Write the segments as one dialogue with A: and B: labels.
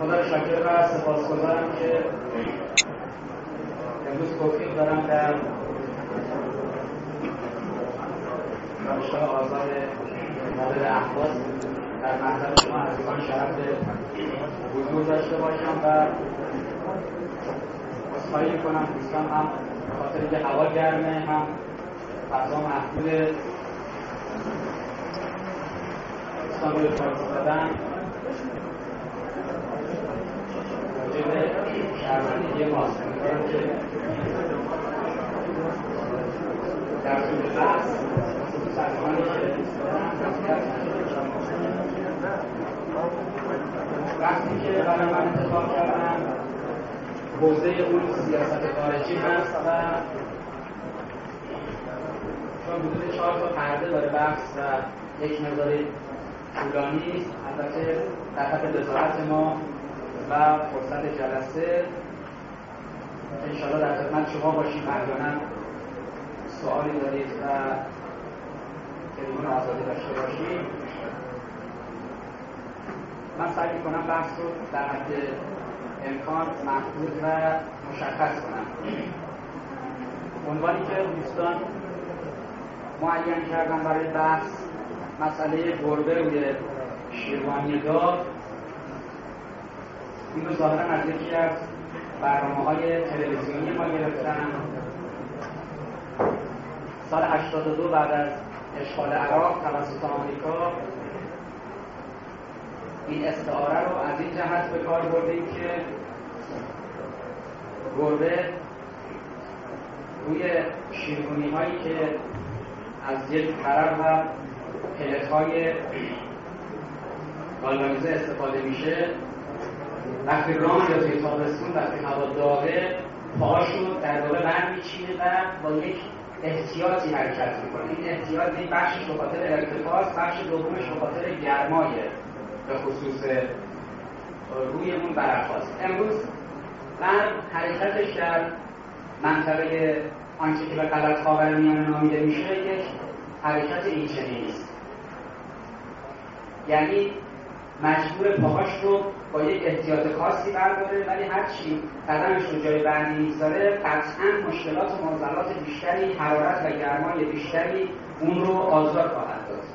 A: خدا رو شاکر و سپاسگزارم که امروز توفیق دارم در دانشگاه آزاد مدل اهواز در محضر شما عزیزان شرف حضور داشته باشم و عذرخواهی میکنم دوستان هم به خاطر اینکه هوا گرمه هم فضا محدوده دوستان رو فرستادن راجع به شهروندگی ماست. امیدوارم که در طول بحث سرمانی که وقتی که برای من انتخاب کردم حوزه اون سیاست خارجی هست و چون حدود 4 تا پرده داره بحث و یک مقداری طولانی است، البته در حد وزارت ما و فرصت جلسه انشاءالله در خدمت شما باشیم. احیانا سوالی دارید و تلفن آزادی داشته باشیم. من سعی می‌کنم بحث رو در حد امکان محدود و مشخص کنم. عنوانی که دوستان معین کردن برای بحث مسئله گربه روی شیروانی داد. این رو ظاهراً از یکی از برنامه‌های تلویزیونی ما گرفتن. سال 82 بعد از اشغال عراق توسط آمریکا این استعاره رو از این جهت به کار بردیم که گربه روی شیرگونی هایی که از یک طرف و پلت های گالوانیزه استفاده میشه وقتی رام یا توی تابستون وقتی هوا داغه پاهاشو در واقع برمیچینه و با یک احتیاطی حرکت میکنه. این احتیاط این بخشش به خاطر ارتفاع، بخش دومش به خاطر گرمای به خصوص روی اون برفاست. امروز در حرکتش در منطقه آنچه که به غلط خاورمیانه نامیده میشه یک حرکت اینچنینی است، یعنی مجبور پاهاش رو با یک احتیاط خاصی برداره، ولی هر چی قدمش رو جای بندی میگذاره قطعا مشکلات و معضلات بیشتری، حرارت و گرمای بیشتری اون رو آزار خواهد داد.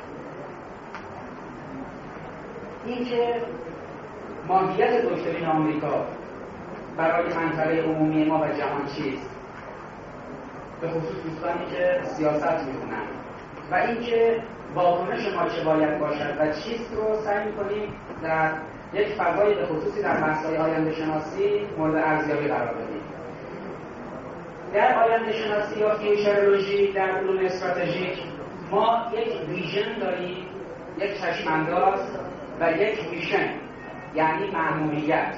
A: این که ماهیت دکترین آمریکا برای منطقه عمومی ما و جهان چیست، به خصوص دوستانی که سیاست می‌خونن، و اینکه واکنش ما چه باید باشد و چیست رو سعی می‌کنیم در یک فضای به خصوصی در بحث‌های آینده شناسی مورد ارزیابی قرار بدیم. در آینده شناسی یا فیوچرولوژی در علوم استراتژیک ما یک ویژن داریم، یک چشم‌انداز و یک میشن، یعنی مأموریت.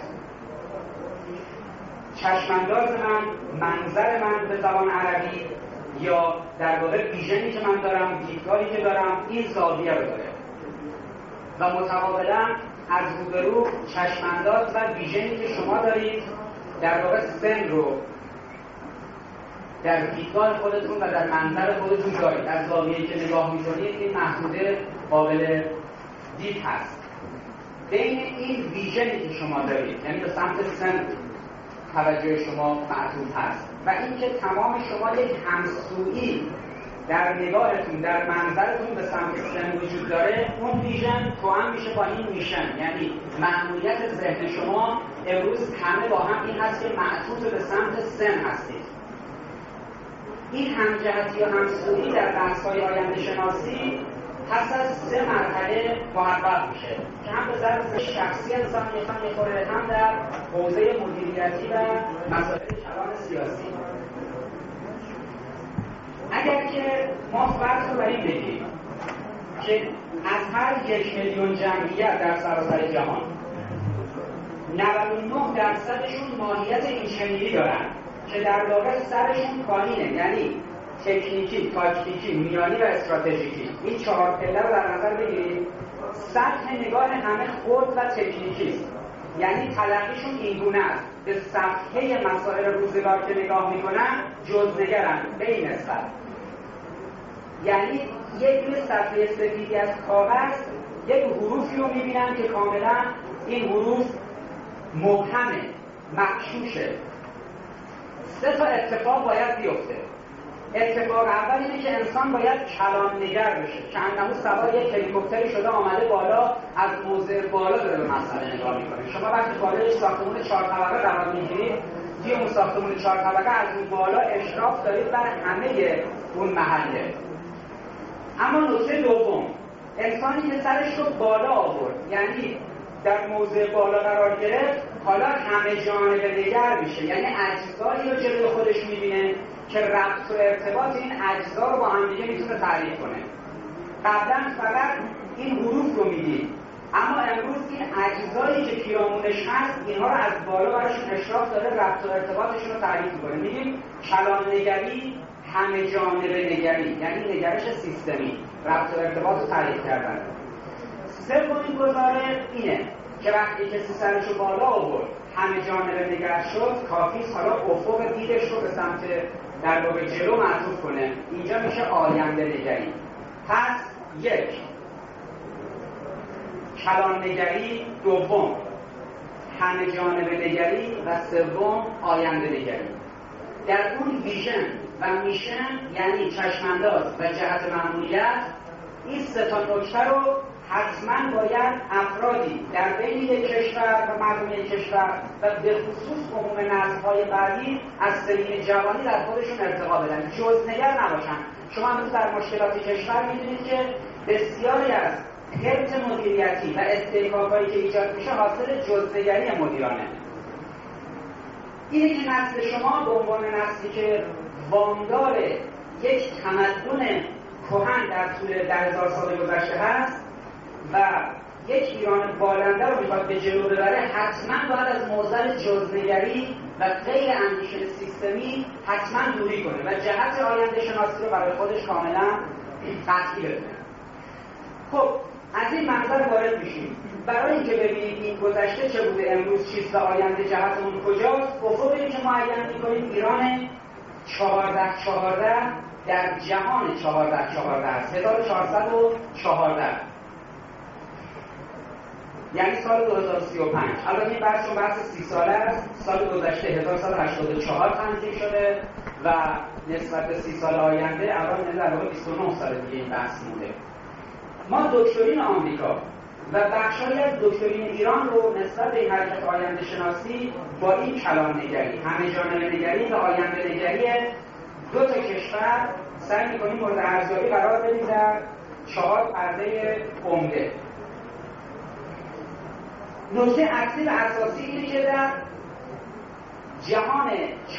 A: چشم‌انداز من، منظر من به زبان عربی یا در واقع ویژنی که من دارم، دیدگاهی که دارم، این زاویه رو داره و متقابلا از روبرو چشم‌انداز و ویژنی که شما دارید در واقع سن رو در دیدگاه خودتون و در منظر خودتون دارید. از زاویه‌ای که نگاه می‌کنید این محدوده قابل دید هست. بین این ویژنی که شما دارید، یعنی به سمت سن توجه شما معطوف هست و اینکه تمام شما یک همسویی در نگاهتون، در منظرتون به سمت سن وجود داره، اون ویژن توأم میشه با این میشن، یعنی مأموریت ذهن شما امروز همه با هم این هست که معطوف به سمت سن هستید. این همجهتی و همسویی در بحث‌های آینده شناسی پس از 3 مرحله محقق میشه که هم به ظرف شخصی انسان میخوره، هم در حوزه مدیریتی و مسائل کلان سیاسی. اگر که ما فرض رو بر این بگیریم که از هر 1 میلیون جمعیت در سراسر جهان 99% ماهیت اینچنینی دارن که در واقع سرشون کانینه، یعنی تکنیکی، تاکتیکی، میانی و استراتژیکی. این 4 پله رو در نظر بگیرید. سطح نگاه همه خرد و تکنیکی است، یعنی تلقیشون اینگونه است: به صفحه مسائل روزگار که نگاه میکنن جزنگرن بین سطح، یعنی یک صفحه سفیدی از کاغذ یک حروفی رو میبینن که کاملا این حروف مبهمه، مغشوشه. 3 تا اتفاق باید بیفته. اتفاق اول اینه که انسان باید کلان نگر بشه، که انه سوار یک هلیکوپتری شده آمده بالا، از موضع بالا داره به مسئله نگاه میکنه. شما وقتی بالای ساختمان 4 طبقه قرار میگیرید، توی اون ساختمان 4 طبقه از اون بالا اشراف دارید بر همه اون محله. اما نکته دوم، انسانی که سرش رو بالا آورد، یعنی در موضع بالا قرار گرفت، حالا همه جانبه نگر میشه، یعنی اجزایی رو جلوی خودش میبینه که ربط و ارتباط این اجزا رو با هم دیگه میتونه تعریف کنه. قبلا فقط این حروف رو میدید، اما امروز این اجزایی که پیرامونش هست، اینها رو از بالا براشون اشراف داره، ربط و ارتباطشون رو تعریف میکنه. میگیم کلان نگری، همه جانبه نگری، یعنی نگرش سیستمی، ربط و ارتباط رو تعریف کردن. سومین گزاره اینه که وقتی کسی سرش رو بالا آورد، همه جانبه نگر شد، کافیست حالا افق دیدش رو به سمت در واقع جلو معطوف کنه. اینجا میشه آینده نگری. پس 1 کلان نگری، 2 همه جانبه نگری و 3 آینده نگری. در اون ویژن و میشن، یعنی چشمانداز و جهت مأموریت، این 3 تا نکته رو حتما باید افرادی در بین یک کشور و مردم یک کشور و به خصوص عموم نسل‌های بعدی از سنین جوانی در خودشون ارتقا بدن، جزءنگر نباشن. شما امروز در مشکلات کشور می‌دونید که بسیاری از حرص مدیریتی و استحقاقایی که ایجاد میشه حاصل جزءنگری مدیرانه. اینه که نسل شما به عنوان نسلی که وامدار یک تمدن کهن در طول 10,000 سال گذشته هست و یک ایران بالنده رو میخواد به جلو ببره، حتما باید از معضل جزءنگری و غیر اندیشه سیستمی حتما دوری کنه و جهت آینده شناسی رو برای خودش کاملا قطعی بدونه. خب از این منظر وارد میشیم. برای اینکه ببینید این گذشته چه بوده، امروز چیست و آینده جهتمون کجاست، افقی که معین میکنیم ایران 1414 در جهان 1414 است، 1414 یعنی سال 2035. البته این بحث بحث 30 ساله است. سال گذشته 1184 تنظیم شده و نسبت به 30 سال آینده الان در واقع 29 سال دیگه این بحث مونده. ما دکترین آمریکا و بخشی از دکترین ایران رو نسبت به این حرکت آینده شناسی با این کلان نگری، همه جانبه نگری و آینده نگری 2 تا کشور سعی می‌کنیم مورد ارزیابی قرار بدیم در 4 پرده عمده. نکته اصلی و اساسی اینه که در جهان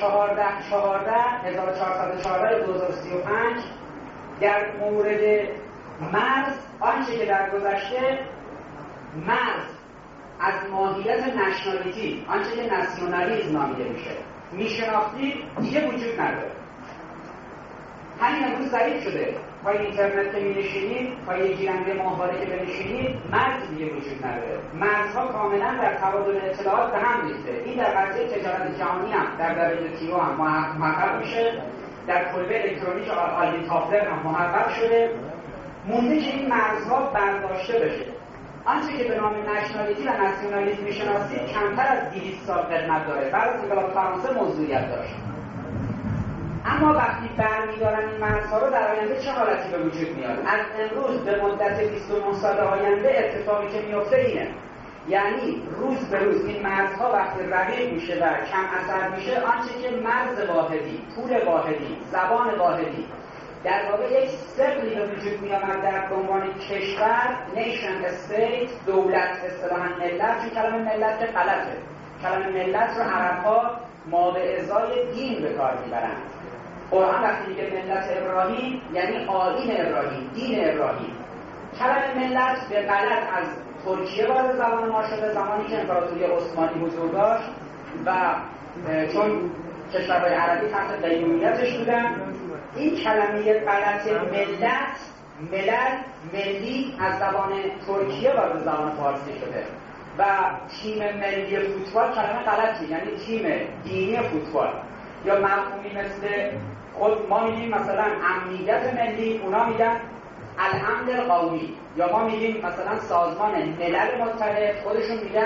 A: 1414 2035 در مورد مرز، آنچه که در گذشته مرز از ماهیت نشنالیتی، آنچه که ناسیونالیسم نامیده میشه، میشناختید دیگه وجود نداره. همین امروز ضعیف شده. پای اینترنت که می‌نشینید، پای گیرنده ماهواره که بنشینید، مرز دیگه وجود نداره. مرزها کاملا در تبادل اطلاعات به هم ریخته. این در قضیه تجارت جهانی هم در WTO هم محقق میشه، در کلبه الکترونیک آلین تاپلر هم محقق شده. مونده که این مرزها برداشته بشه. آنچه که به نام نشنالیتی و ناسیونالیسم میشناسید کمتر از 200 سال قدمت داره. بعد از انقلاب فرانسه موضوعیت داشت. اما وقتی برمی‌دارن این مرزها رو، در آینده چه حالتی به وجود میاد؟ از امروز به مدت 29 سال آینده اتفاقی که میفته اینه، یعنی روز به روز این مرزها وقتی رقیق میشه و کم اثر میشه، آنچه که مرز واحدی، پول واحدی، زبان واحدی، در واقع یک ثقلی به وجود میامد در عنوان کشور، نیشن استیت، دولت، اصطلاحاً ملت. چون کلمه ملت که غلطه. کلمه ملت رو عرب‌ها ما به ازای دین به کار میبرند. قرآن وقتی میگه ملت ابراهیم یعنی آیین ابراهیم، دین ابراهیم. کلمه ملت به غلط از ترکیه وارد زبان ما شده، زمانی که امپراتوری عثمانی حضور داشت و چون کشورهای عربی تحت قیمومیتش بودن، این کلمه غلط ملت، ملل، ملی از زبان ترکیه وارد زبان فارسی شده و تیم ملی فوتبال کلمه غلطی، یعنی تیم دینی فوتبال. یا مفهومی مثل خود ما میگیم مثلا امنیت ملی، اونا میگن الامن القومی. یا ما میگیم مثلا سازمان ملل متحد، خودشون میگن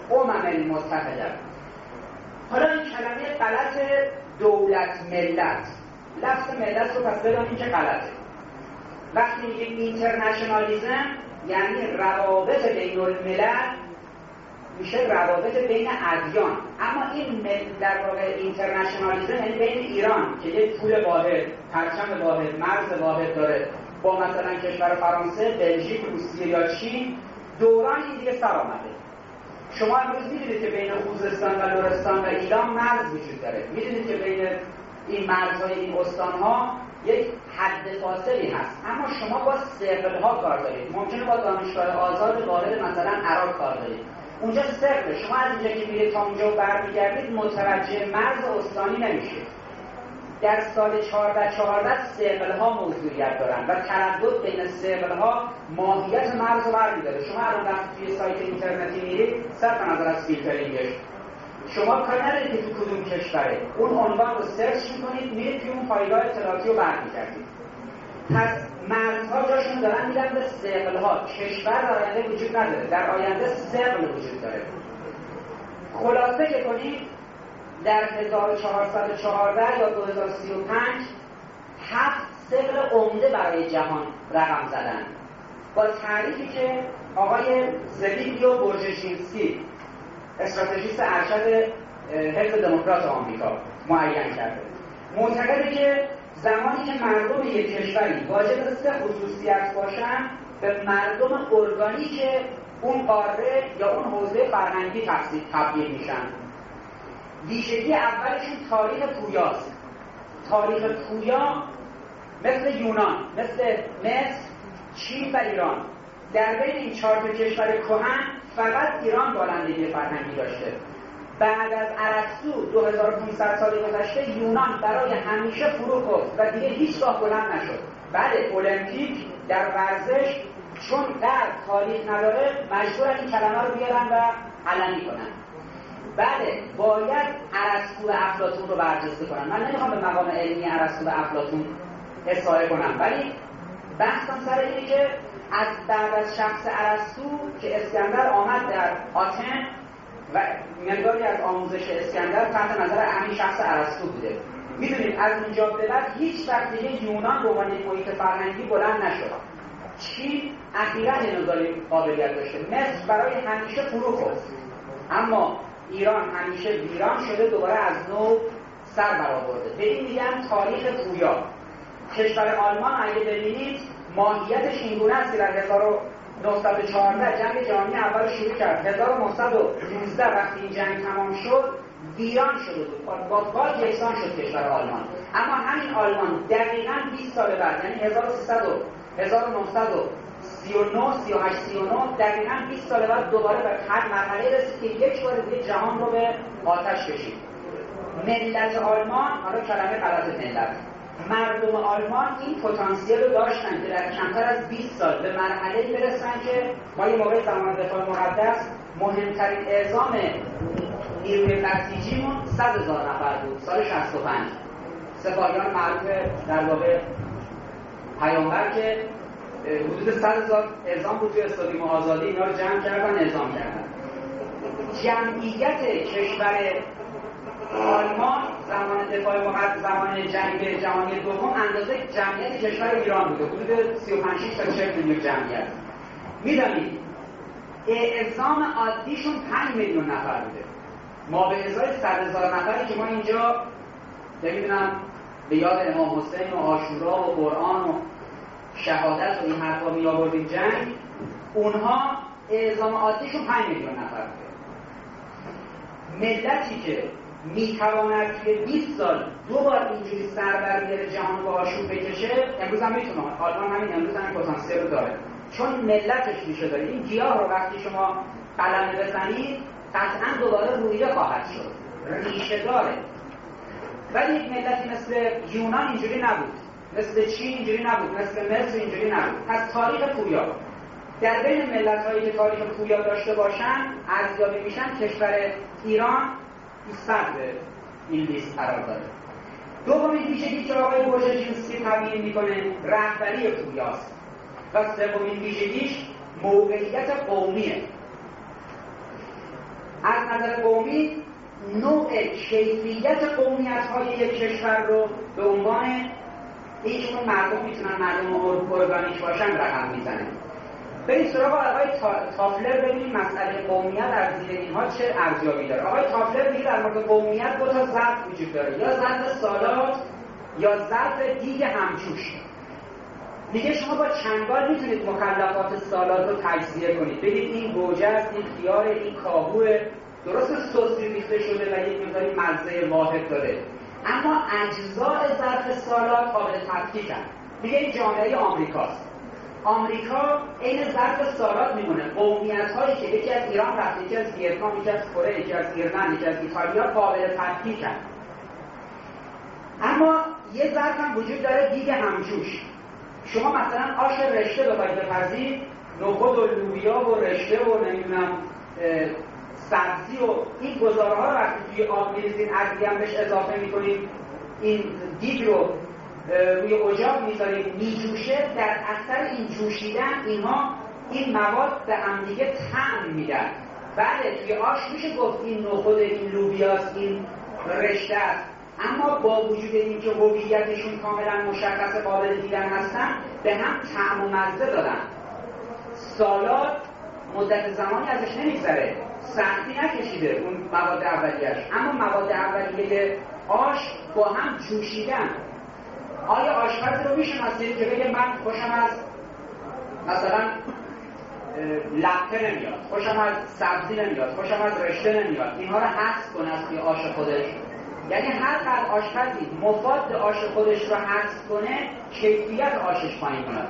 A: المتحده. حالا این کلمه غلط دولت ملت، لفظ ملت رو پس بدانیم که غلطه. وقتی میگیم اینترنشنالیزم یعنی روابط بین الملل، میشه روابط بین ادیان. اما این در واقع اینترنشنالیزم یعنی بین ایران که یک پول واحد، پرچم واحد، مرز واحد داره با مثلا کشور فرانسه، بلژیک، روسیه یا چین، دوران این دیگه سر آمده. شما امروز میدونید که بین خوزستان و لرستان و ایران مرز وجود داره. میدونید که بین این مرزهای این استانها یک حد فاصلی هست، اما شما با ثقل‌ها کار دارید. ممکنه با دانشگاه آزاد واحد مثلا عراق کار دارید، اونجا ثقل. شما از اینجا که میرید تا اونجا و برمیگردید متوجه مرز استانی نمیشید. در سال 1414 ثقل‌ها موضوعیت دارن و تردد بین ثقل‌ها ماهیت مرز رو برمی‌داره. شما الان وقتی توی سایت اینترنتی میرید، صرف نظر از فیلترینگش، شما کار ندارید که تو کدوم کشوره، اون عنوان رو سرچ می‌کنید، میرید توی اون پایگاه اطلاعاتی رو برمی‌گردید. پس مرزها جاشون دارن میدن به ثقل‌ها. کشور در آینده وجود نداره، در آینده ثقل وجود داره. خلاصه که کنید در 1414 یا 2035 7 ثقل عمده برای جهان رقم زدن با تعریفی که آقای زبیگنیو برژینسکی استراتژیست ارشد حزب دموکرات آمریکا معین کرده. معتقده که زمانی که مردم یک کشوری واجد 3 خصوصیت باشن، به مردم ارگانیک اون قاره یا اون حوزه فرهنگی تبدیل میشن. ویژگی اولشون تاریخ پویاست. تاریخ پویا مثل یونان، مثل مصر، چین و ایران. در بین این 4 کشور کهن فقط ایران بالندگی فرهنگی داشته. بعد از ارسطو 2500 سال گذشته یونان برای همیشه فرو خورد و دیگه هیچگاه بلند نشد. بله، المپیک در ورزش چون در تاریخ نداره مجبورن این کلمه رو بیارن و علنی کنن. بله، باید ارسطو و افلاطون رو برجسته کنن. من نمیخوام به مقام علمی ارسطو و افلاطون اصلاح کنم، ولی بحثم سر اینه که از بعد از شخص ارسطو که اسکندر آمد در آتن و مقداری از آموزش اسکندر تحت نظر همین شخص ارسطو بوده. میدونید از اونجا به بعد هیچ وقت دیگه یونان به عنوان محیط فرهنگی بلند نشد. چین اخیراً یه مقداری قابلیت داشته. مصر برای همیشه فرو خورد. اما ایران همیشه ویران شده، دوباره از نو سر برآورده. به این میگن تاریخ پویا. کشور آلمان اگه ببینید ماهیتش اینگونه است که در 1914 جنگ جهانی اول شروع کرد. 1919 وقتی این جنگ تمام شد ویران شده بود، با خاک یکسان شد کشور آلمان. اما همین آلمان دقیقاً 20 سال بعد، یعنی 1939 38 39 دقیقاً 20 سال بعد دوباره به هر مرحله رسید که یک بار دیگه جهان رو به آتش کشید. ملت آلمان، حالا کلمه غلط ملت، مردم آلمان این پتانسیل رو داشتن که در کمتر از 20 سال به مرحله‌ای برسن که ما یه موقع زمان دفاع مقدس مهمترین اعزام نیروی بسیجیمون 100,000 نفر بود سال 65. سپاهیان معروف در واقع پیامبر که حدود 100,000 اعزام بود توی استادیوم آزادی، اینا رو جمع کردن اعزام کردن. جمعیت کشور آلمان زمان دفاع مقدس، زمان جنگ جهانی دوم اندازه جمعیت کشور ایران بوده، حدود 35 تا 40 میلیون جمعیت. میدونید اعزام عادیشون 5 میلیون نفر بوده. ما به ازای 100,000 نفری که ما اینجا نمیدونم به یاد امام حسین و عاشورا و قرآن و شهادت و این حرفا می آوردیم جنگ، اونها اعزام عادیشون 5 میلیون نفر بوده. ملتی که میتواند توی 20 سال 2 بار اینجوری سر بر بیاره جهان با آشوب بکشه، امروز هم میتونه. آلمان همین امروز هم پتانسیل رو داره، چون ملتش میشه داره. این گیاه رو وقتی شما قلمه بزنید قطعا دوباره رویه خواهد شد، ریشه داره. ولی یک ملتی مثل یونان اینجوری نبود، مثل چین اینجوری نبود، مثل مصر اینجوری نبود. از تاریخ پویا در بین ملت‌هایی که تاریخ پویا داشته باشن ارزیابی میشن، کشور ایران تو صدر این لیست قرار داره. دومین ویژگی که آقای برژینسکی تبیین میکنه رهبری پویاست و سومین ویژگیش موقعیت قومیه. از نظر قومی نوع کیفیت قومیت‌های یک کشور رو به عنوان اینکه اون مردم میتونن مردم ارگانیک باشن رقم میزنه. بریم سراغ آقای تافلر ببینیم مسئله قومیت در زیر اینها چه ارزیابی داره. آقای تافلر میگه در مورد قومیت دو تا ظرف وجود داره، یا ظرف سالات یا ظرف دیگ همجوش. میگه شما با چنگال میتونید مخلفات سالات رو تجزیه کنید، ببینید این گوجه است، این خیار، این کاهوه، درست سوسی ریخته شده و یک مقداری مزه واحد داره، اما اجزاء ظرف سالات قابل تفکیکن. میگه این جامعه آمریکاست. آمریکا عین ظرف سالات میمونه. قومیت‌هایی که یکی از ایران رفته، یکی از ویتنام، یکی از کره، یکی از ایرلند، یکی از ایتالیا قابل تفکیکن. اما یه ظرف هم وجود داره دیگ همجوش. شما مثلا آش رشته بخواید بپزید، نخود و لوبیا و رشته و نمیدونم سبزی و این گزاره‌ها رو وقتی توی آب می‌ریزین ادویه هم بهش اضافه می‌کنید، این دیگ رو روی اجاق می‌ذارید میجوشه، در اثر این جوشیدن اینها این مواد به هم دیگه طعم میدن. بله توی آش میشه گفت این نخود، این لوبیاست، این رشته است، اما با وجود اینکه هویتشون کاملا مشخص قابل دیدن هستن به هم طعم و مزه دادن. سالاد مدت زمانی ازش نمیگذره، سختی نکشیده اون مواد اولیه‌اش، اما مواد اولیه آش با هم جوشیدن. آیا آشپز رو میشناسید که بگه من خوشم از مثلا لپه نمیاد، خوشم از سبزی نمیاد، خوشم از رشته نمیاد، اینها رو حذف کنه از توی آش خودش؟ یعنی هر قدر آشپزی مفاد آش خودش رو حذف کنه، کیفیت آشش پایین کنه.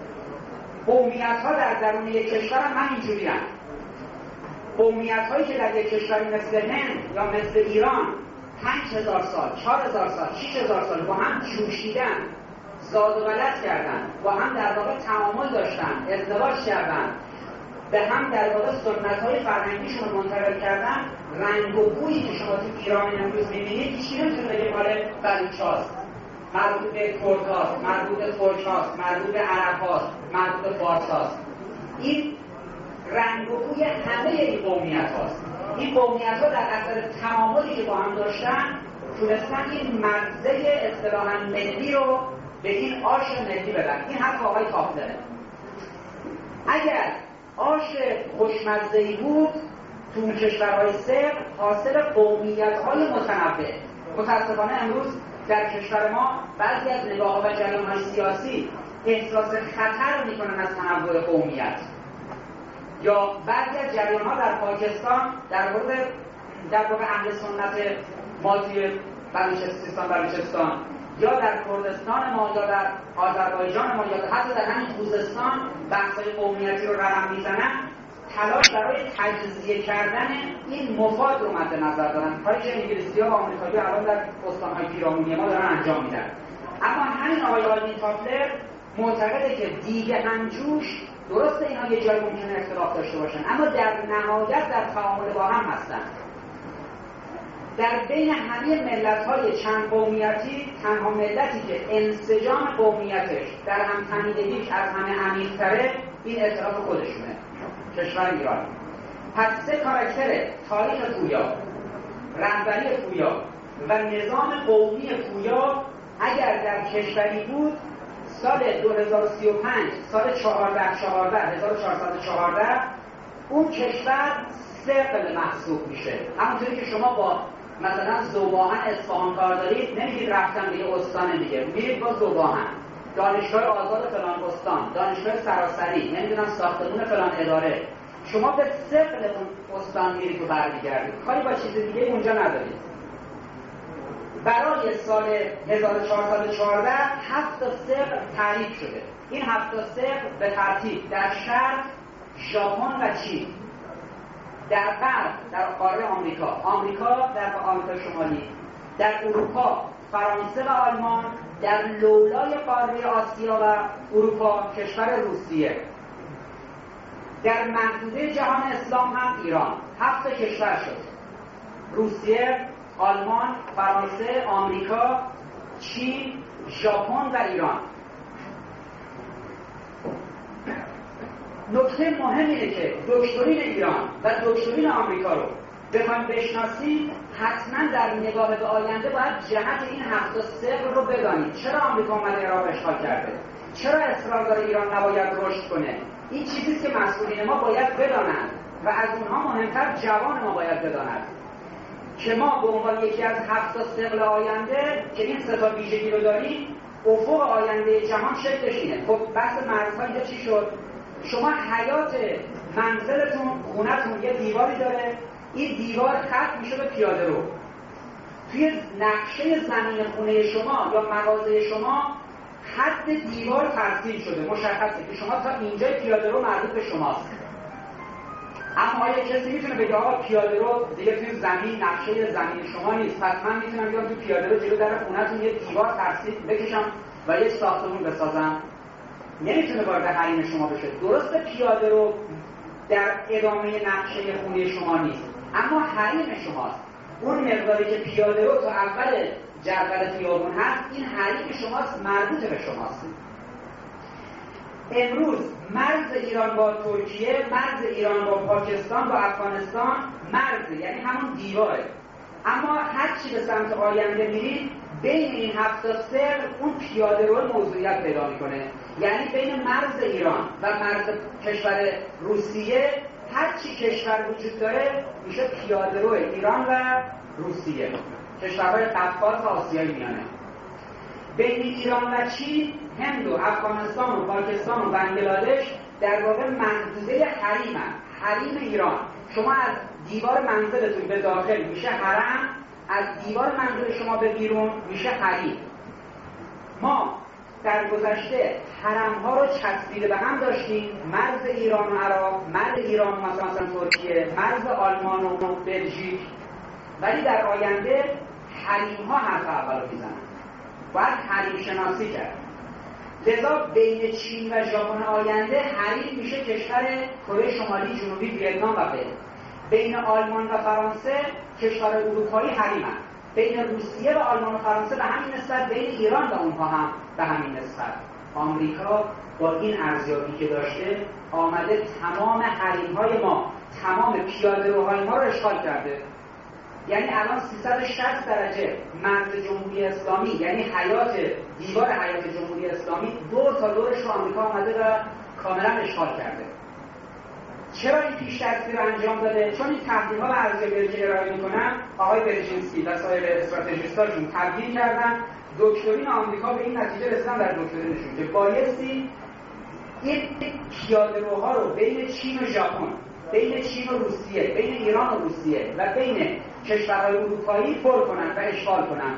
A: قومیت‌ها در درون یک کشور هم اینجوری هستند. قومیت‌هایی که در یک کشوری مثل هند یا مثل ایران 5000 سال، 4000 سال، 6000 سال با هم جوشیدن، زاد و ولد کردن، با هم در واقع تعامل داشتن، ازدواج کردن، به هم در واقع سنت‌های فرهنگیشون رو منتقل کردن، رنگ و بویی که شما تو ایران امروز می‌بینید هیچ کی نمی‌تونه بگه مال بلوچ‌هاست، مربوط به کردهاست، مربوط به ترک‌هاست، مربوط به عرب‌هاست، مربوط به فارس‌هاست. این رنگ و بوی همه این قومیت‌هاست. این قومیت‌ها در اثر تعاملی که با هم داشتن تونستن این مزه اصطلاحاً ملی رو به این آش ملی بدن. این حرف آقای تافلره. اگر آش خوشمزه‌ای بود تو اون کشورهای صفر حاصل قومیت‌های متنوع. متاسفانه امروز در کشور ما بعضی از نگاه‌ها و جریان‌های سیاسی احساس خطر می‌کنن از تنوع قومیت، یا بعضی از جریان‌ها در پاکستان در واقع اهل سنت ما توی بلوچستان یا در کردستان ما یا در آذربایجان ما یا حتی در همین خوزستان بحث‌های قومیتی رو رقم میزنن، تلاش برای تجزیه کردن این مفاد رو مد نظر دارن، کاری که انگلیسی‌ها و آمریکایی‌ها الان در استان‌های پیرامونی ما دارن انجام میدن. اما همین آقای آلوین تافلر معتقده که دیگ همجوش درسته اینها یه جای ممکنه اختلاف داشته باشن، اما در نهایت در تعامل با هم هستن. در بین همه ملت‌های چند قومیتی تنها ملتی که انسجام قومیتش در هم‌تنیدگیش از همه عمیق‌تره این اعتراف خودشونه، کشور ایران. پس سه کاراکتر تاریخ پویا، رهبری پویا و نظام قومی پویا اگر در کشوری بود سال 2035 سال 1414 اون کشور ثقل محسوب میشه. همونطوری که شما با مثلا ذوباهن اصفهان کار دارید، نمیگید رفتن به یه استان دیگه، میرید با ذوباهن، دانشگاه آزاد فلان استان، دانشگاه سراسری، نمیدونم ساختمون فلان اداره، شما به ثقل اون استان میرید و برمیگردید، کاری با چیز دیگه اونجا ندارید. برای سال 1414 7 ثقل تعریف شده. این 7 ثقل به ترتیب در شرق ژاپن و چین، در غرب در قاره آمریکا در آمریکا شمالی، در اروپا فرانسه و آلمان، در لولای قاره آسیا و اروپا کشور روسیه، در محدوده جهان اسلام هم ایران. 7 کشور شد: روسیه، آلمان، فرانسه، آمریکا، چین، ژاپن و ایران. نکته مهم اینه که دکترین ایران و دکترین آمریکا رو بخواید بشناسید حتما در نگاه به آینده باید جهت این 7 ثقل رو بدانید. چرا آمریکا اومده عراق اشغال کرده؟ چرا اصرار داره ایران نباید رشد کنه؟ این چیزیست که مسئولین ما باید بدانند و از اونها مهمتر جوان ما باید بداند که ما به عنوان یکی از 7 ثقل آینده که این 3 ویژگی رو داریم، افق آینده جهان شکلش اینه. خب بحث مرزها اینجا چی شد؟ شما حیات منزلتون، خونتون یه دیواری داره، این دیوار ختم میشه به پیاده رو. توی نقشه زمین خونه شما یا مغازه شما حد دیوار ترسیم شده، مشخصه که شما تا اینجای پیاده رو مربوط به شماست. اما آیا کسی میتونه بگه آقا پیاده رو دیگه توی زمین نقشه زمین شما نیست، پس من میتونم بیام توی پیاده رو جلو در خونتون یه دیوار ترسیم بکشم و یه ساختمون بسازم؟ نمیتونه وارد حریم شما بشه. درسته پیاده رو در ادامه نقشه خونه شما نیست، اما حریم شماست. اون مقداری که پیاده رو تا اول جدول خیابون هست، این حریم شماست، مربوط به شماست. امروز مرز ایران با ترکیه، مرز ایران با پاکستان، با افغانستان مرز، یعنی همون دیواره. اما هر چی به سمت آینده میرید، بین این 7 ثقل اون پیاده رو موضوعیت پیدا میکنه. یعنی بین مرز ایران و مرز کشور روسیه هر چی کشور وجود داره میشه پیاده رو ایران و روسیه، کشورهای قفقاز و آسیای میانه. بین ایران و چین، هند و افغانستان و پاکستان و بنگلادش در واقع محدوده حریمن. حریم ایران، شما از دیوار منزلتون به داخل میشه حرم، از دیوار منزل شما به بیرون میشه حریم. ما در گذشته حرم‌ها رو چسبیده به هم داشتیم، مرز ایران و عراق، مرز ایران و مثلا ترکیه، مرز آلمان و بلژیک، ولی در آینده حریم‌ها حرف اول رو میزنن. باید حریم شناسی کرد. لذا بین چین و ژاپن آینده حریم میشه کشور کره شمالی، جنوبی، ویتنام و غیره. بین آلمان و فرانسه کشور اروپایی حریمن. بین روسیه و آلمان و فرانسه به همین نسبت، بین ایران و اونها هم به همین نسبت. آمریکا با این ارزیابی که داشته آمده تمام حریم‌های ما، تمام پیاده‌روهای ما رو اشغال کرده. یعنی الان 360 درجه مرز جمهوری اسلامی، یعنی دیوار حیات جمهوری اسلامی دور تا دورش رو آمریکا آمده و کاملا اشغال کرده. چرا این پیش‌دستی رو انجام داده؟ چون این تحلیل‌ها و ارزیابی‌هایی که ارائه می‌کنن آقای برژینسکی و سایر استراتژیستاشون تبیین کردن، دکترین آمریکا به این نتیجه رسیدن در دکترینشون که بایستی این پیاده‌روها رو بین چین و ژاپن، بین چین و روسیه، بین ایران و روسیه و بین کشورهای اروپایی پر کنن و اشغال کنن.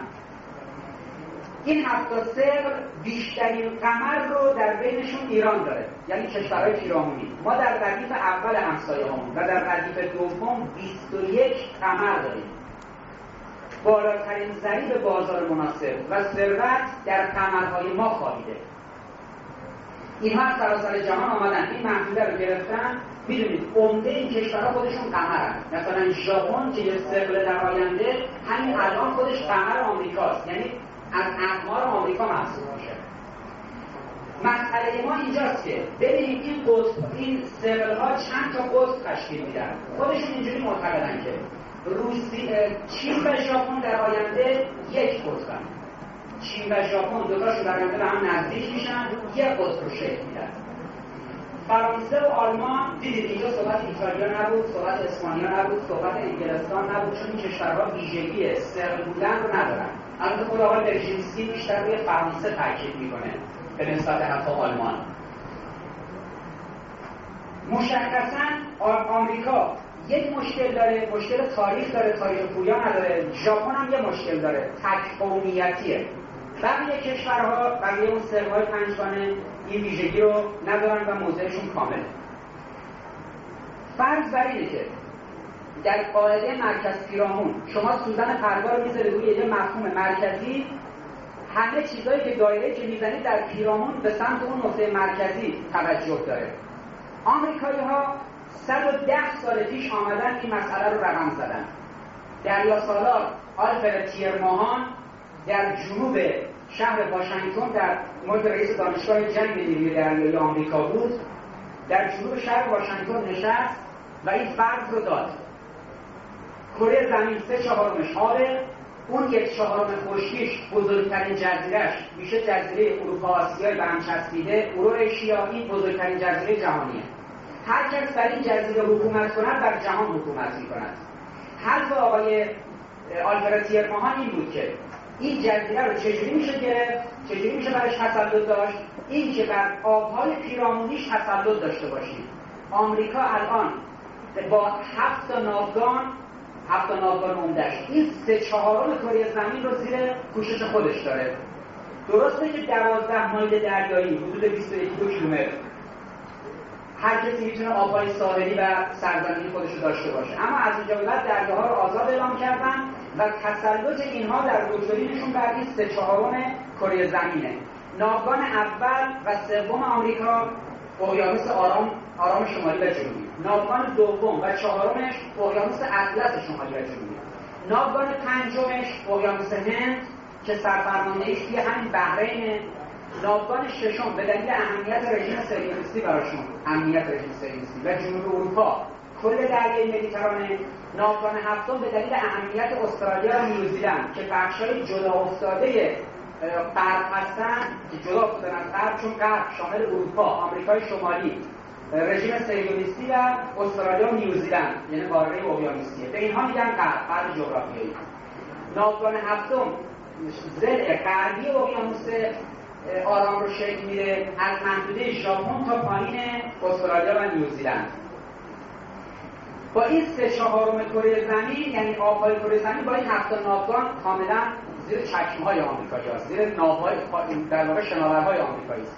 A: این 7 ثقل بیشترین قمر رو در بینشون ایران داره، یعنی کشورهای پیرامونی. ما در ردیف اول همسایه‌هامون و در ردیف دوم 21 قمر داریم. بالاترین ضریب بازار مناسب و ثروت در قمرهای ما خوابیده. اینها از سراسر جهان آمدن این محدوده رو گرفتن. میدونید عمده این کشورها خودشون قمرن. مثلا ژاپن که یه ثقل در آینده همین الان خودش قمر آمریکاست، یعنی از اقمار آمریکا محسوب میشه. مسئله ما اینجاست که ببینید این ثقل‌ها چند تا قطب تشکیل میدن. خودشون اینجوری معتقدن که چین و ژاپن در آینده یک قطبن. چین و ژاپن دوتاشون در آینده به هم نزدیک میشن، یک قطب رو شکل میدن. فرانسه و آلمان، دیدید اینجا صحبت ایتالیا نبود، صحبت اسپانیا نبود، صحبت انگلستان نبود، چون این کشورها ویژگی ثقل بودن رو ندارن. البته خود آقای برژینسکی بیشتر روی فرانسه تاکید میکنه به نسبت حتی آلمان. مشخصاً آمریکا یک مشکل داره، مشکل تاریخ داره، تاریخ پویا نداره. ژاپن هم یه مشکل داره، تک قومیتیه. بقیه کشورها، بقیه اون ثقل‌های پنجگانه این ویژگی رو ندارن و موضعشون کامله. فرض بر اینه که در قاعده مرکز پیرامون شما سوزن پرگار رو میذارید روی یه مفهوم مرکزی، همه چیزایی که دایره که میزنید در پیرامون به سمت اون نقطه مرکزی توجه داره. آمریکایی‌ها 110 سال پیش آمدن این مسئله رو رقم زدن. دریاسالار آلفرد تیرماهان در جنوب شهر واشنگتن در مورد رئیس دانشگاه جنگ نیروی دریایی آمریکا بود، در جنوب شهر واشنگتن نشست و این فرض رو داد. کره زمین 3/4 آبه، اون 1/4 خشکیش بزرگترین جزیره‌اش میشه جزیره اروپا آسیای به هم چسبیده، اوراسیا این بزرگترین جزیره جهانیه. هر کس بر این جزیره حکومت کند بر جهان حکومت می‌کند. حرف آقای آلفرد تیرماهان این بود که این جزیره رو چجوری میشه گرفت، چجوری میشه برش تسلط داشت، این که بر آبهای پیرامونیش تسلط داشته باشیم. آمریکا الان با 7 تا ناوگان عمده‌اش این 3/4 کره زمین رو زیر پوشش خودش داره. درسته که 12 مایل دریایی حدود 21 کیلومتر هر کسی میتونه آبهای ساحلی و سرزمینی خودش رو داشته باشه، اما از اینجا به بعد دریاها رو آزاد اعلام کردن و تسلط اینها در دکترینشون بر این 3/4 کره زمینه. ناوگان اول و سوم آمریکا اقیانوس آرام شمالی و جنوبی، ناوگان دوم و چهارمش اقیانوس اطلس شمالی و جنوبی، ناوگان پنجمش اقیانوس هند که سرفرماندهیش توی همین بحرین، ناوگان ششم به دلیل اهمیت رژیم صهیونیستی براشون، و جنوب اروپا کل دریای مدیترانه، ناوگان هفتم به دلیل اهمیت استرالیا و نیوزیلند که بخشای جدا افتاده غرب هستن که جدا افتادن از غرب، چون غرب شامل اروپا، آمریکای شمالی، رژیم صهیونیستی و استرالیا و نیوزیلند یعنی قاره اقیانوسیه، به اینها میگن غرب جغرافیایی. ناوگان هفتم ضلع غربی اقیانوس آرام رو شکل میده از محدوده ژاپن تا پایین استرالیا و نیوزیلند. با این 3/4 کره زمین یعنی آبهای کره زمین با این 7 ناوگان کاملا زیر چشمهای آمریکایی هست، زیر ناوهای در واقع شناورهای آمریکایی است.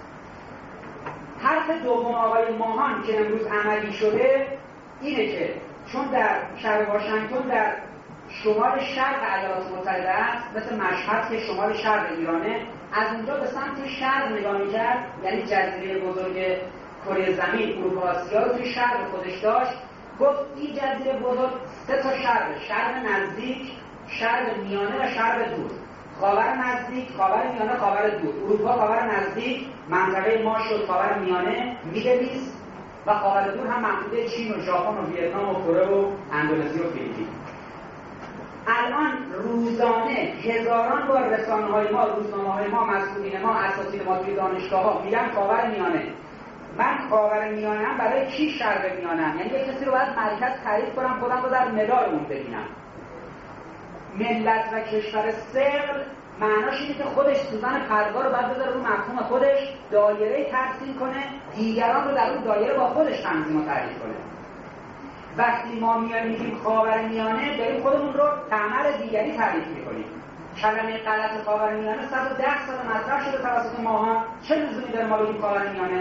A: حرف دوم آقای ماهان که امروز عملی شده اینه که چون در شهر واشنگتن در شمال شرق ایالات متحده است، مثل مشهد که شمال شرق ایرانه، از اونجا به سمت شرق نگاه می‌کرد، یعنی جزیره بزرگ کره زمین اروپا آسیا رو توی شرق خودش داشت. گفت این جزیره بزرگ 3 تا شرق نزدیک، شرق میانه و شرق دور. خاور نزدیک، خاور میانه، خاور دور. اروپا خاور نزدیک، منطقه ما شد خاور میانه، میدل ایست، و خاور دور هم محدوده چین و ژاپن و ویتنام و کره و اندونزی و فیلیپین. الان روزانه هزاران بار رسانه‌های ما، روزنامه‌های ما، مسئولین ما، اساتید ما توی دانشگاه‌ها میگن خاور میانه. من خاور میانه‌ام برای کی شرق میانه‌ام؟ یعنی یک کسی رو باید مرکز تعریف کنم، خودم رو در مدار اون ببینم. ملت و کشور صقل معناش اینه که خودش سوزن پرگار رو باید بذاره رو مفهوم خودش، دایره ترسیم کنه، دیگران رو در اون دایره با خودش تنظیم و تعریف کنه. وقتی ما میگیم خاورمیانه داریم خودمون رو قمر دیگری تعریف میکنیم. کلمه غلط خاورمیانه 110 سال مطرح شده توسط ماها، چه لزومی داره ما بگیم خاورمیانه؟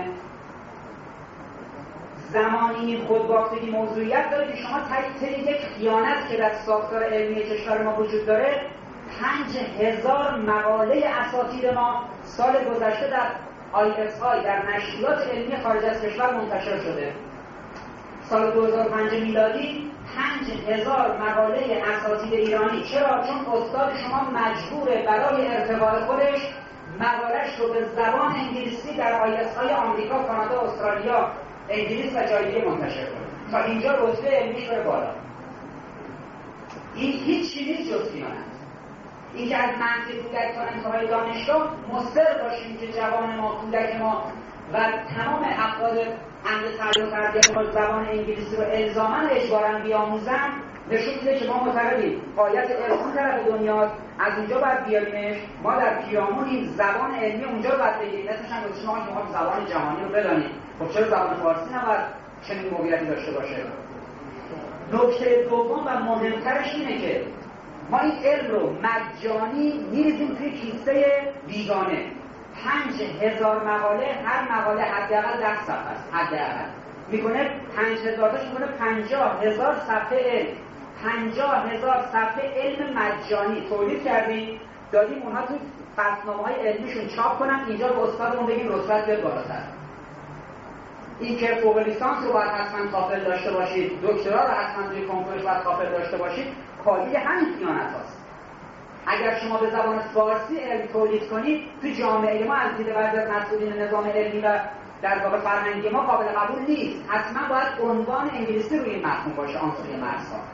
A: زمانی خودباختگی موضوعیت داره که شما طی یک خیانت که در ساختار علمی کشور ما وجود داره 5000 مقاله اساتید ما سال گذشته در ISI در نشریات علمی خارج از کشور منتشر شده. سال 2005 میلادی 5000 مقاله اساتید ایرانی. چرا؟ چون استاد شما مجبوره برای ارتقاء خودش مقاله‌اش رو به زبان انگلیسی در ISI آمریکا، کانادا، استرالیا، انگلیس و جای دیگه منتشر کنه تا اینجا رتبه علمیش بره بالا. این هیچ چیزی نیست جز خیانت. این که از مهد کودک تا انتهای دانشگاه مصر باشیم که جوان ما، کودک ما و تمام افراد اهل تعلیم و تربیت ما زبان انگلیسی رو الزاماً اجباراً بیاموزن، نشون میده که ما معتقدیم آیت علم طرف دنیا از اونجا باید بیاریمش. ما در پیرامون این زبان علمی اونجا رو باید بگیریم. اسمش هم گذاشتیم ما که زبان جهانی رو بدانیم. خب چرا زبان فارسی نباید چنین موقعیتی داشته باشه؟ نکته دوم و مهمترش اینه که ما این علم رو مجانی میریزیم توی کیسه بیگانه. 5000 مقاله، هر مقاله حداقل 10 صفحه است. حداقل میکنه 5000 تاش میکنه 50000 صفحه علم. 50000 صفحه علم مجانی تولید کردیم، دادیم اونها تو فصلنامه‌های علمیشون چاپ کنن، اینجا به استادمون بگیم رتبت بیاد بالاتر. این که فوق لیسانس رو باید حتما کافل داشته باشید، دکترا رو حتما توی کنکورش باید کافل داشته باشید، کالی همین خیانت هاست. اگر شما به زبان فارسی علم تولید کنید، تو جامعه ما از دید بعضی از مسئولین نظام علمی و در واقع فرهنگی ما قابل قبول نیست. حتما باید عنوان انگلیسی روی این متن باشه، آن سوی مرزها.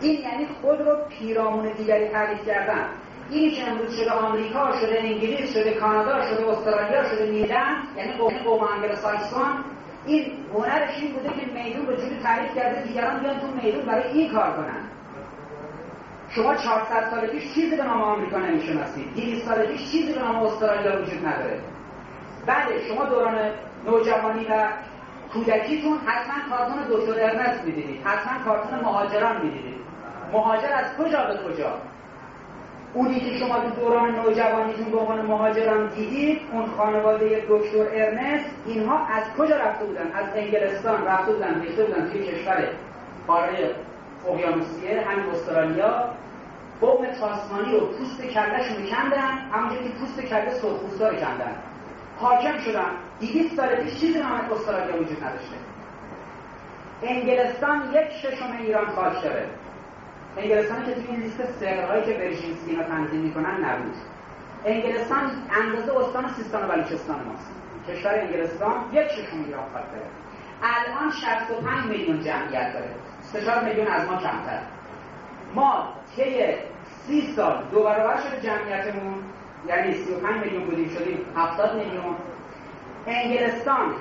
A: این یعنی خود رو پیرامون دیگری تعریف کردن. این که امروز شده آمریکا، شده انگلیس، شده کانادا، شده استرالیا، شده نیدرلند، یعنی قوم انگلوساکسون، این هنرش این بوده که میدون رو جوری تعریف کرده دیگران بیان تو میدون برای این کار کنن. شما 400 سال پیش چیزی به نام آمریکا نمیشناسید، 200 سال پیش چیزی به نام استرالیا وجود نداره. بله شما دوران نوجوانی و کودکیتون حتما کارتون دکتر ارنست میدیدید، حتما کارتون مهاجران میدیدید. مهاجر از کجا به کجا؟ اونی که شما تو دوران نوجوانیتون به عنوان مهاجران دیدید، اون خانواده دکتر ارنست، اینها از کجا رفته بودن؟ از انگلستان رفته بودن، ریخته بودن توی کشور قاره اقیانوسیه، همین استرالیا. قوم تاسمانی رو پوست کله‌شون کندن، همونجوری که پوست کله سرخپوستا رو کندن. حاکم شدن. 200 سال پیش چیزی به نام استرالیا وجود نداشته. انگلستان 1/6 ایران خاک داره. انگلستانی که توی این لیست سرهایی که برژینسکی اینا تنظیم میکنن نبود. انگلستان اندازه استان سیستان و بلوچستان ماست. کشور انگلستان 1/6 ایران خاک داره. الان 65 میلیون جمعیت داره. 3-4 میلیون از ما کمتر. ما طی 30 سال 2 برابر شده جمعیتمون، یعنی 35 میلیون بودیم شدیم 70 میلیون. انگلستان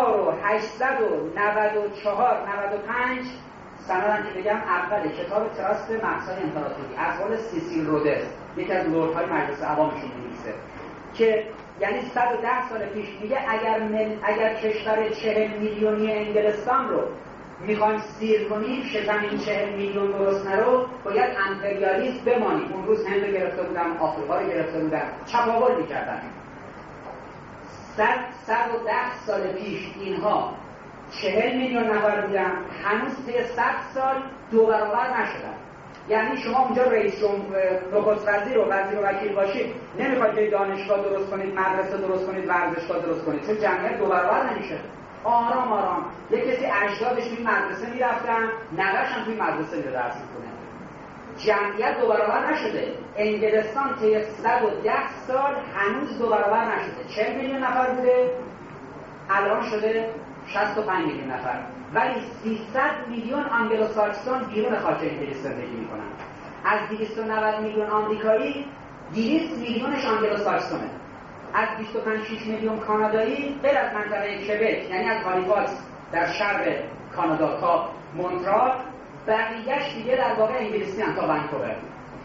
A: 1894-95 سندم که بگم اول کتاب تراست مقصد امپراتوری از قول سیسیل رودز، یکی از لردهای مجلس عوامشون می‌نویسه که یعنی 110 سال پیش میگه اگر کشور 40 میلیونی انگلستان رو میخوایم سیر کنیم، شکم این 40 میلیون گرسنه رو باید امپریالیست بمانیم. اون روز هند رو گرفته بودن، آفریقا رو گرفته بودن، چپاول میکردن. 110 سال پیش اینها 40 میلیون نفر بودن، هنوز طی 100 سال 2 برابر نشدن. یعنی شما اونجا رئیس نخست وزیر و وزیر و وکیل باشید، نمیخواید که دانشگاه درست کنید، مدرسه درست کنید، ورزشگاه درست کنید، چون جمعیت 2 برابر نمیشه. آرام آرام یک کسی اجدادش توی مدرسه میرفتن، نوه‌ش هم توی مدرسه میره درس میکنه. جمعیت 2 برابر نشده. انگلستان طی 110 سال هنوز 2 برابر نشده. 40 میلیون نفر بوده، الان شده 65 میلیون نفر. ولی 300 میلیون انگلوساکسون بیرون خاک انگلیس زندگی میکنن. از 290 میلیون آمریکایی 200 میلیونش انگلوساکسونه. از 25-6 میلیون کانادایی غیر از منطقه کبک، یعنی از هالیفاکس در شرق کانادا تا مونترال، بقیه‌اش دیگه در واقع انگلیسی هم تا ونکوور.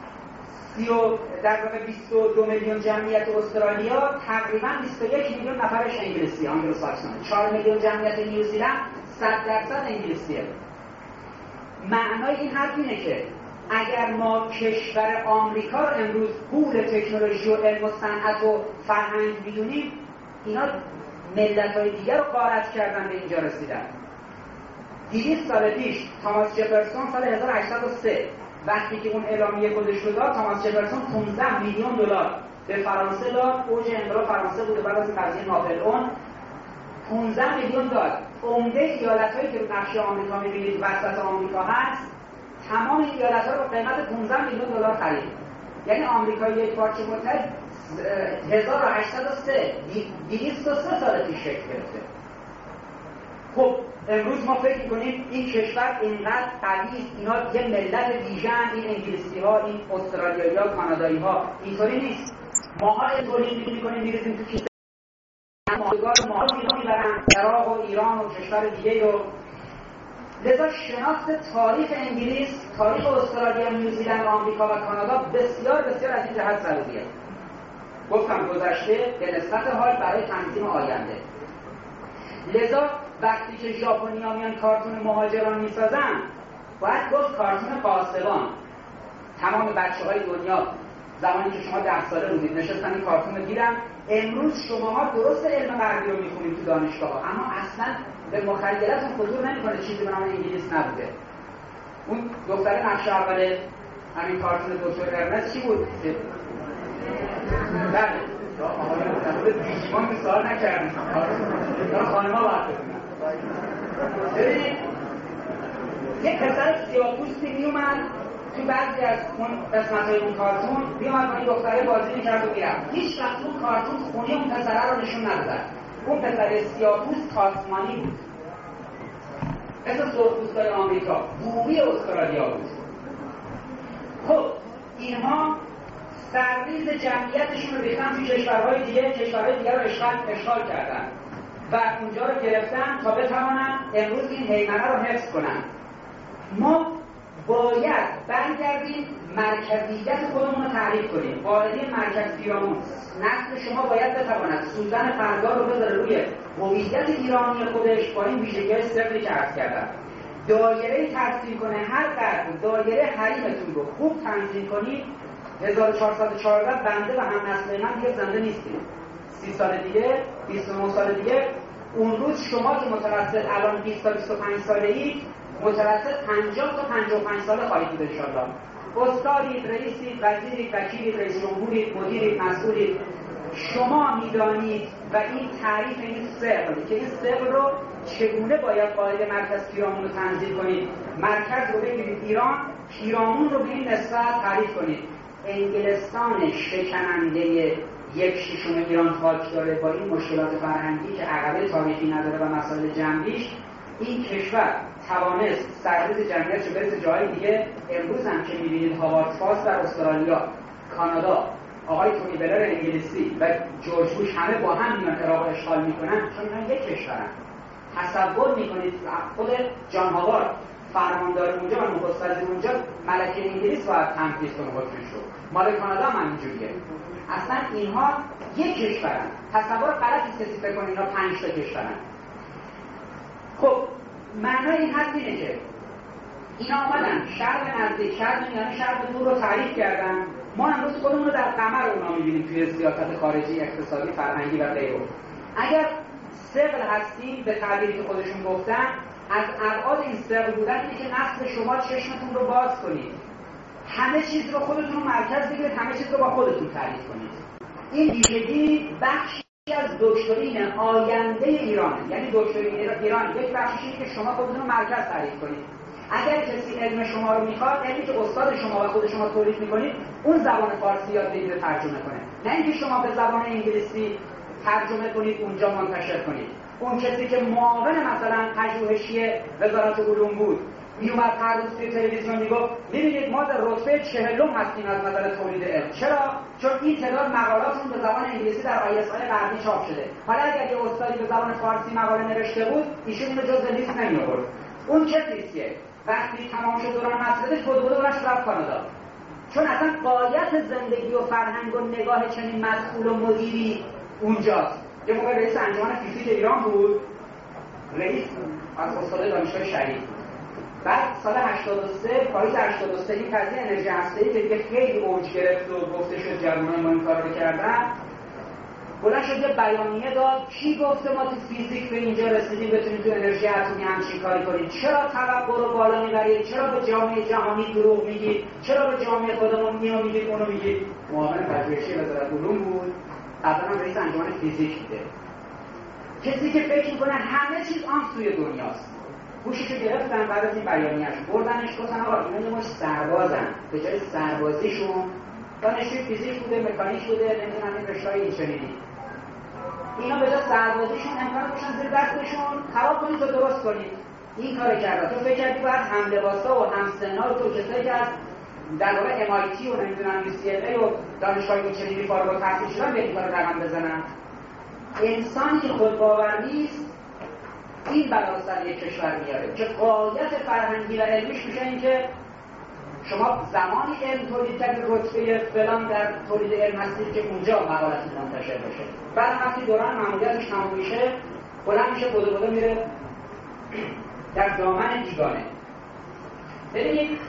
A: در واقع 22 میلیون جمعیت استرالیا، تقریبا 21 میلیون نفرش انگلیسی، انگلوساکسونه. 4 میلیون جمعیت نیوزیلند 100% انگلیسیه. معنای این حرف اینه که اگر ما کشور آمریکا رو امروز پول تکنولوژی و علم و صنعت و فرهنگ میدونیم، اینا ملت‌های دیگر رو غارت کردن به اینجا رسیدن. 200 سال پیش تاماس جفرسون سال 1803 وقتی که اون اعلامیه خودش رو داد، تاماس جفرسون 15 میلیون دلار به فرانسه داد. اوج انقلاب فرانسه بود بعد از قضیه ناپلئون. 15 میلیون داد. عمده ایالت‌هایی که رو نقشه آمریکا می‌بینید وسط آمریکا هست، تمام این ایالت‌ها رو به قیمت 15 میلیون دلار خرید. یعنی آمریکا یک پارچه متحد 1803 203 سال پیش شکل گرفته. خب امروز ما فکر می‌کنیم این کشور اینقدر قوی است، اینا یه ملت ویژه‌اند، این انگلیسی‌ها، این استرالیایی‌ها، کانادایی‌ها. اینطوری نیست. ماها اینطوری می‌کنیم می‌ریزیم تو کیسه ماهیگار ما می‌برن عراق و ایران و کشور دیگه رو. لذا شناخت تاریخ انگلیس، تاریخ استرالیا، نیوزیلند، آمریکا و کانادا بسیار بسیار از این جهت ضروریه. گفتم گذشته به نسبت حال برای تنظیم آینده. لذا وقتی که ژاپنی‌ها میان کارتون مهاجران میسازن، باید گفت کارتون قاسبان. تمام بچه‌های دنیا زمانی که شما 10 ساله بودید نشستن این کارتون رو دیدن. امروز شماها درست علم غربی رو میخونید تو دانشگاه، اما اصلا به مخیلتون خطور نمیکنه چیزی به نام انگلیس نبوده. اون دختر نقش اول همین کارتون دکتر ارنست چی بود؟ بله آقای بیجیمان که سوال نکردیم، خانم‌ها باید بکنن. ببینید یک پسر سیاه‌پوستی میومد تو بعضی از اون قسمت‌های اون کارتون، میومد با این دختره بازی می‌کرد و میرفت. هیچ وقت اون کارتون خونی اون پسره رو نشون ندادن. اون پسر سیاه‌پوست تاسمانی بود، مثل سرخپوستای آمریکا، بومی استرالیا بود. اینها سرریز جمعیتشون رو ریختن توی کشورهای دیگه رو اشغال کردن و اونجا رو گرفتن تا بتوانن امروز این هیمنه رو حفظ کنن. ما باید برگردیم مرکزیت خودمون رو تعریف کنیم، قاعده مرکز پیرامون. نسل شما باید بتواند سوزن فردا رو بذاره روی هویت ایرانی خودش با این ویژگی‌های صفری که عرض کردم. دایره ترسیم کنه، هر قدر دایره حریمتون رو خوب تنظیم کنید. 1414 بنده و هم نسل من دیگه زنده نیستیم. 30 سال دیگه، 29 سال دیگه، اون روز شما که متوسط الان 20 تا 25 ساله‌اید، متوسط 50 تا 55 ساله خواهید بود انشاءالله. استادید، رئیسید، وزیرید، وکیلید، رئیس جمهورید، مدیرید، مسئولید. شما میدانید و این تعریف این ثقل که این ثقل رو چگونه باید قاعده مرکز پیرامون رو تنظیم کنید. مرکز رو بگیرید ایران، پیرامون رو به این نسبت تعریف کنید. انگلستان شکننده 1/6 ایران خاک داره با این مشکلات فرهنگی که عقبه تاریخی نداره و مسائل جنبیش، این کشور توانست سرریز جمعیتش رو برسه جای دیگه. امروز هم که می‌بینید هاوارد فاست در استرالیا، کانادا، آقای تونی بلر انگلیسی و جورج بوش همه با هم میان عراق اشغال میکنن، چون اینا یک کشورن. تصور میکنید خود جان هاوارد فرماندار اونجا و نخست وزیر اونجا ملکه انگلیس باید تنفیذ کنه حکمش رو. مال کانادا هم اینجوریه. اصلا اینها یک کشورن. تصور غلطی کسی فکر کنه اینا 5 تا کشورن. خب معنای این حرف اینه که اینا آمدن شرق نزدیک، شرق میانه، شرق دور رو تعریف کردن. ما امروز خودمون رو در قمر اونا می‌بینیم توی سیاست خارجی، اقتصادی، فرهنگی و غیره. اگر ثقل هستیم به تعبیری که خودشون گفتن، از ابعاد این ثقل بودن اینه که نسل شما چشمتون رو باز کنید، همه چیز رو خودتون رو مرکز بگیرید، همه چیز رو با خودتون تعریف کنید. این ویژگی بخشی از دکترین آینده ایرانه. یعنی دکترین ایران یک بخشی که شما خودتون رو مرکز تعریف کنید. اگر کسی علم شما رو میخواد، علمی که استاد شما و خود شما تولید میکنید، اون زبان فارسی یاد بگیره ترجمه کنه، نه اینکه شما به زبان انگلیسی ترجمه کنید اونجا منتشر کنید. اون کسی که معاون مثلا پژوهشی وزارت علوم بود میومد هر روز توی تلویزیون میگفت میبینید ما در رتبه 40 هستیم از نظر تولید علم. چرا؟ چون این تعداد مقالاتون به زبان انگلیسی در ISI غربی چاپ شده. حالا اگر یه استادی به زبان فارسی مقاله نوشته بود، ایشون اینو جزء لیست نمی‌آورد. اون چه لیستیه؟ وقتی تمام شد دوران مسئولیتش دورش رفت کانادا. چون اصلا غایت زندگی و فرهنگ و نگاه چنین مسئول و مدیری اونجاست. یه موقع رئیس انجمن فیزیک ایران بود، رئیس از استاد دانشگاه شریف. بعد سال 83 پاییز 83 این قضیه انرژی هسته‌ای که دیگه خیلی اوج گرفت و گفته شد جوانان ما این کارا رو کردن، بلند شد یه بیانیه داد کی گفته ما تو فیزیک به اینجا رسیدیم بتونیم تو انرژی اتمی همچین کاری کنیم؟ چرا توقع رو بالا میبرید؟ چرا به جامعه جهانی دروغ میگید؟ چرا به جامعه خودمون اینو میگید اونو میگید؟ معاون پژوهشی وزارت علوم بود، قبلا رئیس انجمن فیزیک بوده. کسی که فکر میکنه همه چیز آن سوی دنیاست. گوششو گرفتن بعد از این بیانیه‌اش بردنش گفتن آقا اینا مش سربازن، به جای سربازیشون دانشجوی فیزیک بوده، مکانیک بوده، نمیدونم این رشته‌های اینچنینی، اینا به جای سربازیشون امکان باشن زیر دستشون خراب کنید و درست کنید. این کارو کردن. تو فکر کردی باید هم لباسا و هم سنا و تو کسایی که از در واقع MIT و نمیدونم UCLA و دانشگاه اینچنینی فارغ التحصیل شدن به این کارو رقم بزنن؟ انسانی که خودباور نیست این بلا سر یک کشور میاره که غایت فرهنگی و علمیش میشه این که شما زمانی علم تولید کردید رتبه فلان در تولید علم هستید که اونجا مقالتی منتشر بشه. بعد وقتی دوران ماموریتش تموم میشه بلند میشه بوده میره در دامن بیگانه. ببینید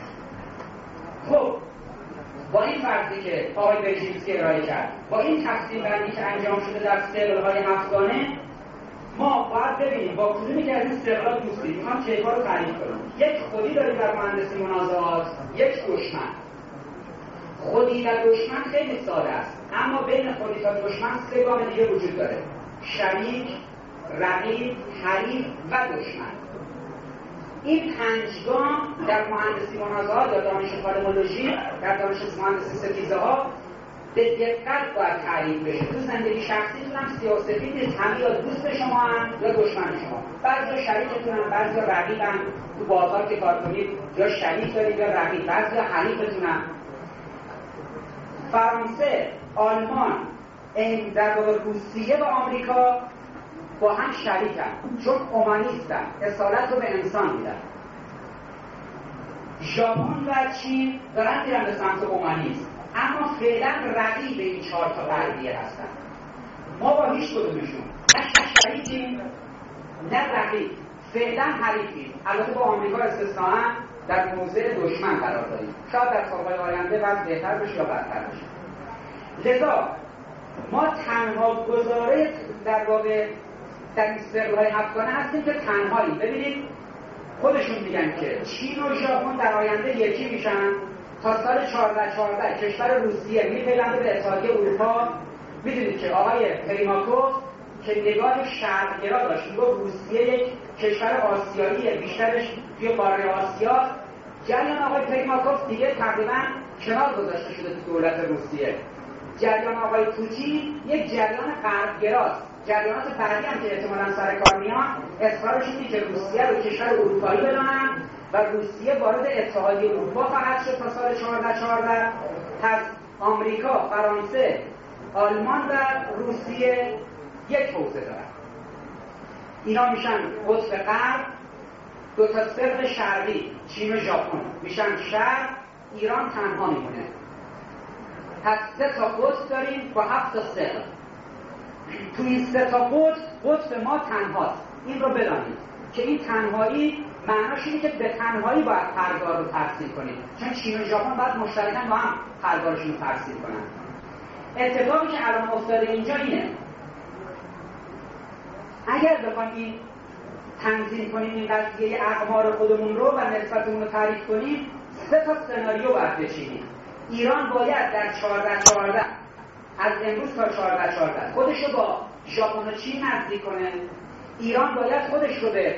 A: خب با این فرضی که آقای برژینسکی ارائه کرد، با این تقسیم بندی که انجام شده در سلول‌های هفتگانه، ما باید ببینیم با کدومی که از این سلول‌ها دوستیم. میخوام کیفا رو تعریف کنم. یک خودی داریم در مهندسی منازعات، یک دشمن. خودی و دشمن خیلی ساده است، اما بین خودی تا دشمن 3 گام دیگه وجود داره: شریک، رقیب، حریف و دشمن. این 5 گام در مهندسی منازعات یا دانش فالمولوژی، در دانش مهندسی ستیزه‌ها به دقت باید تعریف بشه. تو زندگی شخصیتون هم سیاه‌وسفید نیست، همه یا دوست شما هم یا دشمن شما. بعضیا شریکتون هم، بعضیا رقیبن. تو بازار که کار کنید یا شریک دارید یا رقیب، بعضیا حریفتون هم. فرانسه، آلمان، در واقع روسیه و آمریکا با هم شریکن، چون اومانیستن، اصالت رو به انسان میدن. ژاپن و چین دارن میرن به سمت اومانیسم، اما فعلا رقیب این 4 تا غربیه هستن. ما با هیچ کدومشون نه شریکیم نه رقیب، فعلا حریفیم. البته با آمریکا استثناء در موضع دشمن قرار داریم. شاید در سالهای آینده وضع بهتر بشه یا بدتر بشه. لذا ما تنها گزاره در واقع در این سرهای افغانه هستیم که تنهایی. ببینید خودشون میگن که چین و ژاپن در آینده یکی میشن. تا سال 1414 کشور روسیه میپیونده به اتحادیه اروپا. میدونید که آقای پریماکوف که نگاه شرق‌گرا داشت، میگفت روسیه یک کشور آسیاییه، بیشترش توی قاره آسیا. جریان آقای پریماکوف دیگه تقریبا کنار گذاشته شده تو دولت روسیه. جریان آقای پوتین یک جریان غرب‌گراست. جریانات بعدی هم که احتمالاً سر کار میان اصرارشون اینه که روسیه رو کشور اروپایی بدونن و روسیه وارد اتحادیه اروپا خواهد شد تا سال 1414. پس آمریکا، فرانسه، آلمان و روسیه یک حوزه دارن. اینا میشن قطب غرب. 2 تا سرق شرقی چین و ژاپن میشن شرق. ایران تنها میمونه. پس 3 تا قطب داریم با 7 تا سرق. توی این 3 تا قطب ما تنهاست. این رو بدانید که این تنهایی معناش اینه که به تنهایی باید پرگار رو ترسیم کنیم، چون چین و ژاپن باید مشترکاً با هم پرگارشون رو ترسیم کنن. اتفاقی که الان افتاده اینجا اینه، اگر بخوایم این تنظیم کنیم این قضیه اقمار خودمون رو و نسبتمون رو تعریف کنیم، 3 تا سناریو باید بچینیم. ایران باید در 1414 از امروز تا 1414 خودش رو با ژاپن و چین نزدیک کنه. ایران باید خودش رو به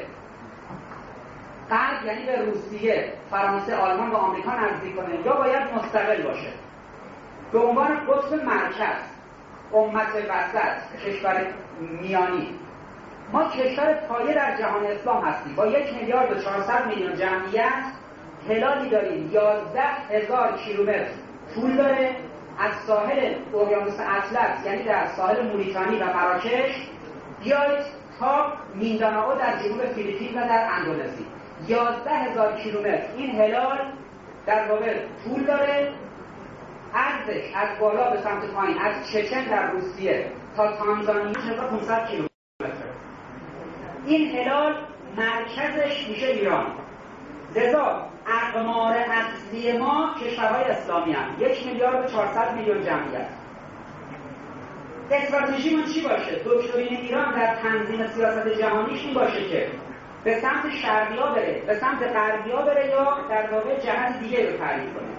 A: غرب یعنی به روسیه، فرانسه، آلمان و آمریکا نزدیک کنه، یا باید مستقل باشه به عنوان قطب مرکز، امت وسط، کشور میانی. ما کشور پایه در جهان اسلام هستیم با 1,400,000,000 جمعیت. هلالی داریم 11,000 کیلومتر طول داره از ساحل اقیانوس اطلس یعنی در ساحل موریتانی و مراکش بیایید تا میندانائو در جنوب فیلیپین و در اندونزی. 11,000 کیلومتر این هلال در واقع طول داره. عرضش از بالا به سمت پایین از چچن در روسیه تا تانزانیا 1500 کیلومتر. این هلال مرکزش میشه ایران. لذا اقمار اصلی ما کشورهای اسلامی هم 1,400,000,000 جمعیت. استراتژیمون چی باشه؟ دکترین ایران در تنظیم سیاست جهانیش این باشه که به سمت شرقیا بره، به سمت غربیا بره، یا در واقع جهت دیگه رو تعریف کنه.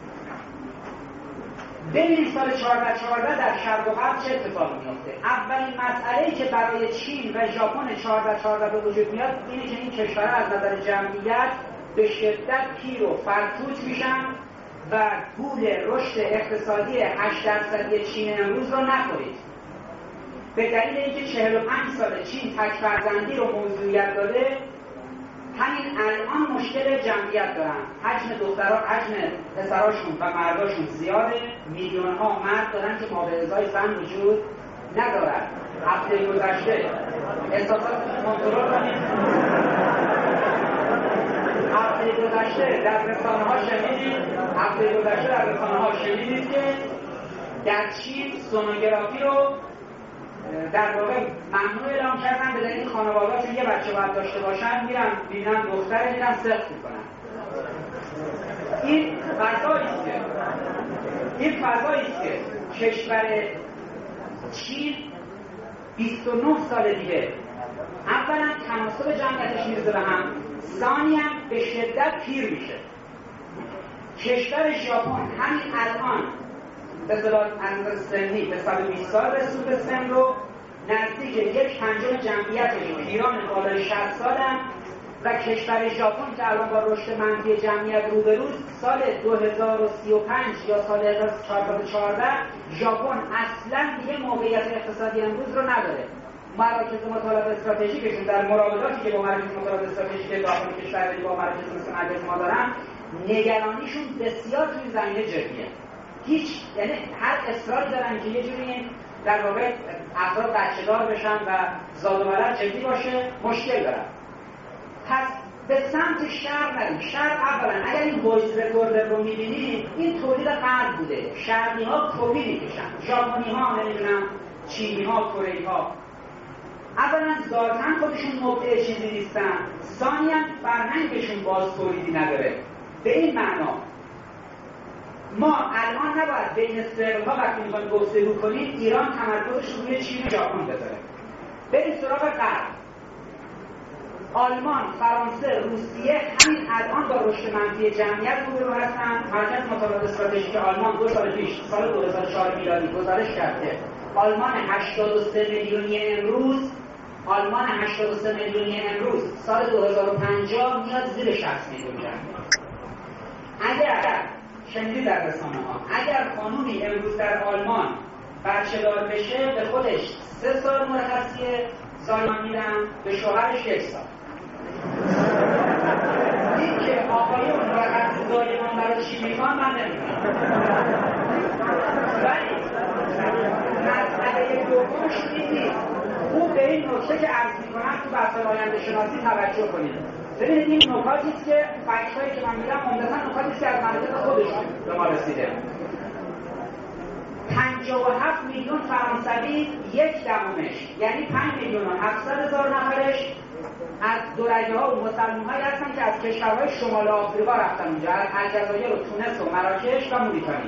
A: ببینید سال 1414 در شرق و غرب چه اتفاقی میفته. اولین مسئله‌ای که برای چین و ژاپن 1414 به وجود میاد اینه که این کشورها از نظر جمعیت به شدت پیر و فرتوت میشن و گول رشد اقتصادی 8% چین امروز رو نخورید. به دلیل اینکه 45 سال چین تک فرزندی رو موضوعیت داده، همین الان مشکل جمعیت دارن. حجم دخترها، حجم پسراشون و مرداشون زیاده. میلیون ها مرد دارن که مابعضای زن وجود ندارن. هفته گذشته احساسات کنترل کنید. هفته گذشته در رسانه ها شنیدید که در چین سونوگرافی رو در واقع ممنوع اعلام کردن به دلیل خانواده‌هاشون یه بچه باید داشته باشن، میرن ببینن دختره میرن سخت میکنن. این فضایی است که کشور چین 29 سال دیگه اولا تناسب جمعیتش میرزه به هم، ثانیاً به شدت پیر میشه. کشور ژاپن همین الان به اصطلاح از سنی به 120 سال رسید به سن رو، نزدیک 1/5 جمعیتش پیران بالای 60 سالن و کشور ژاپن که الان با رشد منفی جمعیت روبروست، سال 2035 یا سال 1414 ژاپن اصلا دیگه موقعیت اقتصادی امروز رو نداره. مراکز مطالعات استراتژیکشون در مراوداتی که با مراکز مطالعات استراتژیک داخل کشور با مراکز مثل مرکز ما دارن، نگرانیشون بسیار توی زمینه جدیه هیچ، یعنی هر اصراری دارن که یه جوری در واقع افراد بچه‌دار بشن و زاد و ولد جدی باشه، مشکل دارن. پس به سمت شرق نریم. شرق اولا اگر این وایس رکوردر رو می‌بینید، این تولید غرب بوده. شرقی‌ها کپی می‌کشن، ژاپنی‌ها، نمیدونم چینی‌ها، کره‌ای‌ها. اولا ذاتاً خودشون مبدع چیزی نیستن، ثانیاً فرهنگشون باز تولیدی نداره. به این معنا ما الان نباید بین سرها وقتی میخوایم گفتگو کنیم ایران تمرکزش رو روی چین و ژاپن بذاره. بریم سراغ غرب. آلمان، فرانسه، روسیه همین الان با رشد منفی جمعیت روبرو هستن. مرکز مطالعات استراتژیک آلمان 2 سال پیش، سال 2004 میلادی گزارش کرده آلمان 83 میلیونی امروز، آلمان 83 میلیونی امروز سال 2050 میاد زیر 60 میلیون جمعیت. اگر شنیدید در رسانه‌ها اگر خانومی امروز در آلمان بچه دار بشه به خودش 3 سال مرخصی سالانه میدن، به شوهرش 1 سال. این که آقایون مرخصی دائما برای چی میخوان من نمیدونم. ولی مسئله دومش این نیست. خوب به این نکته که عرض میکنم تو بحث آینده شناسی توجه کنید. ببینید این نکاتی است که فکتایی که من میگم عمدتاً نکاتی است که از مناطق خودشون به ما رسیده. 57 میلیون فرانسوی 1/10 یعنی 5,700,000 نفرش از دورگه‌ها و مسلمان‌هایی هستن که از کشورهای شمال آفریقا رفتن اونجا، از الجزایر و تونس و مراکش و موریتانی.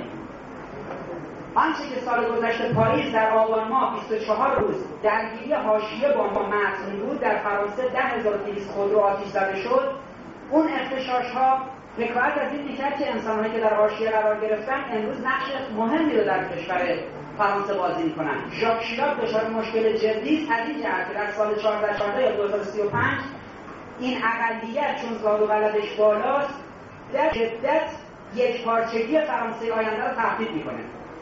A: آنچه که سال گذشته پاریس در آبان ماه 24 روز درگیری حاشیه با متن بود، در فرانسه 10,200 خودرو آتش زده شد. اون اغتشاش‌ها حکایت از این میکرد که انسان‌هایی که در حاشیه قرار گرفتن امروز نقش مهمی رو در کشور فرانسه بازی می‌کنن. ژاک شیراک دچار مشکل جدی است از این جهت که در سال 14 یا 2035 این اقلیت چون زاد و ولدش بالاست در شدت یکپارچگی فرانسه آینده رو تهدید می‌کنه.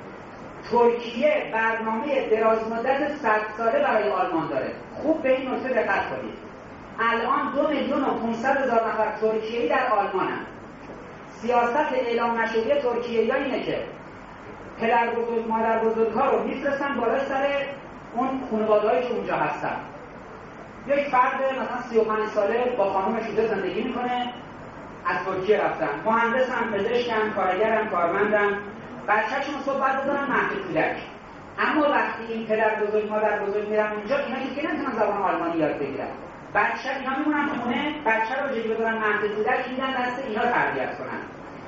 A: ترکیه برنامه درازمدت 100 ساله برای آلمان داره. خوب به این نکته دقت کنید. الان 2,500,000 نفر ترکیه‌ای در آلمان هستند. سیاست اعلام نشده ترکیه‌ای اینه که پدر بزرگ مادر بزرگ‌ها رو میفرستن بالای سر اون خانواده‌هایی که اونجا هستن. یک فرد مثلا 35 ساله با خانومش اونجا زندگی میکنه، از ترکیه رفتن، مهندسن، پزشکن، کارگرن، کارمندن، بچه‌شون صحبت بزنن مهد کودک. اما وقتی این پدر بزرگ مادر بزرگ میرن اونجا، اینا که نمیتونن زبان آلمانی یاد بگیرن. بچه اینا میمونن خونه، بچه رو جلوی بذارن مهد کودک، میدن دست اینا تربیت کنن.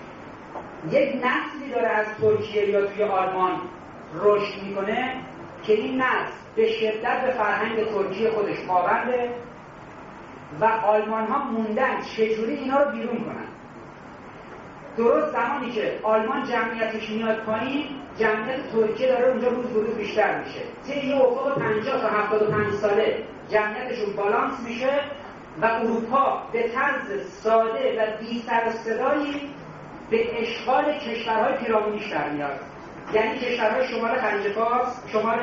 A: یک نسلی داره از ترکیه یا توی آلمان رشد میکنه که این نسل به شدت به فرهنگ ترکیه خودش پابنده و آلمان ها موندن چجوری اینا رو بیرون کنن. درست زمانی که آلمان جمعیتش میاد پایین، جمعیت ترکیه داره اونجا روز به روز بیشتر میشه. طی یه افق 50 تا 75 ساله جمعیتشون بالانس میشه و اروپا به طرز ساده و بی سر و صدایی به اشغال کشورهای پیرامونیش در میاد. یعنی کشورهای شمال خلیج فارس، شمال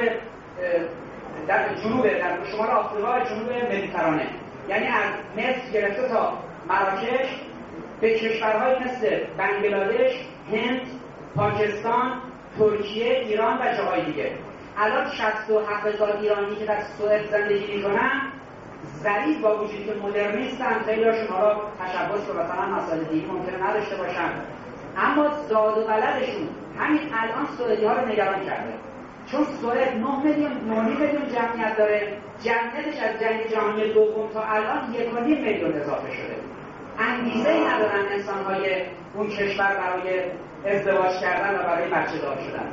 A: در جنوب، در شمال آفریقا، جنوب مدیترانه، یعنی از مصر گرفته تا مراکش به کشورهای مثل بنگلادش، هند، پاکستان، ترکیه، ایران و جاهای دیگه. الان 67,000 ایرانی که در سوئد زندگی میکنن ظریف با وجودی که مدرنیستن، خیلی هاشون حالا تشبث رو مثلا مسائل دیگه ممکنه نداشته باشن، اما زاد و ولدشون همین الان سوئدی ها رو نگران کرده. چون سوئد 9 میلیون جمعیت داره، جمعیتش از جنگ جهانی دوم تا الان 1.5 میلیون اضافه شده. انگیزه‌ای ندارن انسان‌های اون کشور برای ازدواج کردن و برای بچه دار شدن.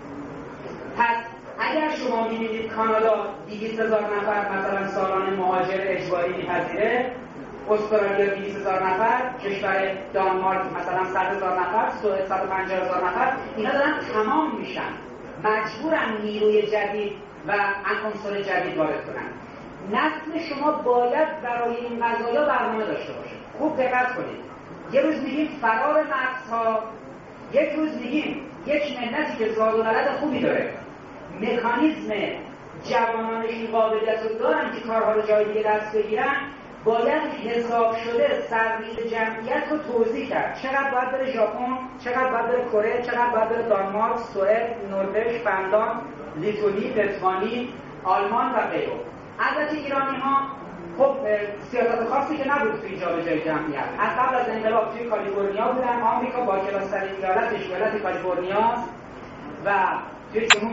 A: پس اگر شما می‌بینید کانادا 200,000 نفر مثلا سالانه مهاجر اجباری می‌پذیره، استرالیا 200,000 نفر، کشور دانمارک مثلا 100,000 نفر، سوئد 150,000 نفر، اینا دارن تمام میشن، مجبورن نیروی جدید و عناصر جدید وارد کنن. نسل شما باید برای این قضایا برنامه داشته باشه. خوب دقت کنید. یه روز میگیم فرار مغزها، یک روز میگیم یک ملتی که زاد و ولد خوبی داره، مکانیزم جوانانش این قابلیت رو دارن که کارها رو جای دیگه دست بگیرن، باید حساب شده سرریز جمعیت رو توضیح کرد. چقدر باید بره ژاپن، چقدر باید بره کره، چقدر باید بره دانمارک، سوئد، نروژ، فنلاند، لیتوانی، لتوانی، آلمان و غیره. البته ایرانی‌ها خب سیاست خاصی که نبود توی جابجایی جمعیت. از قبل از انقلاب توی کالیفرنیا بودن. آمریکا با کلاسترین ایالتش ایالت کالیفرنیاست و توی جنوب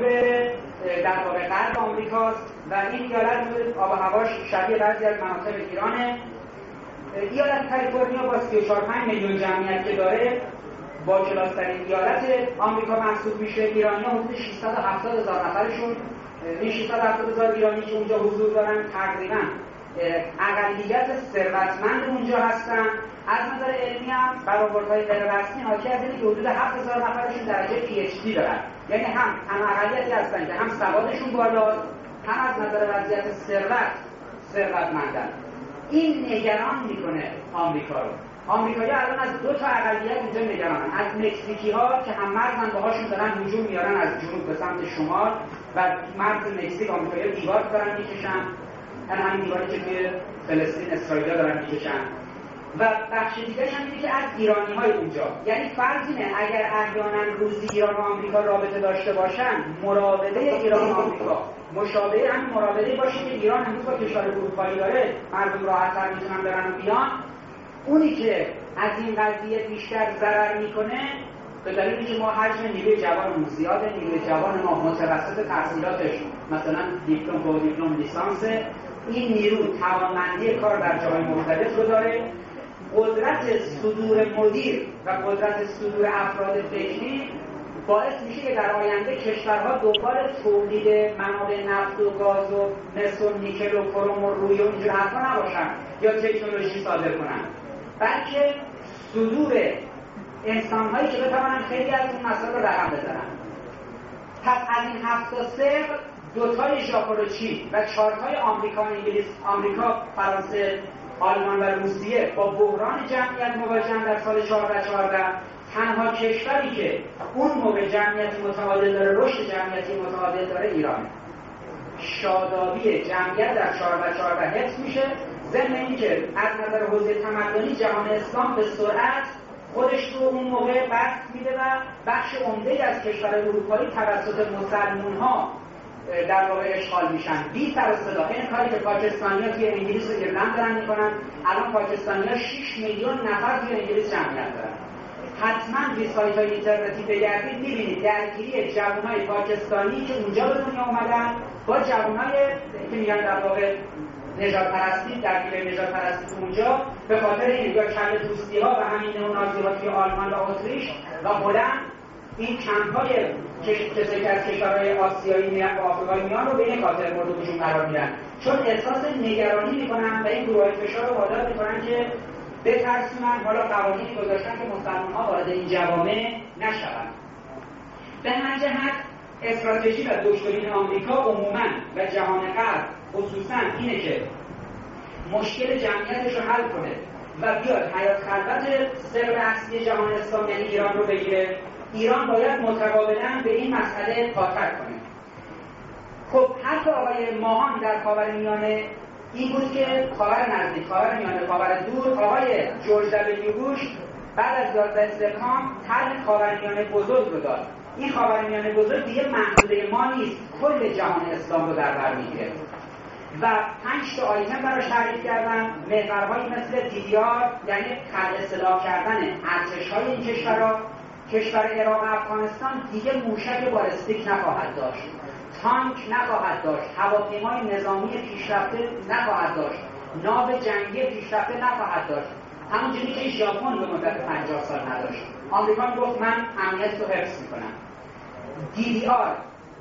A: در واقع غرب آمریکاست و این ایالت آب و هواش شبیه بعضی از مناطق ایرانه. ایالت کالیفرنیا با 34-35 میلیون جمعیت که داره با کلاسترین ایالت آمریکا محسوب میشه. ایرانی‌ها حدود 670,000 نفرشون، این 670,000 ایرانی که اونجا حضور دارن تقریباً اقلیت ثروتمند اونجا هستن. از نظر علمی هم برآوردهای غیر رسمی حاکی از اینه که حدود 7,000 نفرشون درجه PhD دارن، یعنی هم اقلیتی هستن که هم سوادشون بالاست، هم از نظر وضعیت ثروتمندن. این نگران میکنه آمریکا رو. آمریکایی‌ها الان از دو تا اقلیت اونجا نگرانن، از مکزیکی‌ها که هم مرزن باهاشون دارن هجوم میارن از جنوب به سمت شمال و مرز مکزیک آمریکایی‌ها دیوار دارن میکشن، همین دیواری که توی فلسطین اسرائیل دارن میکشن. و بخش دیگه‌ش هم اینه که از ایرانی‌های اونجا، یعنی فرض اینه اگر احیانا روزی ایران و آمریکا رابطه داشته باشن، مراوده ایران و آمریکا مشابه همین مراوده باشه که ایران امروز با کشور اروپایی داره، مردم راحت‌تر میتونن برن و بیان. اونی که از این قضیه بیشتر ضرر میکنه به دلیلی که ما حجم نیروی جوانمون زیاده، نیروی جوان ما متوسط تحصیلاتش مثلا دیپلم، فوق دیپلم، لیسانس، این نیرو توانمندی کار در جاهای مختلف رو داره، قدرت صدور مدیر و قدرت صدور افراد فکری باعث میشه که در آینده کشورها دنبال تولید منابع نفت و گاز و مس و نیکل و کروم و روی و اینجور حرفا نباشن یا تکنولوژی صادر کنن، بلکه صدور انسان‌هایی که بتوانن خیلی از این مسائل رو رقم بزنن. پس از این 7 تا صفر، 2 تای ژاپن و چین و 4 تای آمریکا و انگلیس، آمریکا، فرانسه، آلمان و روسیه با بحران جمعیت مواجهن در سال 1414. تنها کشوری که اون موقع جمعیت متعادل داره، رشد جمعیتی متعادل داره، ایرانه. شادابی جمعیت در 1414 حفظ میشه، ضمن اینکه از نظر حوزه تمدنی جهان اسلام به سرعت خودش رو اون موقع بسط میده و بخش عمده‌ای از کشور اروپایی توسط مسلمان‌ها در واقع اشغال میشن. بی سر و صدا. این کاری که پاکستانی‌ها توی انگلیس و ایرلند دارن میکنن. الان پاکستانی‌ها 6 میلیون نفر توی انگلیس جمعیت دارن. حتما توی سایت‌های اینترنتی بگردید می‌بینید درگیری جوانای پاکستانی که اونجا به دنیا اومدن با جوانای که میگن در واقع نژاد پرستی، درگیری نژاد پرستی اونجا به خاطر این یا کل دوستی‌ها و همین نئونازی‌ها توی آلمان و اتریش و هلند این کمپ‌های کسایی که از کشورهای آسیایی میان و آفریقایی میان رو به این خاطر مورد هجوم قرار میدن، چون احساس نگرانی میکنن و این گروه‌های فشار رو وادار میکنن که بترسونن، حالا قوانینی گذاشتن که مسلمان‌ها وارد این جوامع نشوند. به هر جهت استراتژی و دکترین آمریکا عموماً و جهان غرب خصوصاً اینه که مشکل جمعیتش رو حل کنه و بیاد حیات خلوت سر اصلی جهان اسلام یعنی ایران رو بگیره. ایران باید متقابلاً به این مسئله پاتر کنه. خب حتی آقای ماهان در خاورمیانه این بود که خاور نزدیک، خاورمیانه، خاور دور، آقای جورج دبلیو بوش بعد از 11 سپتامبر طرح خاورمیانه بزرگ رو داد. این خاورمیانه بزرگ دیگه محدوده ما نیست، کل جهان اسلام رو در بر میگیره و 5 تا آیتم براش تعریف کردن. محورهایی مثل DDR یعنی خلع سلاح کردن ارتش‌های این کشورها. کشور عراق و افغانستان دیگه موشک بالستیک نخواهد داشت، تانک نخواهد داشت، هواپیمای نظامی پیشرفته نخواهد داشت، ناو جنگی پیشرفته نخواهد داشت، همونجوری که ژاپن به مدت 50 سال نداشت. آمریکا گفت من امنیت رو حفظ میکنم. DDR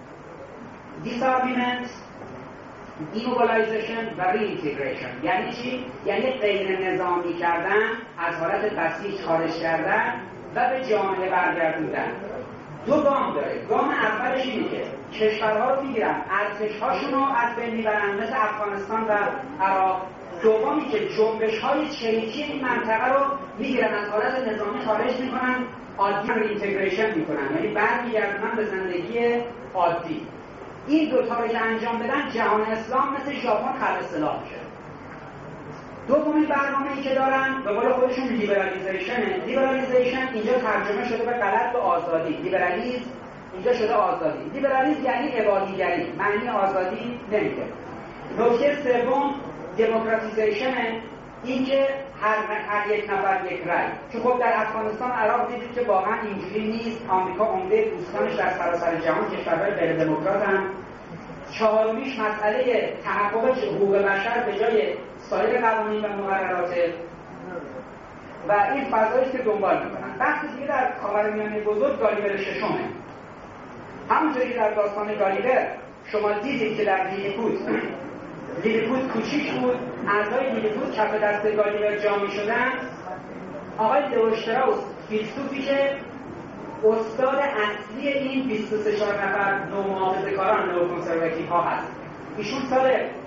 A: Disarmament, Demobilization و Reintegration یعنی چی؟ یعنی غیر نظامی کردن، از حالت بسیج خارج کردن و به جامعه برگردوندن. 2 گام داره. گام اولش اینه که کشورها رو میگیرن، ارتش‌هاشون رو از بین میبرن مثل افغانستان و عراق. دومی که جنبش‌های چریکی این منطقه رو میگیرن، از حالت نظامی خارج میکنن، عادی رینتگریشن میکنن، یعنی برمیگردونن به زندگی عادی. این 2 تا رو که انجام بدن جهان اسلام مثل ژاپن خلع سلاح میشه. دومین برنامه‌ای که دارن به قول خودشون لیبرالیزیشنه. لیبرالیزیشن اینجا ترجمه شده به غلط به آزادی. لیبرالیسم اینجا شده آزادی. لیبرالیسم یعنی عبادیگری، معنی آزادی نمیده. نکته سوم دموکراتیزیشنه، این که هر یک نفر یک رأی. که خب در افغانستان عراق دیدید که واقعا اینجوری نیست. آمریکا عمده دوستانش در سراسر جهان کشورهای غیر دموکراتن. چهارمیش مسئله تحقق حقوق بشر به جای سایر قوانین و مقررات و این فضایی که دنبال میکنن. بحث دیگه در خاورمیانه بزرگ گالیور ششمه. همونطوری که در داستان گالیور شما دیدید که در لیلیپوت کوچیک بود، اعضای لیلیپوت کف دست گالیور جا میشدن. آقای لئو شتراوس فیلسوفی که استاد اصلی این 23 نفر نومحافظه‌کاران نوکنسرواتیو ها هست، ایشون سال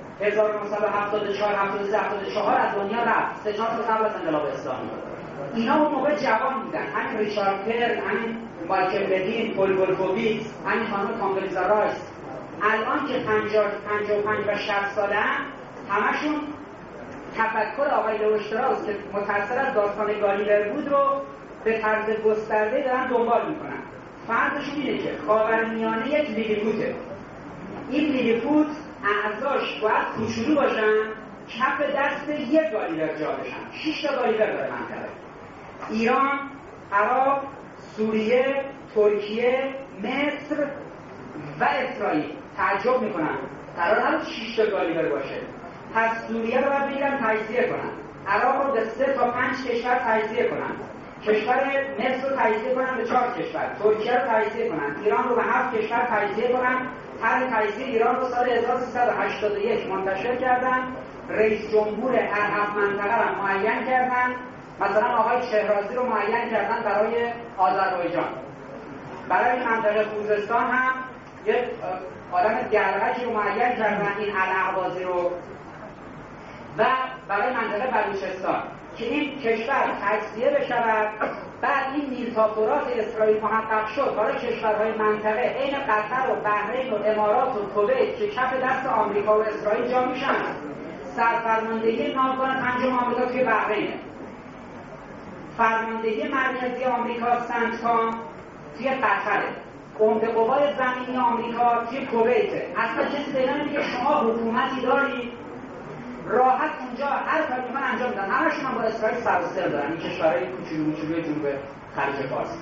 A: 1974 از دنیا رفت، 3-4 سال قبل از انقلاب اسلامی. اینا اون موقع جوان بودن، همین ریچارد کرن، همین مایکل لوین، پول ولفوویتس، همین خانم کاندولیزا رایس. الان که 55 و 60 ساله همشون تفکر آقای لئو شتراوس که متأثر از داستان گالیور بود رو به طرز گسترده دارن دنبال میکنن. فرضشون اینه که خاورمیانه یک لیلیپوته. این لیلیپوت اعضاش باید کوچولو باشن، کف دست یک گالیور جا بشن. 6 تا گالیور داره منطقه: ایران، عراق، سوریه، ترکیه، مصر و اسرائیل. تعجب میکنن قرار نبود 6 تا گالیور باشه. پس سوریه رو باید بگیرن تجزیه کنن، عراق رو به 3 تا 5 کشور تجزیه کنن، کشور مصر رو تجزیه کنن به 4 کشور، ترکیه رو تجزیه کنن، ایران رو به 7 کشور تجزیه کنن. طرح تجزیه ایران رو سال 1381 منتشر کردن. رئیس جمهور هر 7 منطقه رو معین کردن. مثلا آقای شهرازی رو معین کردن برای آذربایجان. برای منطقه خوزستان هم یک آدم گرگجی رو معین کردن، این الاهوازی رو. و برای منطقه بلوچستان که این کشور تجزیه بشود. بعد این نیل تا فرات اسرائیل محقق شد، برای کشورهای منطقه عین قطر و بحرین و امارات و کویت که کف دست آمریکا و اسرائیل جا میشن. سرفرماندهی ناوگان پنجم آمریکا توی بحرینه، فرماندهی مرکزی آمریکا سنتکام توی قطره، عمده قوای زمینی آمریکا توی کویته. اصلا کسی پیدا نمیگه شما حکومتی داری راحت اونجا هر کاری میخوان انجام بدن. همشون هم با اسرائیل سر و سر دارن، این کشورهای کوچولو جنوب خلیج فارس.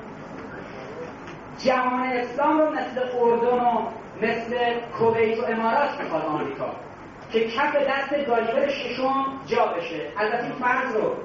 A: جهان اسلام رو مثل اردن و مثل کویت و امارات میخواد آمریکا که کف دست گالیور ششم جا بشه. البته این فرض رو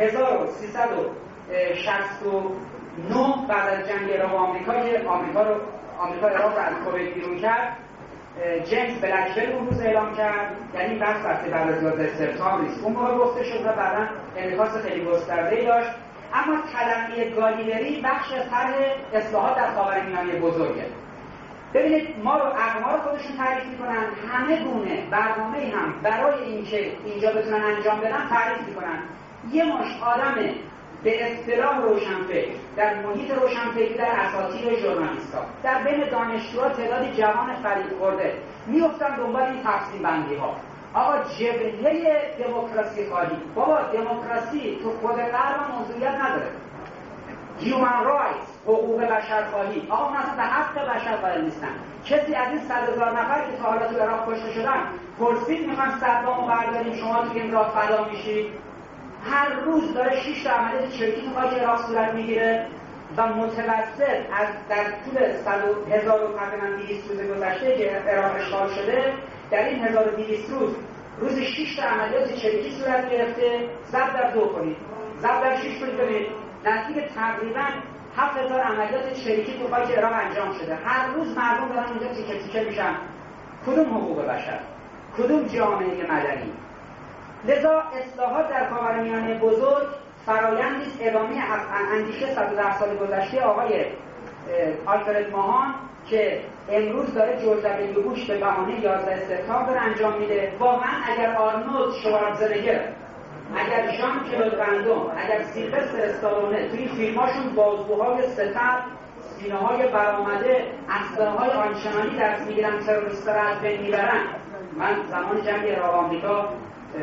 A: 1369 بعد از جنگ عراق آمریکا عراق رو از کویت بیرون کرد، جیمز بلکبل اون روز اعلام کرد. یعنی این بحث وقتی بعد از 11 سپتامبر نیست، اون موقع گفته شد و بعدا انعکاس خیلی گسترده‌ای داشت. اما تلقی گالیوری بخش از طرح اصلاحات در خاورمیانه بزرگه. ببینید ما رو اقمار خودشون تعریف میکنن، همه گونه برنامه‌ای هم برای اینکه اینجا بتونن انجام بدن تعریف میکنن. یه مش آدم به اصطلاح روشنفکر در محیط روشنفکری، در اساطیر ژورنالیست‌ها، در بین دانشجوها تعدادی جوان فریب خورده میافتن دنبال این تقسیم بندی ها. آقا جبهه دموکراسی خواهی، بابا دموکراسی تو خود غرب موضوعیت نداره. هیومن رایتس، حقوق بشر خواهی، آقا من اصلا به حق بشر قائل نیستن. کسی از این 100,000 نفر که تا حالا تو عراق کشته شدن پرسید میخوان صدامو برداریم شما تو این راه فدا میشید؟ هر روز داره 6 تا عملیات چریکی تو خاک عراق صورت میگیره و متوسط از در طول 1200 روز گذشته که عراق اشغال شده، در این 1200 روز 6 تا عملیات چریکی صورت گرفته. ضرب در 2 کنید، ضرب در 6 کنید، ببینید نزدیک تقریبا 7000 عملیات چریکی تو خاک عراق انجام شده. هر روز مردم دارن اونجا تیکه تیکه میشن. کدوم حقوق بشر؟ کدوم جامعه مدنی؟ لذا اصلاحات در خاورمیانه بزرگ فرایندی است ادامه اندیشه 110 سال گذشته آقای آلفرد ماهان که امروز داره جورج دبلیو بوش به بهانه 11 سپتامبر انجام میده. واقعا اگر آرنولد شوارزنگر، اگر ژان کلود وندوم، اگر سیلوستر استالونه توی فیلماشون بازوهای ستر، سینه‌های برآمده، اسلحه‌های آنچنانی دست میگیرن تروریست‌ها را از بین میبرن. من زمان جنگ عراق آمریکا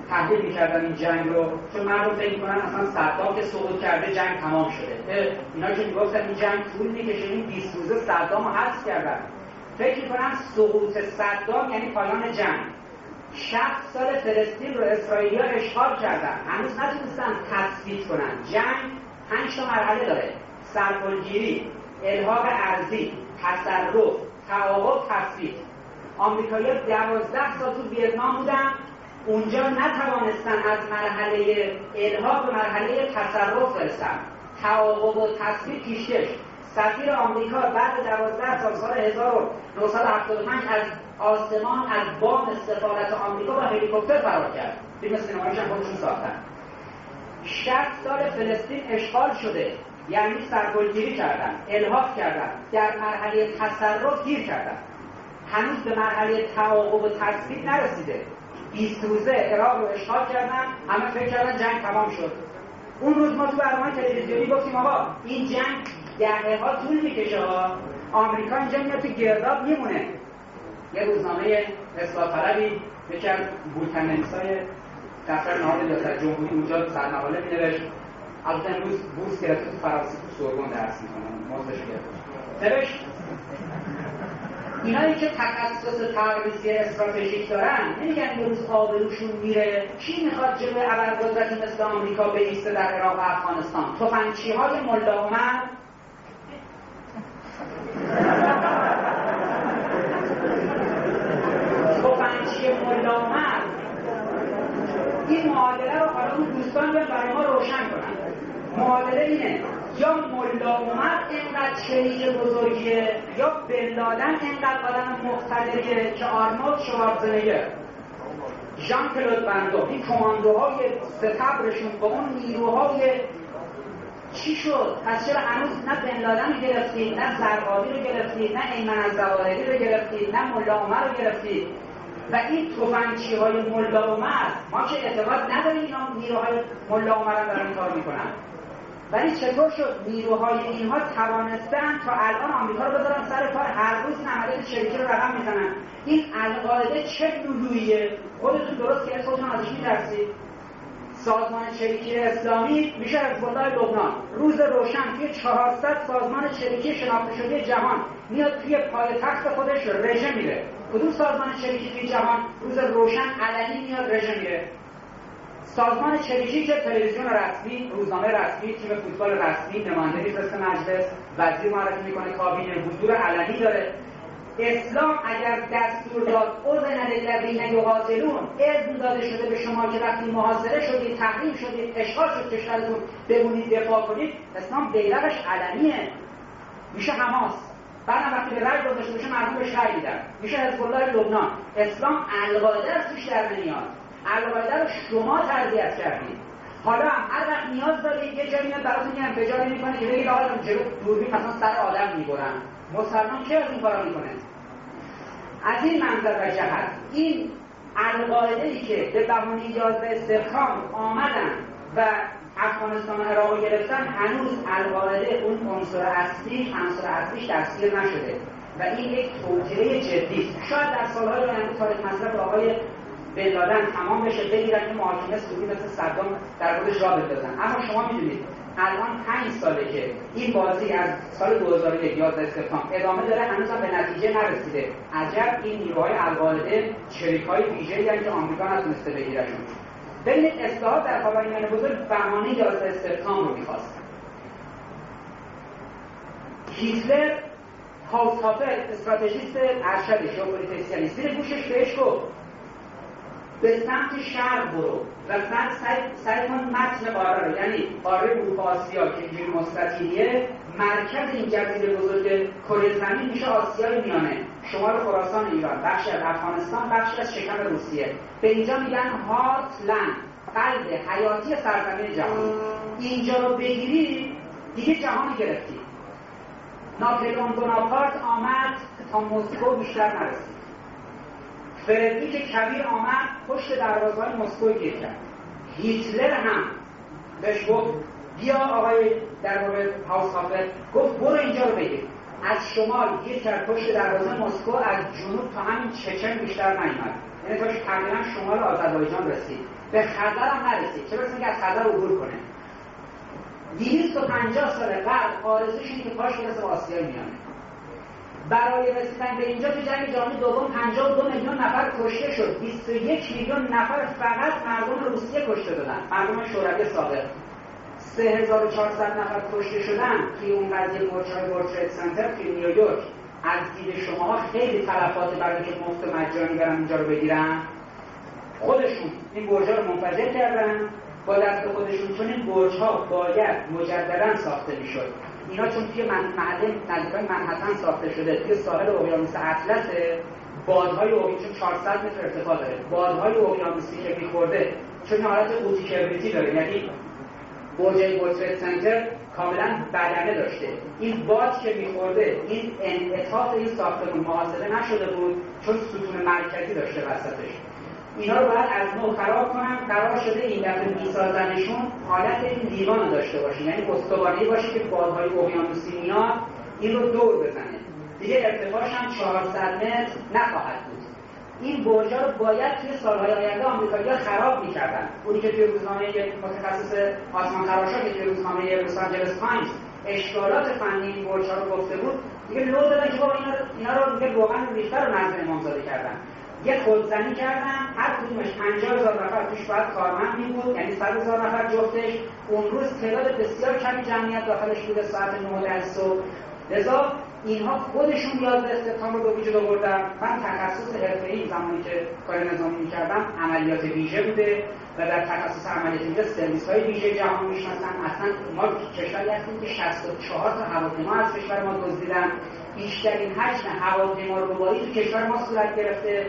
A: تحلیل می‌کردن این جنگ رو، چون مردم فکر می‌کنن اصلا صدام که سقوط کرده جنگ تمام شده. اینا که میگفتن این جنگ طول می‌کشه، این 20 روزه صدام رو حذف کردن. فکر می‌کنن سقوط صدام یعنی پایان جنگ. 60 سال فلسطین رو اسرائیلی‌ها اشغال کردن، هنوز نتونستن تثبیت کنن. جنگ 5 تا مرحله داره: سرپلگیری، الحاق ارضی، تصرف، تعاقب، تثبیت. آمریکایی‌ها 12 سال تو ویتنام بودن، اونجا نتوانستن از مرحله الحاق به مرحله تصرف برسن. تعاقب و تثبیت پیشکش. سفیر آمریکا بعد 12 سال سال 1975 از آسمان از بام سفارت آمریکا با هلیکوپتر فرار کرد. فیلم سینماییش هم خودشون ساختن. 60 سال فلسطین اشغال شده، یعنی سرپلگیری کردن، الحاق کردن، در مرحله تصرف گیر کردن، هنوز به مرحله تعاقب و تثبیت نرسیده. 20 روزه عراق رو اشغال کردن، همه فکر کردن جنگ تمام شد. اون روز ما تو برنامه تلویزیونی گفتیم آقا این جنگ دهه‌ها طول میکشه، آمریکا اینجا میاد تو گرداب میمونه. یه روزنامه اصلاح طلبی یکی از بولتن‌نویسای دفتر نهاد ریاست جمهوری اونجا سرمقاله می‌نوشت، البته امروز بورس گرفته تو فرانسه تو سوربن درس می‌کنه، موضوعش گرفت. اینایی که تخصص تغذیه استراتژیک دارن نمیگن یه روز آبروشون میره. کی میخواد جلوی ابرقدرتی مثل آمریکا بایسته در عراق و افغانستان؟ تفنگچی‌های ملا عمر، تفنگچی ملا عمر. این معادله رو حالا اون دوستان بیان برای ما روشن کنن. معادله اینه: یا ملا عمر اینقدر شریک بزرگیه، یا بن لادن اینقدر آدم مقتدریه که آرنولد شوارزنگر، ژان کلود بندو، این کماندوهای ستبرشون با اون نیروهای چی شد؟ پس چرا هنوز نه بن لادن رو گرفتید، نه زرقاوی رو گرفتید، نه ایمن الظواهری رو گرفتید، نه ملا عمر رو گرفتید؟ و این تفنگچی‌های ملا عمر، ما که اعتقاد نداریم اینا نیروهای ملا عمر هم دارن کار میکنن، ولی چطور شد نیروهای اینها توانستن تا الان آمریکا رو بذارن سر کار؟ هر روز عملیات چریکی رو رقم میزنن. این القاعده چه لولوییه؟ خودتون درست که خودتون ازش میترسید. سازمان چریکی اسلامی میشه حزب الله لبنان، روز روشن توی 400 سازمان چریکی شناخته شده جهان میاد توی پایتخت خودش رژه میره. کدوم سازمان چریکی توی جهان روز روشن علنی میاد رژه میره؟ سازمان چریکی که تلویزیون رسمی، روزنامه رسمی، تیم فوتبال رسمی، نماینده میفرسته مجلس، وزیر معرفی میکنه، کابینه حضور علنی داره. اسلام اگر دستور داد اذن للذین یقاتلون، اذن داده شده به شما که وقتی محاصره شدید، تحریم شدید، اشغال شد کشورتون، بمونید دفاع کنید. اسلام بیرقش علنیه، میشه حماس. بعدم وقتی به رأی گذاشته بشه مردم بهش رأی میدن، میشه حزب الله لبنان. اسلام القاعده از توش در نمیاد. القاعده رو شما تربیت کردید. حالا هر وقت نیاز دارید یه جایی میاد براتون یه انفجاری میکنه که بگید آقا جلو دوربین مثلا سر آدم میبرن. مسلمان چه از این کارا میکنه؟ از این منظر و جهت این القاعده‌ای که به بهونه 11 استحکام آمدن و افغانستان و عراق گرفتن، هنوز القاعده اون عنصر اصلیش دستگیر نشده و این یک توطئه جدی است. شاید در سالهای آینده تاریخ مصرف آقای بن لادن تمام بشه، بگیرن که محاکمه سوری مثل صدام در خودش راه بندازن. اما شما میدونید الان 5 ساله که این بازی از سال 2001 11 سپتامبر ادامه داره، هنوز هم به نتیجه نرسیده. عجب این نیروهای القاعده شریکای ویژه‌ای هستند که آمریکا نتونسته بگیرشون. ببینید اصلاحات در خاورمیانه بزرگ بهانه 11 سپتامبر رو می‌خواست. هیتلر هاوسهافر استراتژیست ارشد ژئوپلیتیسیانیست زیر گوشش بهش گفت به سمت شرق برو و سعی کن متن قاره رو، یعنی قاره اروپا آسیا که اینجوری مستطیلیه، مرکز این جزیره بزرگ کره زمین میشه آسیای میانه، شمال خراسان ایران، بخشی از افغانستان، بخشی از شکم روسیه. به اینجا میگن هارتلند، قلب حیاتی سرزمین جهان. اینجا رو بگیری دیگه جهانی گرفتی. ناپلئون بوناپارت آمد تا مسکو بیشتر نرسید. فردریک کبیر آمد پشت دروازه‌های مسکو گیر کرد. هیتلر هم بهش گفت بیا آقای در مورد هاوسهافر، گفت برو اینجا رو بگیر. از شمال گیر کرد پشت دروازه مسکو، از جنوب تا همین چچن بیشتر نیامد، یعنی تا تقریبا شمال آذربایجان رسید. به خزر هم نرسید، چه برسه که از خزر عبور کنه. 250 سال قبل آرزوش اینه که پاش برسه به آسیای میانه. برای رسیدن به اینجا تو جنگ جهانی دوم 52 میلیون نفر کشته شد. 21 میلیون نفر فقط مردم روسیه کشته دادن، مردم شوروی سابق. 3400 نفر کشته شدن که اون قضیه برج‌های ورلد ترید سنتر که نیویورک. از دید شماها خیلی تلفات برای که مفت مجانی برن اینجا رو بگیرن. خودشون این برج‌ها رو منفجر کردن با دست خودشون، چون این برج‌ها باید مجددا ساخته میشد. اینا چون توی محله نزدیک منهتن ساخته شده، توی ساحل اقیانوس اطلس، بادهای اقیانوسی 400 متر ارتفاع داره، بادهای اقیانوسی که می‌خورده چون حالت قوطی کبریتی داره، یعنی برج ورلد ترید سنتر کاملا بدنه داشته، این باد که می‌خورده این انعطاف این ساختمان محاسبه نشده بود چون ستون مرکزی داشته وسطش. اینا رو باید از نو خراب کنن. قرار شده این دفعه میسازنشون حالت این لیوان رو داشته باشه، یعنی استوانه‌ای باشه که بادهای اقیانوسی میاد این رو دور بزنه، دیگه ارتفاعش هم 400 متر نخواهد بود. این برج‌ها رو باید توی سال‌های آینده آمریکایی‌ها خراب می‌کردن. اونی که توی روزنامه متخصص آسمان خراشا که توی روزنامه لس آنجلس تایمز اشکالات فنی این برج‌ها رو گفته بود، دیگه لو دادن که بابا اینا رو دیگه روغن ریخته رو نظر امامزاده کردن. یه خودزنی کردن، هر کدومش 50,000 نفر توش باید کارمند می بود، یعنی 100,000 نفر جفتش. اون روز تعداد بسیار کمی جمعیت داخلش بوده ساعت 9 صبح. لذا اینها خودشون 11 سپتامبر رو به وجود آوردن. من تخصص حرفه‌ای زمانی که کار نظامی می‌کردم عملیات ویژه بوده و در تخصص عملیات ویژه سرویس‌های ویژه جهان می‌شناسن. اصلا ما کشوری هستیم که 64 تا هواپیما از کشور ما دزدیدن. بیشترین حجم هواپیمارباری تو کشور ما صورت گرفته.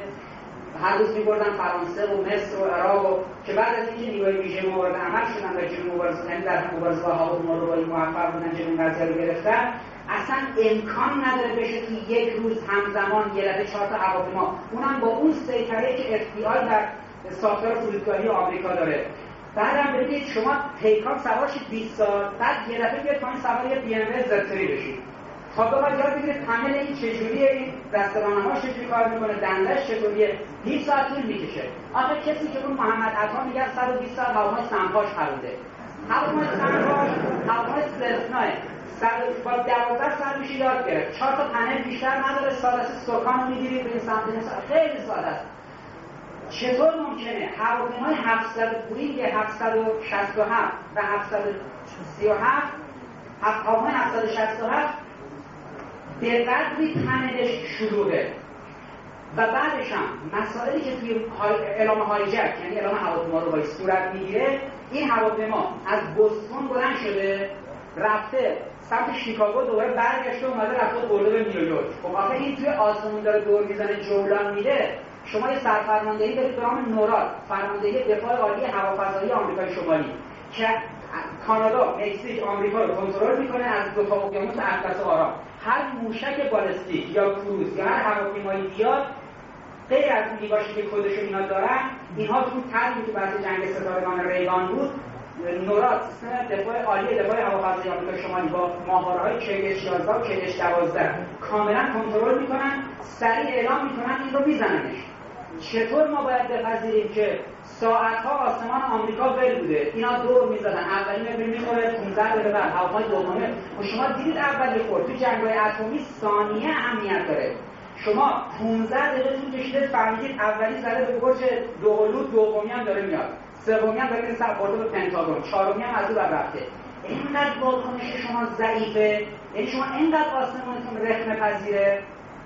A: هر روز می‌بردن فرانسه و مصر و عراق و که بعد از اینکه نیروهای ویژه ما وارد عمل شدن و جلوی مبارزه، یعنی در مبارزه با هواپیمارباری موفق بودن جلوی قضیه رو گرفتن، اصلا امکان نداره بشه که یک روز همزمان یه دفعه 4 تا هواپیما، اونم با اون سیطره‌ای که FBI در ساختار فرودگاهی آمریکا داره. بعدم ببینید شما پیکاپ سوار شید 20 سال، بعد یه دفعه بیاید پایین سوار یه BMW Z3 بشید. تا بعد یاد بگیرید پنل این چجوریه، این دسته‌بانه‌ها چجوری کار میکنه، دندش چطوریه، 20 ساعت طول میکشه. آخه کسی که اون محمد عطا میگه 120 ساعت هواپیمای سنپاش خریده. هواپیمای سنپاش هواپیمای سلفناه. با 12 سال میشه یاد گرفت. 4 تا پنل بیشتر نداره، سالس سکان میگیرید به سمت خیلی ساده است. چطور ممکنه هواپیمای 700 بوینگ 767 و 737 هواپیمای 767 به قدری پنلش شلوغه و بعدش هم مسائلی که توی اعلام هایجک، یعنی اعلام هواپیما رو باید صورت میگیره، این هواپیما از بوستون بلند شده رفته سمت شیکاگو، دوباره برگشته اومده رفته برده به نیویورک. خب آخه این توی آسمون داره دور میزنه جولان میده. شما یه سرفرماندهی دارید به نام نوراد، فرماندهی دفاع عالی هوافضایی آمریکای شمالی که کانادا، مکزیک، آمریکا رو کنترل میکنه از دو تا اقیانوس اطلس و آرام. هر موشک بالستیک یا کروز یا هر هواپیمایی بیاد غیر از اون دیواشی که کدشون اینا دارن، اینها تو طرحی که بعد جنگ ستارگان ریگان بود، نوراد سیستم دفاع عالی دفاع هوافضایی آمریکای شمالی با ماهواره‌های KH-11 و KH-12 کاملا کنترل میکنن، سریع اعلام میکنن این رو میزننش. چطور ما باید بپذیریم که ساعت‌ها آسمان آمریکا ول بوده، اینا دور می‌زدن، اولی مبل می‌خوره 15 دقیقه بعد هواپیمای دومه. و شما دیدید اولی خورد تو جنگ‌های اتمی ثانیه اهمیت داره. شما 15 دقیقه طول کشیده فهمیدید اولی زده به برج دوقلو، دومی هم داره میاد، سومی هم داره سر برده به پنتاگون، چهارمی هم از اون رفته. اینقدر واکنش شما ضعیفه، یعنی شما اینقدر آسمانتون رخنه پذیره.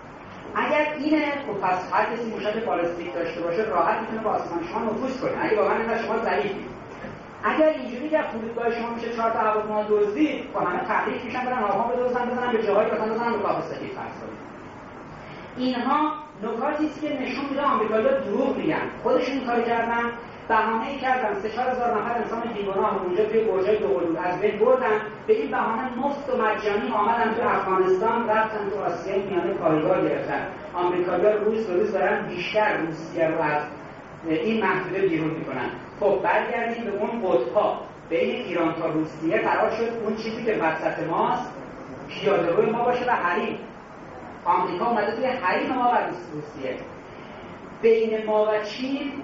A: اگر اینه خب پس هر کسی موشک بالستیک داشته باشه راحت میتونه با آسمان شما نفوذ کنه. اگه واقعا اینقدر شما ضعیفید، اگر اینجوری که فرودگاه شما میشه 4 تا هواپیما دزدید، با همه تحریک میشن برن هواپیما بدزدن، بزنن به جاهای مثلا بزنن رو کاخ سفید فرض کنید. اینها نکاتی است که نشون میده آمریکایی‌ها دروغ میگن. خودشون کار کردن، بهانه‌ای کردن 3-4 نفر انسان بیگناه اونجا توی برجای دوقلو از بین بردن، به این بهانه مفت و مجانی آمدن تو افغانستان، رفتن تو آسیای میانه پایگاه گرفتن. آمریکایی‌ها روز به روز دارن بیشتر روسیه رو از این محدوده بیرون میکنن. خب برگردیم به اون قطب‌ها. بین ایران تا روسیه قرار شد اون چیزی که وسط ماست پیاده روی ما باشه و حریم. آمریکا اومده توی حریم ما و روسیه. بین ما و چین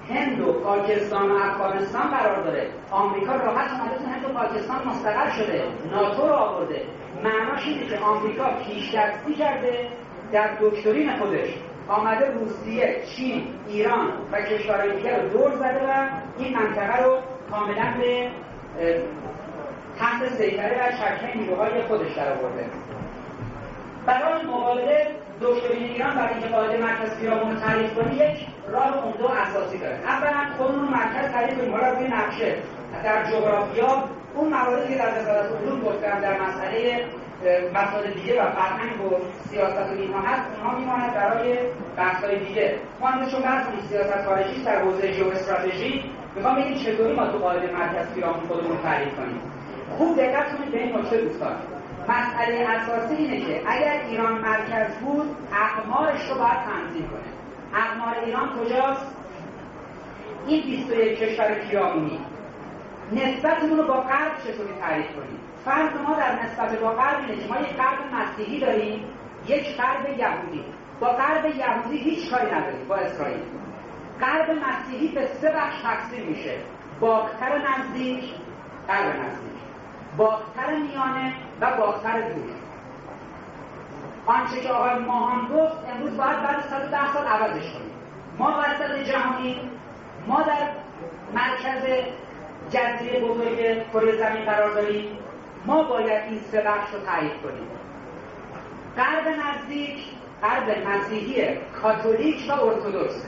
A: هند و پاکستان و افغانستان قرار داره. آمریکا راحت اومده تو هند و پاکستان مستقر شده، ناتو رو آورده. معناش اینه که آمریکا پیش‌دستی کرده در دکترین خودش، آمده روسیه، چین، ایران و کشورهای دیگر رو دور زده و این منطقه رو کاملا به تحت سیطره و چکمه نیروهای خودش درآورده. برای مقابله دکترین ایران برای اینکه قاعده مرکز پیرامون رو تعریف کنه یک راه عمده و اساسی داره. اولا خودمون مرکز تعریف کنیم، حالا روی نقشه در جغرافیا اون مواردی که در وزارت علوم گفتم در مسئله مسائل دیگه و فرهنگ و سیاست و اینها هست، اونها میماند برای بحث‌های دیگه. ما هم چون بحثمون سیاست خارجی در حوزه ژئواستراتژی میخوام بگیم چطوری ما تو قاعده مرکز پیرامون خودمون تعریف کنیم. خوب دقت کنید به این نکته دوستان. مسئله اساسی اینه که اگر ایران مرکز بود، اقمارش رو باید تنظیم کنه. اقمار ایران کجاست؟ این 21 کشور پیرامونی. نسبتمون رو با غرب چطوری تعریف کنیم؟ فرض ما در نسبت با غرب اینه که ما یک غرب مسیحی داریم، یک غرب یهودی. با غرب یهودی هیچ کاری نداریم، با اسرائیل. غرب مسیحی به 3 بخش تقسیم میشه: باختر نزدیک، غرب نزدیک، باختر میانه و باختر دور. آنچه که آقای ماهان گفت امروز باید بعد 110 سال عوضش کنیم. ما وسط جهانی، ما در مرکز جزیره بزرگ کره زمین قرار داریم. ما باید این 3 بخش رو تعریف کنیم. غرب نزدیک، غرب مسیحی کاتولیک و ارتدوکس.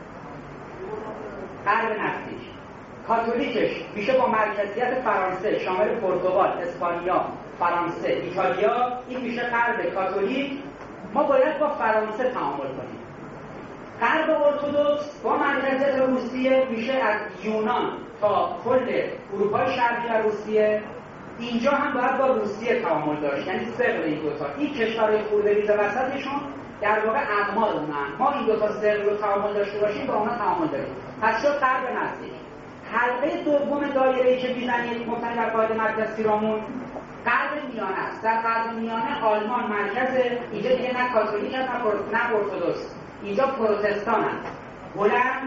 A: غرب نزدیک کاتولیکش میشه با مرکزیت فرانسه شامل پرتغال، اسپانیا، فرانسه، ایتالیا، این میشه غرب کاتولیک. ما باید با فرانسه تعامل کنیم. غرب ارتدوکس با مرکزیت روسیه میشه از یونان تا کل اروپای شرقی و روسیه. اینجا هم باید با روسیه تعامل داشت، یعنی سر این دوتا. این کشورهای خردریز وسطشون در واقع اقمار اونن. ما این دوتا سر رو تعامل داشته باشیم با اونا تعامل داریم. پس شد غرب نزدیک. حلقه دوم دایره‌ای که میزنید مبتنی بر قاعده مرکز پیرامون غرب میانه است. در غرب میانه آلمان مرکزه. اینجا دیگه نه کاتولیک هست نه ارتدوکس، اینجا پروتستان هست. هلند،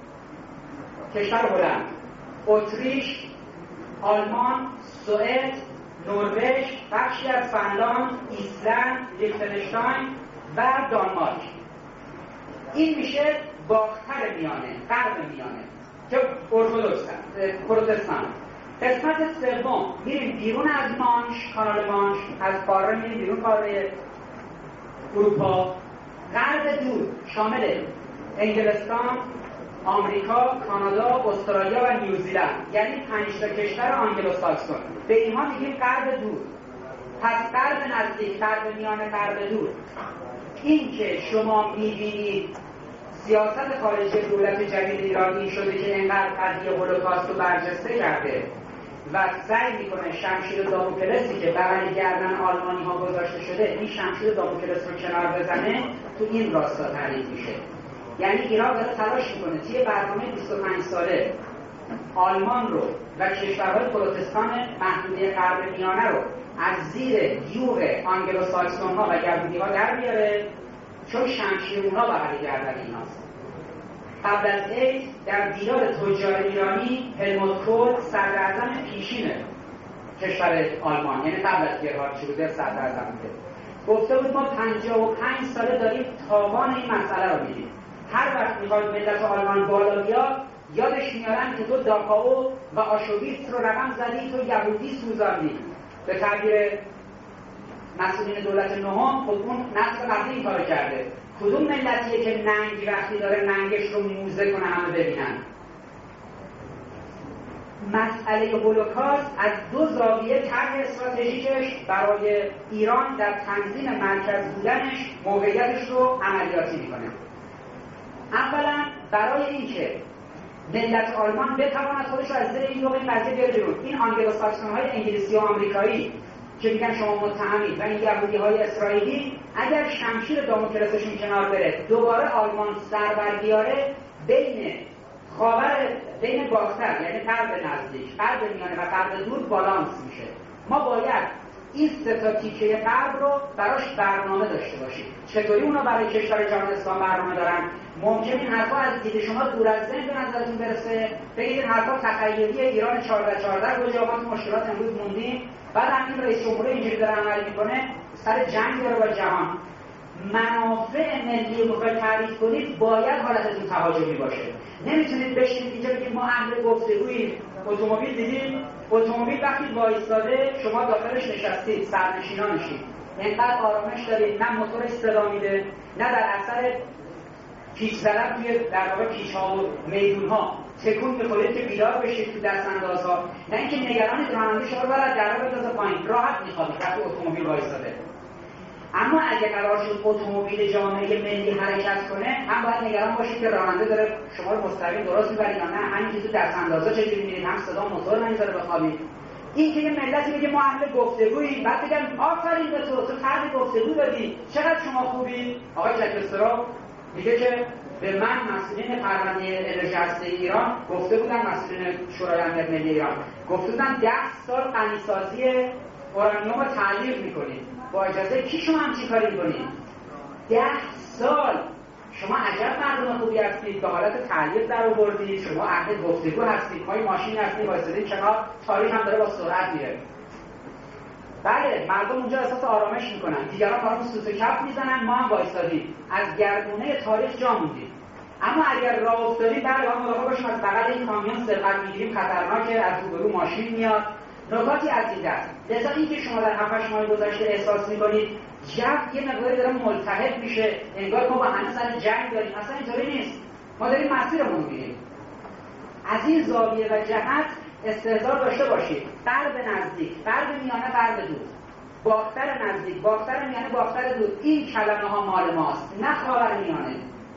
A: کشور هلند، اتریش، آلمان، سوئد، نروژ، بخشی از فنلاند، ایسلند، لیختنشتاین و دانمارک. این میشه باختر میانه، غرب میانه که ارتدوکس پروتستان. قسمت سوم میریم بیرون از مانش، کانال مانش، از قاره میریم بیرون قاره اروپا. غرب دور شامل انگلستان، آمریکا، کانادا، استرالیا و نیوزیلند، یعنی 5 تا کشور آنگلوساکسون. به اینها میگیم غرب دور. پس غرب نزدیک، غرب میانه، غرب دور. این که شما میبینید سیاست خارجی دولت جدید ایرانی شده که اینقدر قضیه هولوکاست رو برجسته کرده و سعی میکنه شمشیر داموکلسی که بغل گردن آلمانی ها گذاشته شده، این شمشیر داموکلس رو کنار بزنه، تو این راستا تعریف میشه. یعنی ایران داره تلاش میکنه توی برنامه 25 ساله آلمان رو و کشورهای پروتستان محدوده غرب میانه رو از زیر یوغ آنگلوساکسون ها و یهودی ها در بیاره، چون شمشیر اونها بغل گردن ایناست. قبل از عید در دیدار تجار ایرانی هلموت کول صدراعظم پیشین کشور آلمان، یعنی قبل از گرهارد شرودر صدراعظم بوده، گفته بود ما 55 ساله داریم تاوان این مسئله رو میدیم. هر وقت میخواد ملت آلمان بالا بیاد یادش میارن که تو داکائو و آشویتس رو رقم زدی، تو یهودی سوزاندی. به تعبیر مسئولین دولت نهم، خب اون نسل قبلی این کار کرده. کدوم ملتیه که ننگ وقتی داره ننگش رو موزه کنه همه ببینن؟ مسئله هولوکاست از 2 زاویه طرح استراتژیکش برای ایران در تنظیم مرکز بودنش موقعیتش رو عملیاتی میکنه. اولا برای اینکه ملت آلمان بتواند خودش رو از زیر این یوغ این قضیه بیاره بیرون. این آنگلوساکسون‌های انگلیسی و آمریکایی که میگن شما متهمید و این یهودی‌های اسرائیلی، اگر شمشیر داموکلسشون کنار بره دوباره آلمان سر بر بیاره، بین باختر یعنی غرب نزدیک، غرب میانه و غرب دور بالانس میشه. ما باید این سه تا تیکه غرب رو براش برنامه داشته باشید. چطوری اونا برای کشور جهان اسلام برنامه دارن؟ ممکن این حرفا از دید شما دور از ذهن به نظرتون برسه، بگید این حرفا تخیلیه، ایران 14 گوجه آقا مشکلات امروز موندیم، بعد همین رئیس جمهور اینجوری داره عمل میکنه، سر جنگ داره با جهان. منافع ملی رو بخواید تعریف کنید باید حالتتون تهاجمی باشه. نمیتونید بشینید اینجا بگید ما اهل گفتگوییم. اتومبیل دیدید؟ اتومبیل وقتی وایستاده شما داخلش نشستید، سرنشینانشید، اینقدر آرامش دارید، نه موتورش صدا میده، نه در اثر پیچ زدن توی در واقع پیچ‌ها و میدون‌ها تکون می‌خورید که بیدار بشید تو دست‌اندازها، نه اینکه نگران راننده شما برای در بندازه پایین، راحت می‌خوابید وقتی اتومبیل وایستاده. اما اگه قرار شد اتومبیل جامعه ملی حرکت کنه، هم باید نگران باشید که راننده داره شما رو مستقیم درست می‌بره یا نه، همین که تو دست‌اندازا چجوری می‌رید، هم صدا موتور نمی‌ذاره بخوابید. این که یه ملتی میگه ما اهل گفتگوییم، بعد بگن آفرین به تو فرد گفتگو دادی، چقدر شما خوبی. آقای چکسترا میگه که به من مسئولین پرونده انرژی هسته‌ای ایران گفته بودن، مسئولین شورای امنیت ملی ایران گفته بودن 10 سال غنیسازی اورانیوم رو تعلیق می‌کنید. با اجازه کی شما همچین کاری می‌کنید؟ 10 سال. شما عجب مردم خوبی هستید، به حالت تعلیق در آوردید، شما اهل گفتگو هستید، پای ماشین هستید، وایسادید کنار، تاریخ هم داره با سرعت میره. بله، مردم اونجا احساس آرامش میکنن، دیگران برامون سوت کف میزنن، ما هم وایسادیم، از گردونه تاریخ جا موندیم. اما اگر راه افتادید، بله باید مراقب باشیم، از بغل این کامیون سرقت میگیریم، خطرناکه، از روبرو ماشین میاد، نکاتی از این دست. لذا اینکه شما در 7 ماه گذشته احساس میکنید جو یه مقداری داره ملتهب میشه، انگار ما با همه سر جنگ داریم، اصلا اینطوری نیست. ما داریم مسیرمون رو میریم. از این زاویه و جهت استحضار داشته باشید. غرب نزدیک، غرب میانه، غرب دور، باختر نزدیک، باختر میانه، باختر دور، این کلمه ها مال ماست، نه خاور میانه.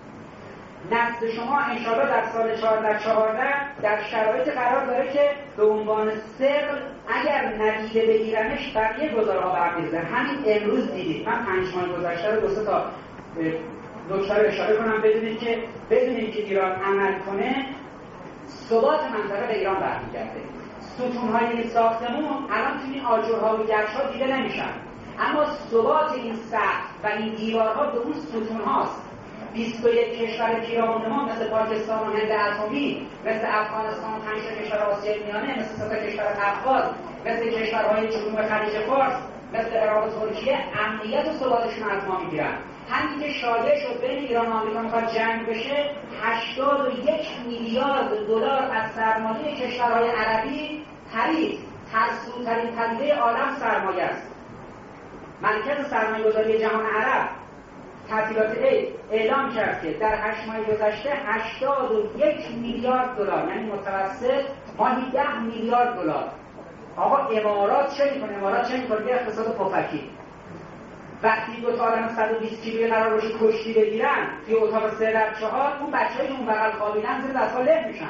A: نسل شما انشاءالله در سال 14 در شرایط قرار داره که به عنوان سر اگر ندیده بگیرنش بقیه گزارها برمی‌ریزن. همین امروز دیدید، من 5 ماه گذشته رو 2 تا نکته رو اشاره کنم بدونید که ایران عمل کنه، ثبات منطقه به ایران برمیگرده. ستون‌های این ساختمون الان توی این آجرها و گچ‌ها دیده نمیشن، اما ثبات این سقف و این دیوارها به اون ستون‌هاست. 21 کشور پیرامون ما مثل پاکستان و هند اتمی، مثل افغانستان و 5 کشور آسیای میانه، مثل 3 کشور قفقاز، مثل کشورهای جنوب خلیج فارس، مثل عراق و ترکیه، امنیت و ثباتشون از ما میگیرن. همین که شایع شد بین ایران و آمریکا میخواد جنگ بشه، 81 میلیارد دلار از سرمایه کشورهای عربی پرید. ترسوترین پدیده عالم سرمایه است. مرکز سرمایه‌گذاری جهان عرب تعطیلات اعلام کرد که در 8 ماه گذشته 81 میلیارد دلار، یعنی متوسط ماهی 10 میلیارد دلار. آقا امارات چه میکنه؟ یه اقتصاد پفکی. وقتی 2 تا آدم 120 کیلویی قرار باشه کشتی بگیرن توی اتاق 3 در 4، اون بچه‌ای اون بغل خوابیدن زیر دست‌ها له میشن.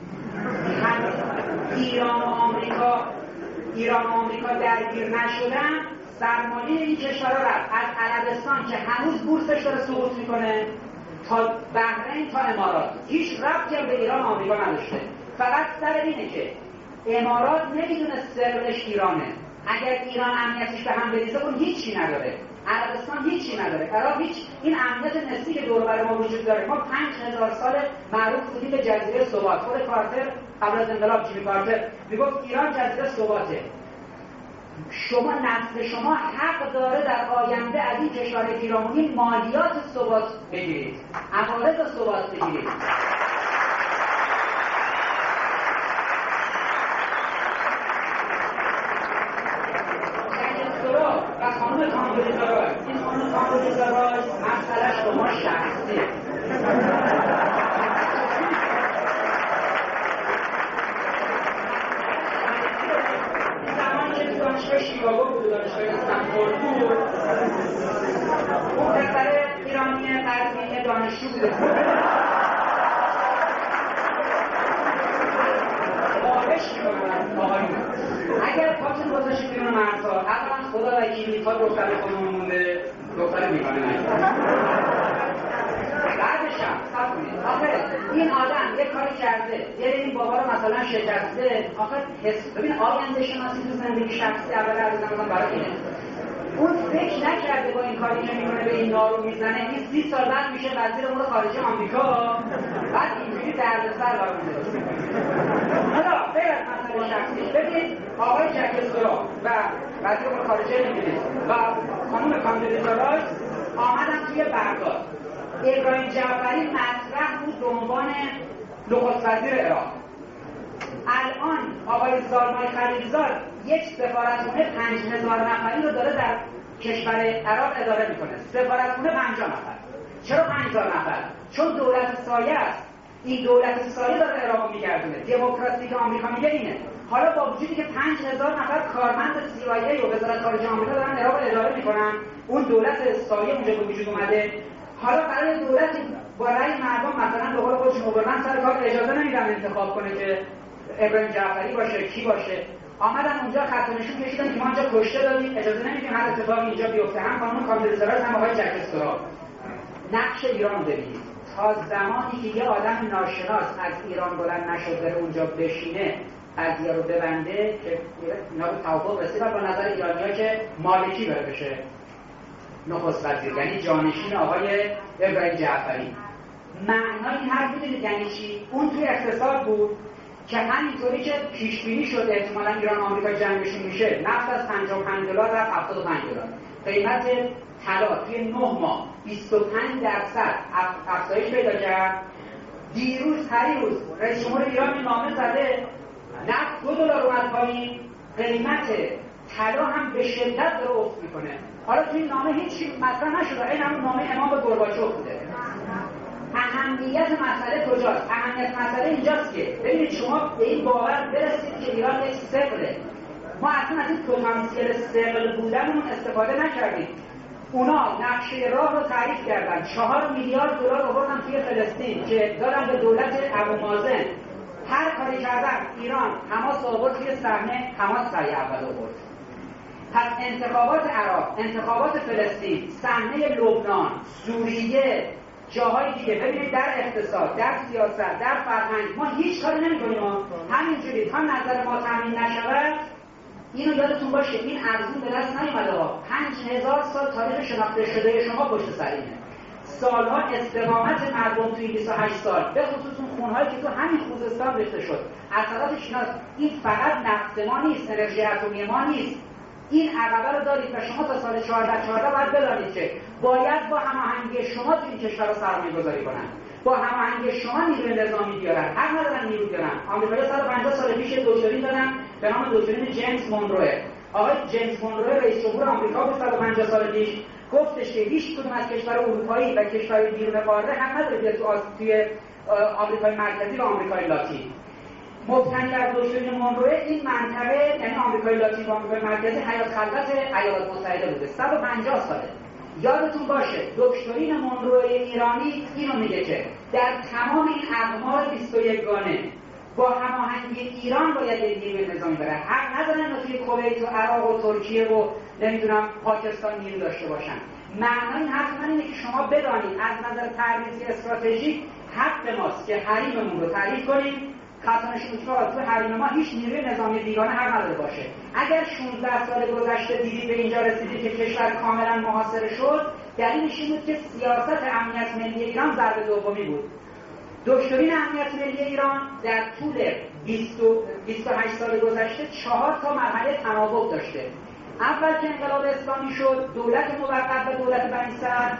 A: ایران و آمریکا درگیر نشدن، سرمایه این کشورها رفت از عربستان که هنوز بورسش داره سقوط میکنه تا بحرین تا امارات. هیچ ربطی هم به ایران و آمریکا نداشته، فقط سر اینه که امارات نمیدونه سرش ایرانه. اگر ایران امنیتش به هم بریزه اون هیچی نداره، عربستان هیچی نداره، عراق هیچ. این امنیت نسبی که دور بر ما وجود داره، ما 5000 سال معروف بودیم به جزیره ثبات. خود کارتر قبل از انقلاب، جیمی کارتر میگفت ایران جزیره ثباته. شما نسل شما حق داره در آینده از این کشور پیرامونی مالیات ثبات بگیرید، عوارض ثبات بگیرید. و خانم کامبوجزارای، این خانم کامبوجزارای مسئلهش با ما شخصیه. زمانی که تو دانشگاه شیکاگو بود، دانشگاه استنفورد بود، اون پسر ایرانی قدیمی دانشجو بوده. اگر پاتون گذاشت بیرون مرزها، اولا خدا وکیلی تا دختر خودمون مونده، دختر میکنه نگید. بعدش هم کنید. آخه این آدم یک کاری کرده، دل این بابا رو مثلا شکسته. آخه ببین آینده شناسی تو زندگی شخصی اول عرضم برای اینه. اون فکر نکرده با این کاری که میکنه به این نارو میزنه، این 30 سال بعد میشه وزیر امور خارجه آمریکا، بعد اینجوری دردسر برای اون درست میکنه. حالا غیر از مسئله شخصی، ببین آقای جک استرا و وزیر امور خارجه انگلیس و خانم کاندلیزا رایس آمدن توی بغداد. ابراهیم جعفری مطرح بود به عنوان نخست وزیر عراق. الان آقای زالمای خلیلزاد یک سفارتخونه 5000 نفری رو داره در کشور عراق اداره میکنه. سفارتخونه 50 نفر. چرا 5000 نفر؟ چون دولت سایه است. این دولت سایه داره عراق میگردونه. دموکراسی که آمریکا میگه اینه. حالا با وجودی که 5000 نفر کارمند CIA و وزارت خارجه آمریکا دارن عراق اداره میکنن، اون دولت سایه اونجا به وجود اومده. حالا برای دولتی با رأی مردم مثلا به قول خودشون اوبرمن سر کار اجازه نمیدن انتخاب کنه که ابراهیم جعفری باشه کی باشه. آمدن اونجا خط نشون کشیدن که ما اینجا کشته دادیم، اجازه نمیدیم هر اتفاقی اینجا بیفته. هم خانم کاندلیزا رایس هم آقای جک استرا. نقش ایران رو ببینید. تا زمانی که یه آدم ناشناس از ایران بلند نشد بره اونجا بشینه، قضیه رو ببنده که اینا به توافق رسیدن با نظر ایرانی‌ها که مالکی بره بشه نخست وزیر، یعنی جانشین آقای ابراهیم جعفری. معنای این حرف میدونید یعنی چی؟ اون توی اقتصاد بود که همینطوری که پیش بینی شده احتمالاً ایران و آمریکا جنگشون میشه، نفت از $55 رفت $75. قیمت طلا توی 9 ماه 25% افزایش پیدا کرد. دیروز پریروز رئیس جمهور ایران نامه زده نفت $2 اومد پایین، قیمت طلا هم به شدت داره افت میکنه. حالا توی نامه هیچی مطرح نشده، این همون نامه امام به گورباچوف بوده. اهمیت مسئله کجاست؟ اهمیت مسئله اینجاست که ببینید شما به این باور برسید که ایران یک ثقله. ما اصلا از این پتانسیل ثقل بودنمون استفاده نکردیم. اونا نقشه راه رو تعریف کردن، $4 میلیارد آوردن توی فلسطین که دادن به دولت ابومازن. هر کاری کردن ایران حماس آورد توی صحنه، حماس سعی اول آورد. پس انتخابات عراق، انتخابات فلسطین، صحنه لبنان، سوریه، جاهای دیگه، ببینید در اقتصاد، در سیاست، در فرهنگ ما هیچ کاری نمی‌کنیم. همینجوری تا نظر ما تامین نشود. اینو یادتون باشه این ارزون به دست نیومده ها. 5000 سال تاریخ شناخته شده شما پشت سر اینه. سالها استقامت مردم توی 28 سال، به خصوص اون خونهایی که تو همین خوزستان ریخته شد، اثرات شناس. این فقط نفت ما نیست، انرژی اتمی ما نیست. این عقبه رو دارید و شما تا سال 14 باید بدانید که باید با هماهنگی شما تو این کشور رو سرمایه‌گذاری کنن. با هماهنگی شما نیروی نظامی بیارن. حق ندارن نیرو بیارن. آمریکایی‌ها 150 سال پیش دکترین دادن به نام دکترین جیمز مونرو. آقای جیمز مونرو رئیس جمهور آمریکا بود 150 سال پیش، گفتش که هیچ کدوم از کشور اروپایی و کشور بیرون قاره حق نداره بیاد توی آمریکای مرکزی و آمریکای لاتین. مبتنی بر دکترین مونرو این منطقه یعنی آمریکای لاتین و آمریکای مرکزی حیات خلوت ایالات متحده بوده. 150 ساله. یادتون باشه دکترین مونرو ایرانی اینو میگه که در تمام این اقمار 21 گانه با هماهنگی ایران باید نیروی نظامی بره. حق ندارن توی کویت و عراق و ترکیه و نمیدونم پاکستان نیرو داشته باشن. معنای این حرف من اینه که شما بدانید از نظر تحریزی استراتژیک حق ماست که حریممون رو تعریف کنیم. خطانشون تو حریم ما هیچ نیروی نظامی بیگانه حق نداره باشه. اگر 16 سال گذشته دیدید به اینجا رسیدید که کشور کاملا محاصره شد، دلیلش این بود که سیاست امنیت ملی ایران ضربه دومی بود. دکترین امنیت ملی ایران در طول 28 سال گذشته 4 تا مرحله تناوب داشته. اول که انقلاب اسلامی شد، دولت موقت و دولت بنی صدر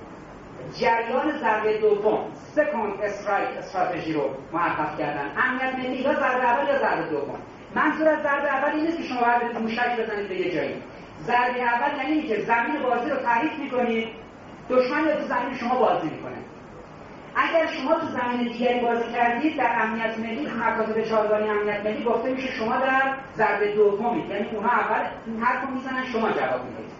A: جریان ضربه دوم سکند استرایک استراتژی رو موفق کردن. امنیت ملی یا ضربه اول یا ضربه دوم. منظور از ضربه اول این نیست که شما باید موشک بزنید به یه جایی. ضربه اول یعنی که زمین بازی رو تعریف می‌کنید، دشمن تو زمین شما بازی می‌کنه. اگر شما تو زمین دیگری بازی کردید در امنیت ملی، مکاتب چهارگانه امنیت ملی گفته میشه شما در ضربه دومید، یعنی اونها اول این حرفو میزنن شما جواب میدید.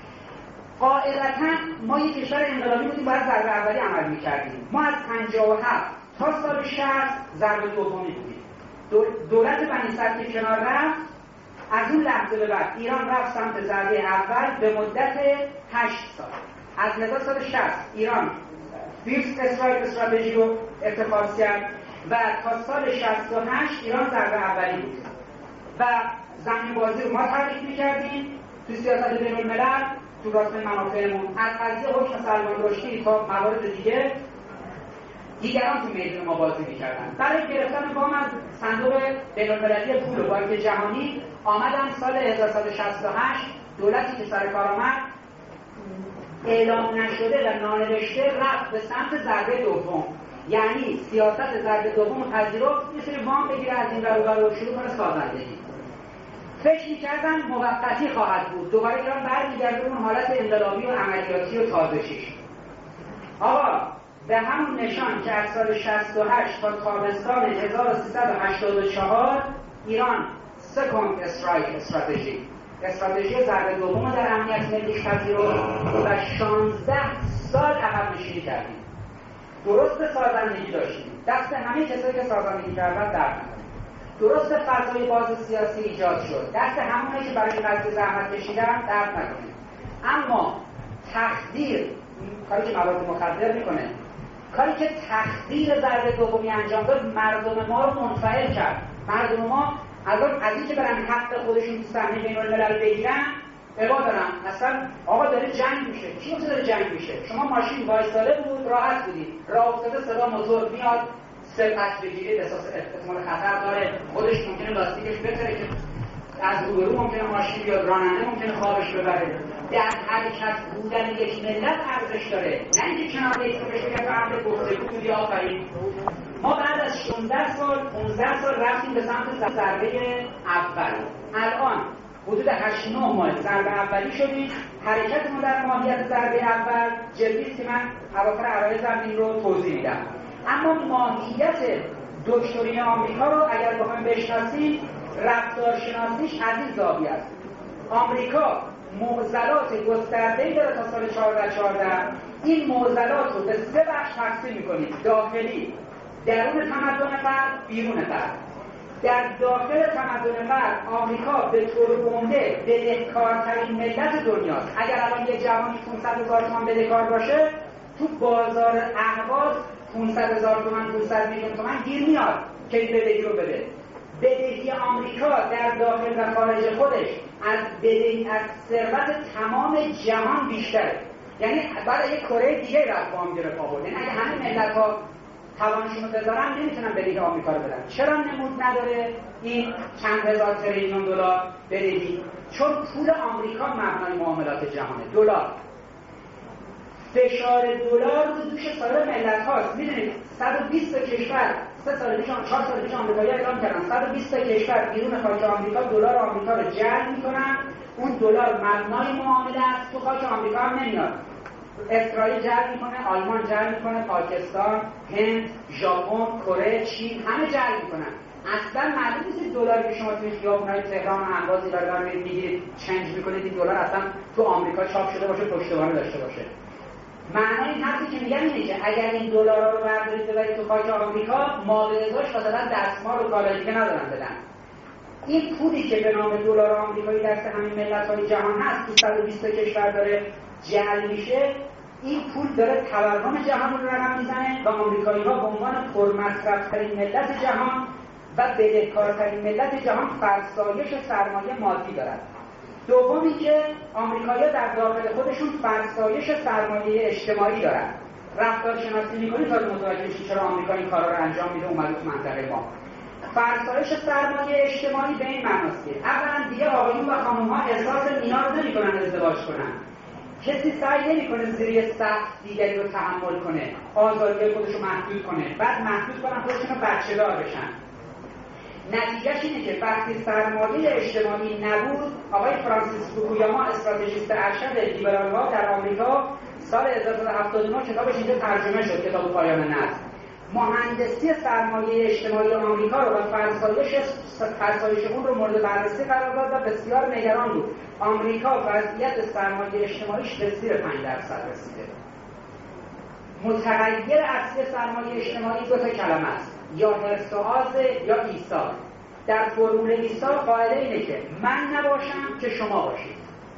A: قاعدتاً ما یک کشور انقلابی بودیم، باید ضربه اولی عمل میکردیم. ما از 57 تا سال 60 ضربه دومی بودیم. دولت بنی صدر که کنار رفت، از اون لحظه به بعد ایران رفت سمت ضربه اول به مدت 8 سال. از 1960 ایران فیفت استرایک استراتژی رو اتخاذ کرد و تا سال 68 ایران ضربه اولی بود و زمین بازی رو ما تعریف می‌کردیم تو سیاست بین‌الملل، تو راست منافعمون، از قضیه حکم سلمان رشدی تا موارد دیگران تو میدون ما بازی می‌کردن. برای گرفتن وام از صندوق بین‌المللی پول و بانک جهانی آمدن سال 1168 دولتی که سر کار آمد اعلام نشده و نانوشته رفت به سمت ضربه دوم، یعنی سیاست ضربه دوم رو پذیرفت، یه سری وام بگیره از این ور اون ور شروع کنه سازندگی. فکر می‌کردن موقتی خواهد بود، دوباره ایران برمیگرده اون حالت انقلابی و عملیاتی و تازه‌شیش. آقا به همون نشان که از سال 68 تا تابستان 1384 ایران سکند استرایک استراتژی ضربه دوم در امنیت ملیش پذیرفت و 16 سال عقب نشینی کردیم. درست سازندگی داشتیم، دست همه کسایی که سازندگی کردن درد نکنیم. درست فضای باز سیاسی ایجاد شد، دست همونایی که برای قضیه زحمت کشیدن درد نکنیم. اما تخدیر، کاری که مواد مخدر میکنه، کاری که تخدیر ضربه دومی انجام داد، مردم ما رو منفعل کرد. مردم ما از این که برن حق خودشون تو صحنه بین‌الملل بگیرن اقا دارن. اصلا آقا داره جنگ میشه. کی گفته داره جنگ میشه؟ شما ماشین وایساده بود، راحت بودید، راه افتاده، صدا موتور میاد، سرعت بگیرید، احتمال خطر داره، خودش ممکنه لاستیکش بپره که از روبرو ممکنه ماشین بیاد، راننده ممکنه خوابش ببره. در حرکت بودن یک ملت ارزش داره، نه اینکه کنار یک روش بگم فرد گفتگو بودی آفرین. ما بعد از 16 سال 15 سال رفتیم به سمت ضربه اول. الان حدود 8-9 ماه ضربه اولی شدیم. حرکت ما در ماهیت ضربه اول جدیست که من اواخر عرایضم این رو توضیح میدم. اما ماهیت دکترین آمریکا رو اگر بخوایم بشناسیم، رفتارشناسیش از این زاویه است. آمریکا معضلات گسترده‌ای داره تا سال 1414. این معضلات رو به 3 بخش تقسیم می‌کنیم: داخلی، درون تمدن فرد، بیرون فرد. در داخل تمدن فرد آمریکا به طور عمده بدهکارترین ملت دنیاست. اگر الان یک جوانی 500,000 تومان بدهکار باشه، تو بازار اهواز 500,000 تومان 500 میلیون تومان گیر میاد که این بدهی رو بده. بدهی آمریکا در داخل و خارج خودش از ثروت تمام جهان بیشتره. یعنی بعد یک کره دیگه رفت وام گرفت آورد. یعنی اگه همه ملت‌ها توانشون رو بذارن نمیتونن بدهی آمریکا رو بدن. چرا نمود نداره این چند هزار تریلیون دلار بدهی؟ چون پول آمریکا مبنای معاملات جهانه، دلار. فشار دلار رو دوش سایر ملت هاست. میدونید 120 کشور 3 سال پیش 4 سال پیش آمریکایی‌ها اعلام کردن 120 کشور بیرون خاک آمریکا دلار آمریکا رو جلب میکنن. اون دلار مبنای معامله است، تو خاک آمریکا هم نمیاد. اسرائیل جلب میکنه، آلمان جلب میکنه، پاکستان، هند، ژاپن، کره، چین همه جلب میکنن. اصلا معلوم نیست دلاری که شما توی خیابون‌های تهران و انبازی برای میگیرید چنج میکنید این دلار اصلا تو آمریکا چاپ شده باشه، پشتوانه داشته باشه. معنای این حرفی که میگن اینه که اگر این دلارا رو بردارید ببرید تو خاک آمریکا، معامله‌داش مثلا دستمال و کالای دیگه ندارن بدن. این پولی که به نام دلار آمریکایی دست همین ملت‌های جهان هست تو 120 کشور داره جعل میشه، این پول داره تورم جهان رو رقم میزنه و آمریکایی‌ها به عنوان پرمصرف‌ترین ملت جهان و بدهکارترین ملت جهان فرسایش سرمایه مادی دارن. دومی که آمریکایی‌ها در داخل خودشون فرسایش سرمایه اجتماعی دارن. رفتارشناسی می‌کنید تا متوجه شید چرا آمریکا این کارا رو انجام میده اومده تو منطقه ما. فرسایش سرمایه اجتماعی به این معناست که اولا دیگه آقایون و خانم‌ها احساس نیاز نمی‌کنن ازدواج کنن. کسی سعی نمی‌کنه زیر سقف دیگری رو تحمل کنه، آزادی خودش رو محدود کنه، بعد محدود کنن خودشون رو بچه‌دار بشن. نتیجهش اینه که وقتی سرمایه اجتماعی نبود، آقای فرانسیس فوکویاما استراتژیست ارشد لیبرال‌ها در آمریکا سال 1979 کتابش اینجا ترجمه شد، کتاب پایان نسل. مهندسی سرمایه اجتماعی آمریکا رو و فرسایش اون رو مورد بررسی قرار داد و بسیار نگران بود. آمریکا وضعیت سرمایه اجتماعیش به زیر 5% رسیده. متغیر اصلی سرمایه اجتماعی 2 کلمه است، یا حرص و آز یا ایثار. در فرمول ایثار قاعده اینه که من نباشم که شما باشید.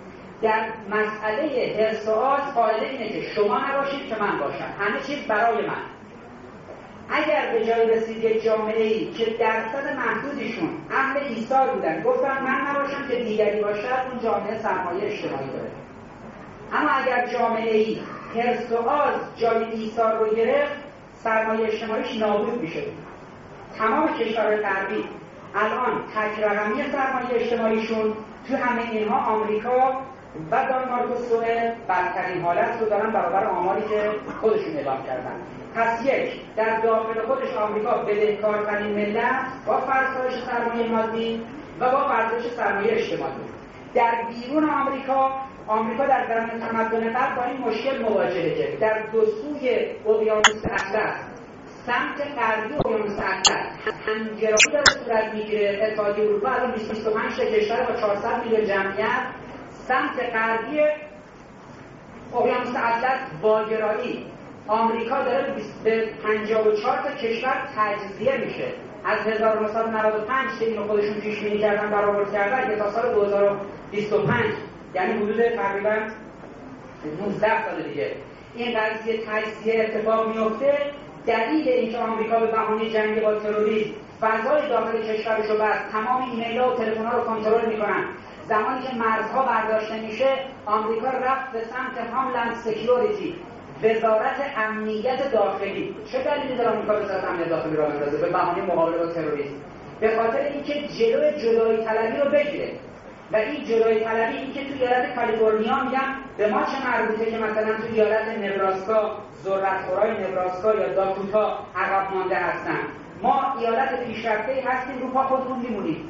A: در مسئله حرص و آز قاعده اینه که شما نباشید که من باشم، همه چیز برای من. اگر به جای رسید یک جامعه‌ای که درصد محدودیشون اهل ایثار بودن گفتن من نباشم که دیگری باشد، اون جامعه سرمایه اجتماعی داره. اما اگر جامعه‌ای حرص و آز جای ایثار رو گرفت، سرمایه اجتماعیش نابود میشه. تمام کشورهای غربی الان تک رقمی سرمایه اجتماعیشون تو همه اینها آمریکا و دانمارک و سوئد بدترین حالت رو دارن برابر آماری که خودشون اعلام کردن. پس یک، در داخل خودش آمریکا بدهکارترین ملت با فرسایش سرمایه مادی و با فرسایش سرمایه اجتماعی. در بیرون آمریکا در زمین تمدن غرب با این مشکل مواجهه که در دو سوی اقیانوس اطلس، سمت غربی اقیانوس اطلس همگرایی داره صورت میگیره. اتحادیه اروپا الان 25 کشور با 400 میلیون جمعیت، سمت غربی اقیانوس اطلس واگرایی. آمریکا داره به 54 تا کشور تجزیه میشه. از 1995 که اینو خودشون پیش بینی کردن برآورد کردن که تا سال 2025 یعنی حدود تقریبا 19 سال دیگه این قضیه تجزیه اتفاق میفته. دلیل اینکه آمریکا به بهانه جنگ با تروریسم فضای داخل کشورش رو بست، تمام ایمیل‌ها و تلفن‌ها رو کنترل میکنن. زمانی که مرزها برداشته میشه، آمریکا رفت به سمت هاملند سکیوریتی، وزارت امنیت داخلی. چه دلیلی داره آمریکا وزارت امنیت داخلی را بندازه؟ به بهانه مقابله با تروریسم. به خاطر اینکه جلوی جدایی طلبی رو بگیره. و این جدایی طلبی، این که تو ایالت کالیفرنیا میگن به ما چه مربوطه که مثلا تو ایالت نبراسکا ذرت‌خورای نبراسکا یا داکوتا عقب مانده هستن. ما ایالت پیشرفته‌ای هستیم، رو پا خودمون میمونیم.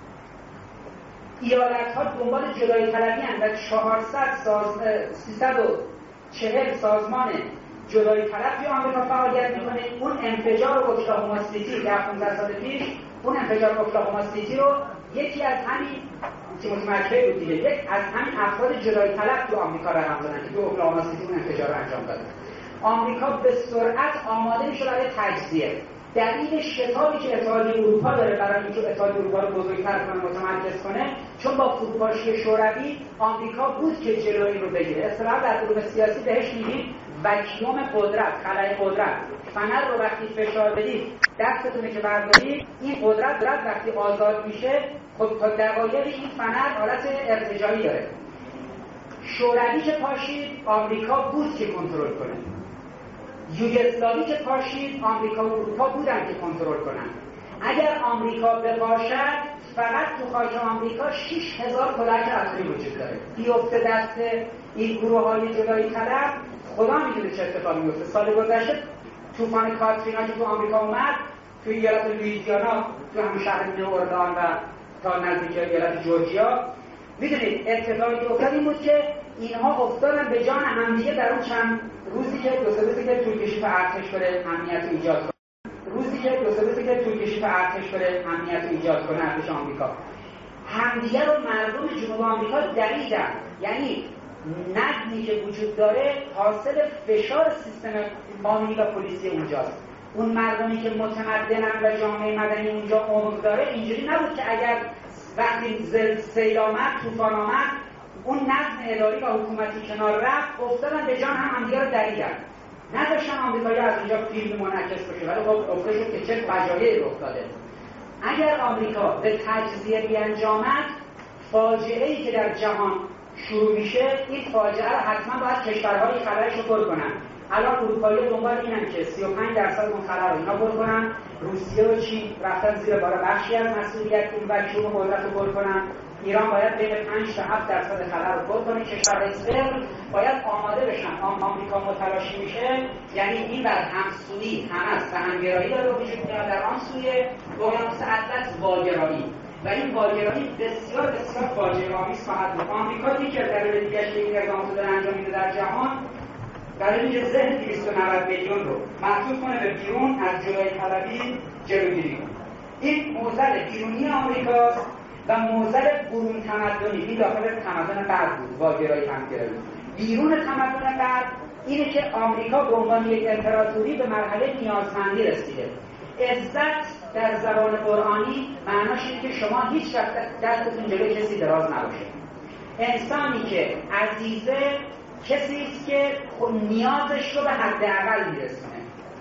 A: ایالت‌ها دنبال جدایی طلبی هستند و 340 سازمان جدایی طلب توی آمریکا فعالیت میکنه. اون انفجار اوکلاهوما سیتی در 15 سال پیش، اون انفجار اوکلاهوما سیتی رو یکی از همین تیموتی مک‌وی بود دیگه، یک از همین افراد جدایی طلب تو آمریکا رقم زدن که تو اوکلاهوما سیتی اون انفجار رو انجام داد. آمریکا به سرعت آماده میشه برای تجزیه. دلیل شتابی که اتحادیه اروپا داره برای اینکه اتحادیه اروپا رو بزرگتر کنه، متمرکز کنه، چون با فروپاشی شوروی آمریکا بود که جلوی رو بگیره. اصطلاحاً در علوم سیاسی بهش میگیم وکیوم قدرت، خلأ قدرت. فنر رو وقتی فشار بدید، دستتونه که بردارید، این قدرت وقتی آزاد میشه، خب تا دقایق این فنر حالت ارتجاعی داره. شوروی که پاشید، آمریکا بود که کنترل کنه. یوگسلاوی که پاشید، آمریکا و اروپا بودن که کنترل کنن. اگر آمریکا بپاشد، فقط تو خاک آمریکا 6000 کلک اتمی وجود داره. بیفته دست این گروه‌های جدایی طلب، خدا میدونه چه اتفاقی میفته. سال گذشته طوفان کاترینا که تو آمریکا اومد، تو ایالت لوئیزیانا، تو همون شهر نیوورلان و تا نزدیک ایالت جورجیا، میدونید اتفاقی که افتاد این بود که اینها افتادن به جان همدیگه در اون چند روزی که دو سه روزی که طول کشید ارتش بره امنیت ایجاد کنه. ایجاد کنه ارتش آمریکا. همدیگه رو مردم جنوب آمریکا دریدن. یعنی نظمی که وجود داره حاصل فشار سیستم قانونی و پلیسی اونجاست. اون مردمی که متمدنن و جامعه مدنی اونجا عمق داره، اینجوری نبود که اگر وقتی سیل آمد، طوفان آمد، اون نظم اداری و حکومتی کنار رفت، افتادن به جان همدیگه رو دریدن. نداشتن آمریکایی‌ها از اینجا فیلم منعکس بشه، ولی خب افتاد شد که چه فجایعی رخ داده. اگر آمریکا به تجزیه بیانجامد، فاجعه‌ای که در جهان شروع میشه، این فاجعه رو حتما باید کشورهای خلأش رو پر کنن. الان اروپایی‌ها دنبال اینن که 35% اون خلأ رو اینا پر کنن. روسیه و چین رفتن زیر بار بخشی از مسئولیت این وکیوم قدرت رو پر کنن. ایران باید بین 5 تا 7% خلأ رو پر کنه. کشورهای صفر باید آماده بشن. آمریکا متلاشی میشه، یعنی این بر همسویی، هم همگرایی داره وجود میاد، در آن سوی اقیانوس اطلس واگرایی. و این واگرایی بسیار بسیار فاجعه آمیز خواهد بود. آمریکا یکی از دلایل دیگه‌اش که این اقدامات رو داره انجام میده در جهان، برای اینکه ذهن 290 میلیون رو محدود کنه به بیرون، از جدایی طلبی جلوگیری کنه. این معضل بیرونی آمریکاست و معضل برون تمدنی. این داخل تمدن غرب بود، واگرایی همگرایی. بیرون تمدن غرب اینه که آمریکا به عنوان یک امپراتوری به مرحله نیازمندی رسیده. عزت در زبان قرآنی معناش اینه که شما هیچ وقت دستتون جلوی کسی دراز نباشه. انسانی که عزیزه کسی است که نیازش رو به حداقل میرسونه.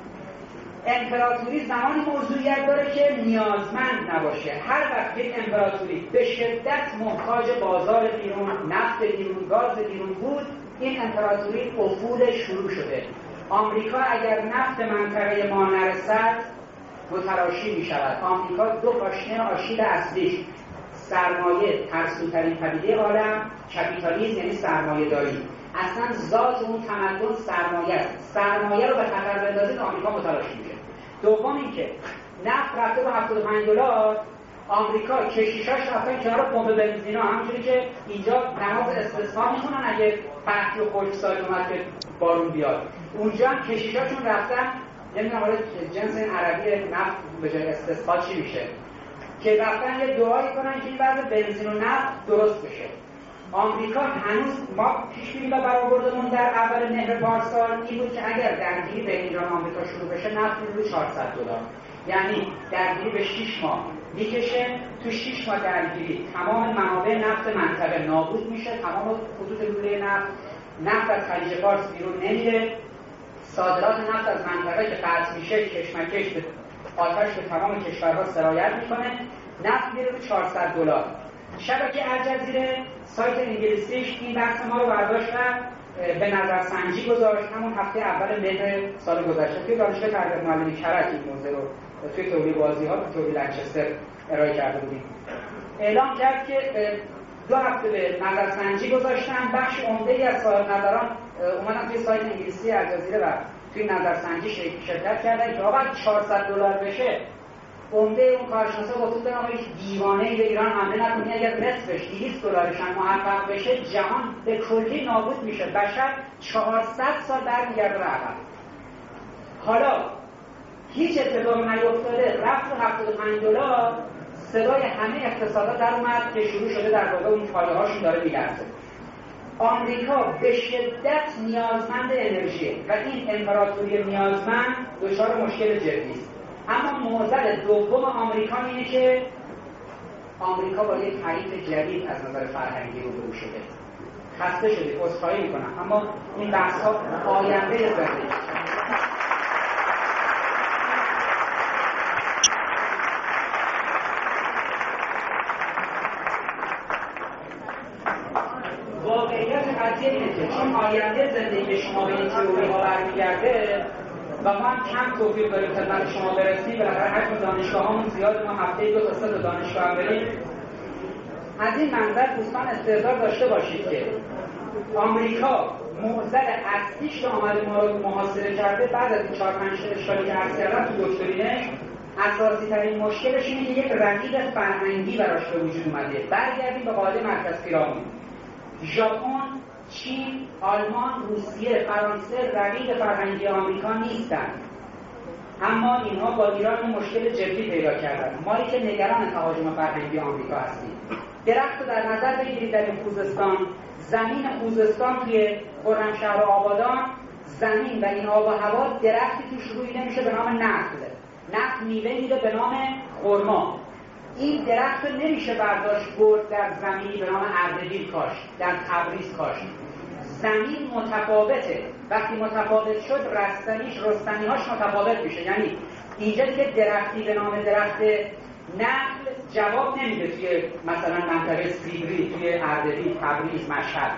A: امپراتوری زمانی موضوعیت داره که نیازمند نباشه. هر وقت یک امپراتوری به شدت محتاج بازار بیرون، نفت بیرون، گاز بیرون بود، این امپراتوری افول شروع شده. آمریکا اگر نفت منطقه ما نرسد متلاشی می شود. آمریکا دو پاشنه آشیل اصلیش سرمایه، ترسوترین پدیده عالم، کپیتالیسم یعنی سرمایه داری. اصلا ذات اون تمدن سرمایه است. سرمایه رو به خطر بندازید آمریکا متلاشی میشه. دوم اینکه نفت رفته به $75، آمریکا کشیشاش رفتن کنار پمپ بنزینا، همونجوری که اینجا نماز استسقا میخونن اگه قحطی و خشکسالی اومد که بارون بیاد، اونجا هم کشیشاشون رفتن، نمیدونم حالا جنس این عربی نفت به جای استسقا چی میشه، که رفتن یه دعایی کنن که این وضع بنزین و نفت درست بشه. آمریکا هنوز ما پیش بینی و برآوردمون در اول مهر پارسال این بود که اگر درگیری بین ایران و آمریکا شروع بشه نفت رو $400، یعنی درگیری به 6 ماه میکشه. تو 6 ماه درگیری تمام منابع نفت منطقه نابود میشه، تمام خطوط لوله نفت از خلیج فارس بیرون نمیره، صادرات نفت از منطقه که قطع میشه کشمکش به آتش به تمام کشورها سرایت میکنه، نفت میره به $400. شبکه الجزیره سایت انگلیسیش این بحث ما رو برداشت و به نظرسنجی گذاشت. همون هفته اول مهر سال گذشته توی دانشگاه تربیت معلمی کرج این موضوع رو توی توری بازی‌ها تو توری لنچستر ارائه کرده بودیم. اعلام کرد که 2 هفته به نظرسنجی گذاشتن. بخش عمده‌ای از صاحب نظران اومدن توی سایت انگلیسی الجزیره و توی نظرسنجی شرکت کردن که آقا $400 بشه. عمده اون کارشناسا گفته بودن آقا هیچ دیوانه‌ای به ایران حمله نکنه، اگر نصفش $200 محقق بشه جهان به کلی نابود میشه، بشر 400 سال برمیگرده به عقب. حالا هیچ اتفاقی نیفتاده، رفت $75، صدای همه اقتصادات در اومد که شروع شده در واقع اون پایه هاشون داره میلرزه. آمریکا به شدت نیازمند انرژیه و این امپراتوری نیازمند دچار مشکل جدی است. اما معضل دوم آمریکا اینه که آمریکا با یک تعریف جدید از نظر فرهنگی روبرو شده. خسته شده، عذرخواهی میکنم، اما این بحث‌ها آینده زندگی. واقعیت قضیه اینه که چون آینده زندگی شما به این تئوری‌ها برمیگرده و ما هم کم توفیق داریم خدمت شما برسیم، بالاخره حجم دانشگاه‌هامون زیاد، ما هفته 2 تا 3 تا دانشگاه بریم. از این منظر دوستان استعداد داشته باشید که آمریکا معضل اصلیش که آمده ما رو محاصره کرده بعد از 4-5 اشکالی که عرض کردم تو دکترینش، اساسی ترین مشکلش اینه که یک رقیب فرهنگی براش به وجود اومده. برگردیم به قاعده مرکز پیرامون. ژاپن، چین، آلمان، روسیه، فرانسه رقیب فرهنگی آمریکا نیستند، اما اینها با ایران مشکل جدی پیدا کردن. مایی که نگران تهاجم فرهنگی آمریکا هستیم. درخت رو در نظر بگیرید در خوزستان، زمین خوزستان توی خرمشهر و آبادان، زمین و این آب و هوا درختی توش روی نمیشه به نام نخل. نخل میوه میده به نام خرما. این درخت رو نمیشه برداشت برد در زمینی به نام اردبیل کاشت، در تبریز کاشت. زمین متفاوته، وقتی متفاوت شد رستنی‌هاش متفاوت میشه. یعنی اینجا دیگه درختی به نام درخت نخل جواب نمیده توی مثلا منطقه سیبری، توی اردبیل، تبریز، مشهد.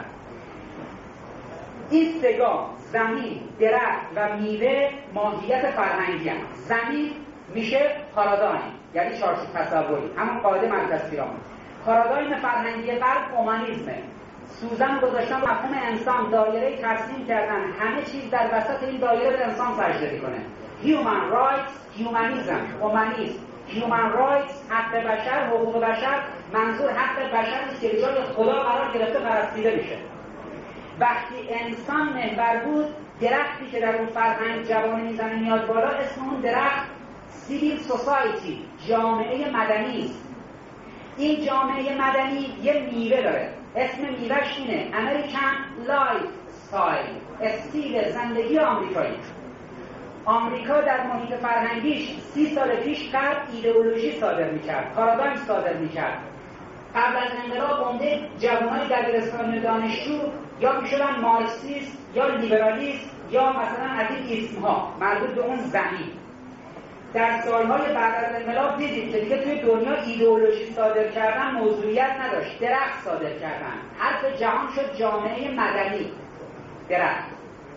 A: این سگاه زمین، درخت و میوه ماهیت فرهنگی هم. زمین میشه پارادایم، یعنی چارچوب تصوری، همون قاعده مرکز پیرامون. پارادایم فرهنگی غرب اومانیسمه. سوزن گذاشتن مفهوم انسان، دایره ترسیم کردن، همه چیز در وسط این دایره به انسان سجده میکنه. Human rights, humanism، اومانیسم. Human rights، حق بشر، حقوق بشر، منظور حق بشر است که جای خدا قرار گرفته پرستیده میشه. وقتی انسان محور بود، درختی که در اون فرهنگ جوانه میزنه میاد بالا، اسم اون درخت سیویل سوسایتی، جامعه مدنی است. این جامعه مدنی یه میوه داره، اسم میوهش اینه امریکن لایف استایل، استیل زندگی آمریکایی. آمریکا در محیط فرهنگیش 30 سال پیش قبل ایدئولوژی صادر میکرد، پارادایم صادر میکرد. قبل از انقلاب عمده جوانای دبیرستانی دانشجو یا میشدن مارکسیست یا لیبرالیست یا مثلا از این اسمها مربوط به اون زمین. در سالهای بعد از انقلاب دیدید که دیگه توی دنیا ایدئولوژی صادر کردن موضوعیت نداشت، درخت صادر کردن. حرف جهان شد جامعه مدنی، درخت.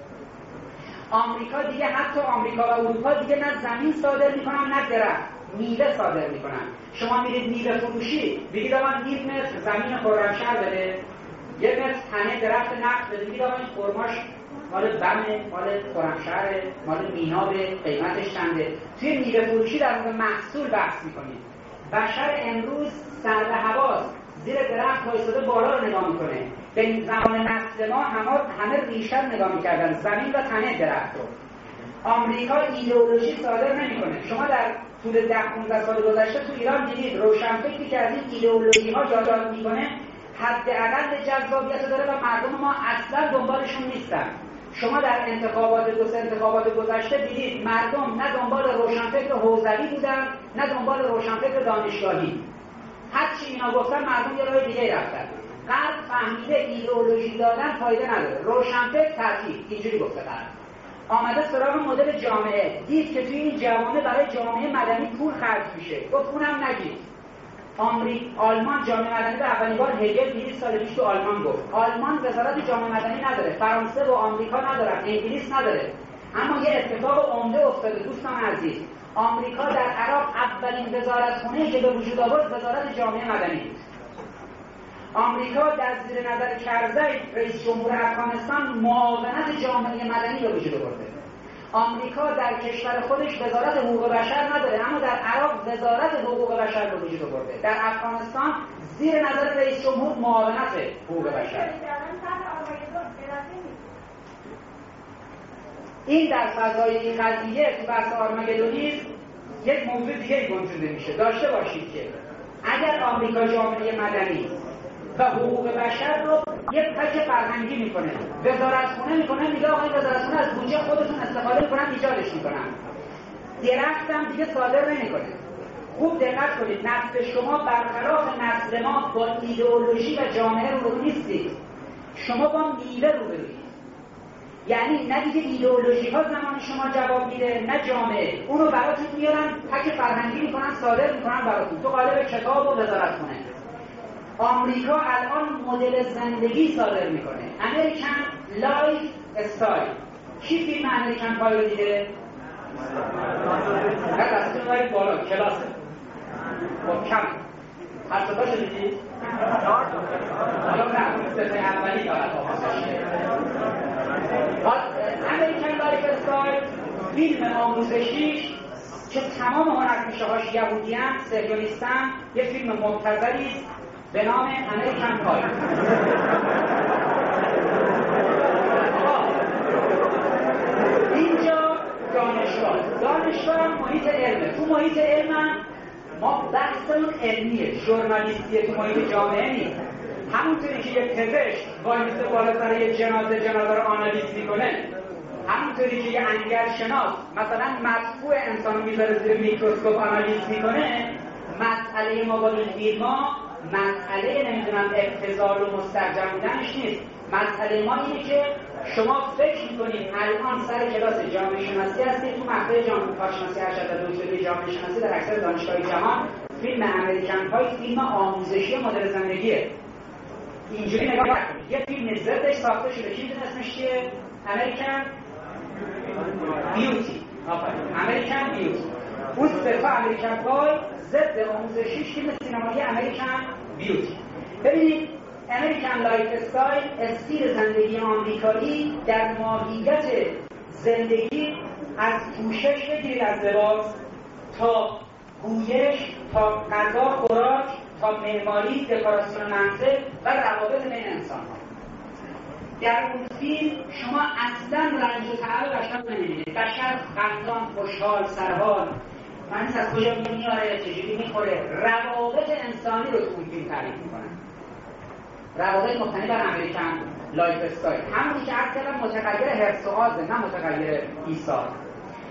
A: آمریکا دیگه، حتی آمریکا و اروپا دیگه نه زمین صادر میکنن نه درخت، میوه صادر میکنن. شما میرید میوه فروشی بگید آقا 1 متر زمین خرمشهر بده، 1 متر تنه درخت نخل بده، بگید آقا این خرماش مال بمه، مال خرمشهره، مال مینابه، قیمتش چنده. توی میوه فروشی در مورد محصول بحث میکنید. بشر امروز سر به هواست، زیر درخت وایساده بالا رو نگاه میکنه. به این زمان نسل ما همه ریشه نگاه میکردن، زمین و تنه درخت رو. آمریکا ایدئولوژی صادر نمیکنه. شما در طول 10-15 سال گذشته تو ایران دیدید روشنفکری که از این ایدئولوژی ها یاد میکنه حداقل جذابیت داره و مردم ما اصلا دنبالشون نیستن. شما در انتخابات گذشته دیدید مردم نه دنبال روشنفکر حوزوی بودن نه دنبال روشنفکر دانشگاهی. هرچی اینا گفتن مردم یه راه دیگه رفتن. غرب فهمیده ایدئولوژی دادن فایده نداره، روشنفکر تعطیل، اینجوری گفته غرب. آمده سراغ مدل جامعه، دید که توی این جوامع برای جامعه مدنی پول خرج میشه، گفت اونم نگید. آلمان جامعه مدنی به اولین بار هگل 200 سال پیش تو آلمان گفت. آلمان وزارت جامعه مدنی نداره، فرانسه و آمریکا ندارن، انگلیس نداره. اما یه اتفاق عمده افتاده دوستان عزیز. آمریکا در عراق اولین وزارتخونه‌ای که به وجود آورد وزارت جامعه مدنی بود. آمریکا در زیر نظر کرزی رئیس جمهور افغانستان معاونت جامعه مدنی به وجود آورده. آمریکا در کشور خودش وزارت حقوق بشر نداره، اما در عراق وزارت حقوق بشر به وجود آورده. در افغانستان زیر نظر رئیس جمهور معاونت حقوق بشر. این در فضای این قضیه تو بحث آرمگدونیسم یک موضوع دیگه گنجونده میشه. داشته باشید که اگر آمریکا جامعه مدنی و حقوق بشر رو یک تک فرهنگی میکنه، وزارتخونه میکنه، میگه آقا این وزارتخونه از بودجه خودتون استفاده میکنن، ایجادش میکنن، درخت هم دیگه صادر نمیکنه. خوب دقت کنید، نسل شما برخلاف نسل ما با ایدئولوژی و جامعه رو نیستید، شما با میوه روبرویید. یعنی نه دیگه ایدئولوژی ها زمان شما جواب میده نه جامعه، اونو براتون میارن تک فرهنگی میکنن، صادر میکنن براتون تو قالب کتاب و وزارتخونه. آمریکا الان مدل زندگی صادر میکنه، امریکن لایف استایل. کی فیلم امریکن پای رو دیده؟ نه دستتون باید بالا، کلاسه با کم هر صدا شدیدید؟ حالا نه سطح اولی دارد امریکن لایف استایل فیلم آموزشی که تمام هنرپیشه هاش یهودی هم، صهیونیستن. یه فیلم مبتذلی به نام امریکن پای. اینجا دانشگاه محیط علمه. تو محیط علم ما بحثمون علمیه، ژورنالیستیه. تو محیط جامعه نیست. همونطوری که یک پزشک وایسته بالا سر یک جنازه رو آنالیز میکنه، همونطوری که یک انگل‌شناس مثلا مدفوع انسان رو میذاره زیر میکروسکوپ آنالیز میکنه، مسئله ما با این فیلم‌ها مسئله نمیدونم ابتذال و مسترجم بودنش نیست. مسئله ما اینه که شما فکر میکنید الان سر کلاس جامعه شناسی هستید، تو مقطع جامعه کارشناسی ارشد و دکتری جامعه شناسی در اکثر دانشگاه‌های جهان فیلم امریکن پای فیلم آموزشی مدل زندگیه. اینجوری نگاه کنید، یه فیلم ضدش ساخته شده، کی میدونه اسمش چیه؟ امریکن بیوتی. امریکن بیوتی. اون صرفا امریکن پای ضد آموزشیش فیلم سینمایی امریکن بیوتی. ببینید امریکن لایف استایل استیل زندگی آمریکایی در ماهیت زندگی از پوشش بگیرید از لباس تا گویش تا غذا خوراک تا معماری دکوراسیون منزل و روابط بین انسان‌ها. در اون فیلم شما اصلا رنج و تعب بشر رو نمی‌بینید. بشر خندان، خوشحال، سرحال، من از کجا میاره، چجوری میخوره، روابط انسانی رو تو اون فیلم تعریف میکنن. روابط مبتنی بر امریکن لایف استایل، همونی که عرض کردم متغیر حرص و آزه، نه متغیر ایثار.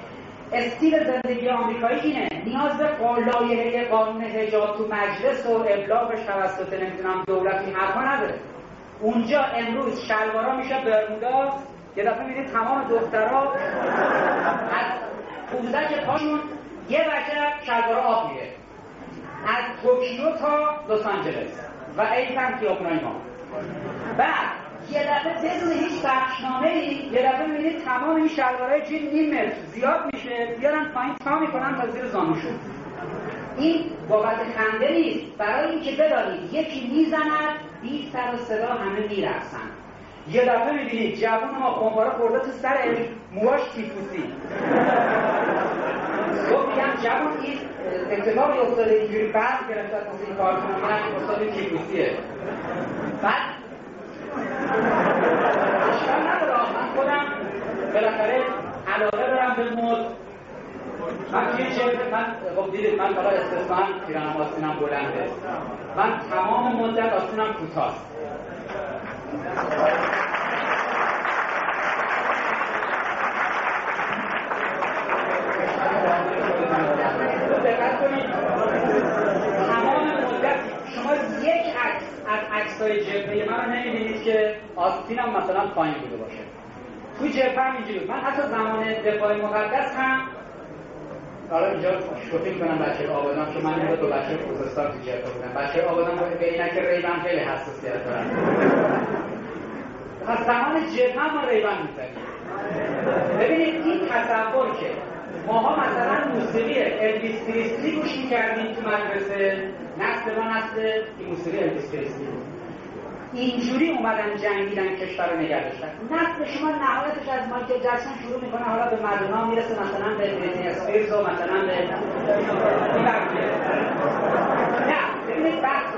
A: استیل زندگی آمریکایی اینه، نیاز به لایحه قانون حجاب تو مجلس و ابلاغش توسط نمیدونم دولتی حرفا نداره. اونجا امروز شلوارا میشه برمودا، یه دفعه میبینید تمام دخترها از پوزک پاشون یه وجه شلوارا آب میره، از توکیو تا لس آنجلس و ایتن خیابونای ما. بعد یه دفعه بدون هیچ بخشنامه‌ای یه دفعه می‌بینید تمام این شلوارهای جین نیم متر زیاد میشه، بیارن پایین تا میکنن تا زیر زانوشون. این بابت خنده نیست، برای اینکه بدانید یکی میزند بی سر و صدا همه میرقصن. یه دفعه می‌بینید جوون ما خمپاره خورده تو سرش، موهاش تیفوسی. خب میگم جوون این اتفاقی افتاده اینجوری بعد گرفته از این کار کنه افتاده تیفوسیه. بعد اشکال نداره، من خودم بالاخره علاقه دارم به مد. من توی من خب دیدید من حالا استثنان پیرانم آستینم بلنده، من تمام مدت آستینم کوتاست. دقت کنید تمام مدت شما یک عکس از عکس‌های جبهه من رو نمی‌بینید که آستینم مثلا پایین بوده باشه. توی جبهه هم اینجوری بود. من حتی زمان دفاع مقدس هم حالا اینجا شوخی می‌کنم بچه آبادان، چون من دو بچه خوزستان تو جبهه بودم. بچه آبادان به اینکه ریبن خیلی حساسیت دارن. از زمان جبهه ما ریبن می‌زنیم. ببینید این تصور که ماها مثلا موسیقی الویس پریسلی گوش می‌کردیم تو مدرسه، نسل ما نسل این موسیقی الویس پریسلی اینجوری اومدن جنگیدن کشور رو نگه داشتن. نسل شما نهایتش از مایکل جکسون شروع میکنه حالا به مادونا میرسه، مثلا به بریتنی اسپیرز و مثلا به نه. ببینید بحث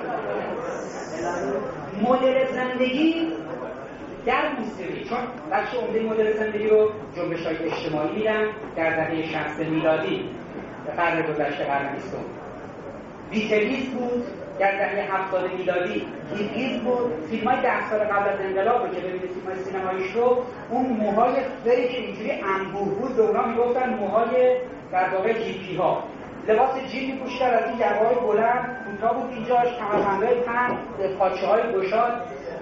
A: مدل زندگی در موسیقی، چون بخش عمده مدل زندگی رو جنبش‌های اجتماعی میدن در دهه 60 میلادی به قرن گذشته، قرن 20 بیتلیز بود، در دهه 70 میلادی هیپیز بود. فیلم‌های 10 سال قبل از انقلاب رو که ببینید فیلم‌های سینماییش رو، اون موهای فری که اینجوری انبوه بود دوران میگفتن موهای در واقع هیپی‌ها. لباس جین می‌پوشیدن، از این جبهه‌های بلند کوتاه بود اینجاش، کمربندهای تنگ، پاچه‌های گشاد.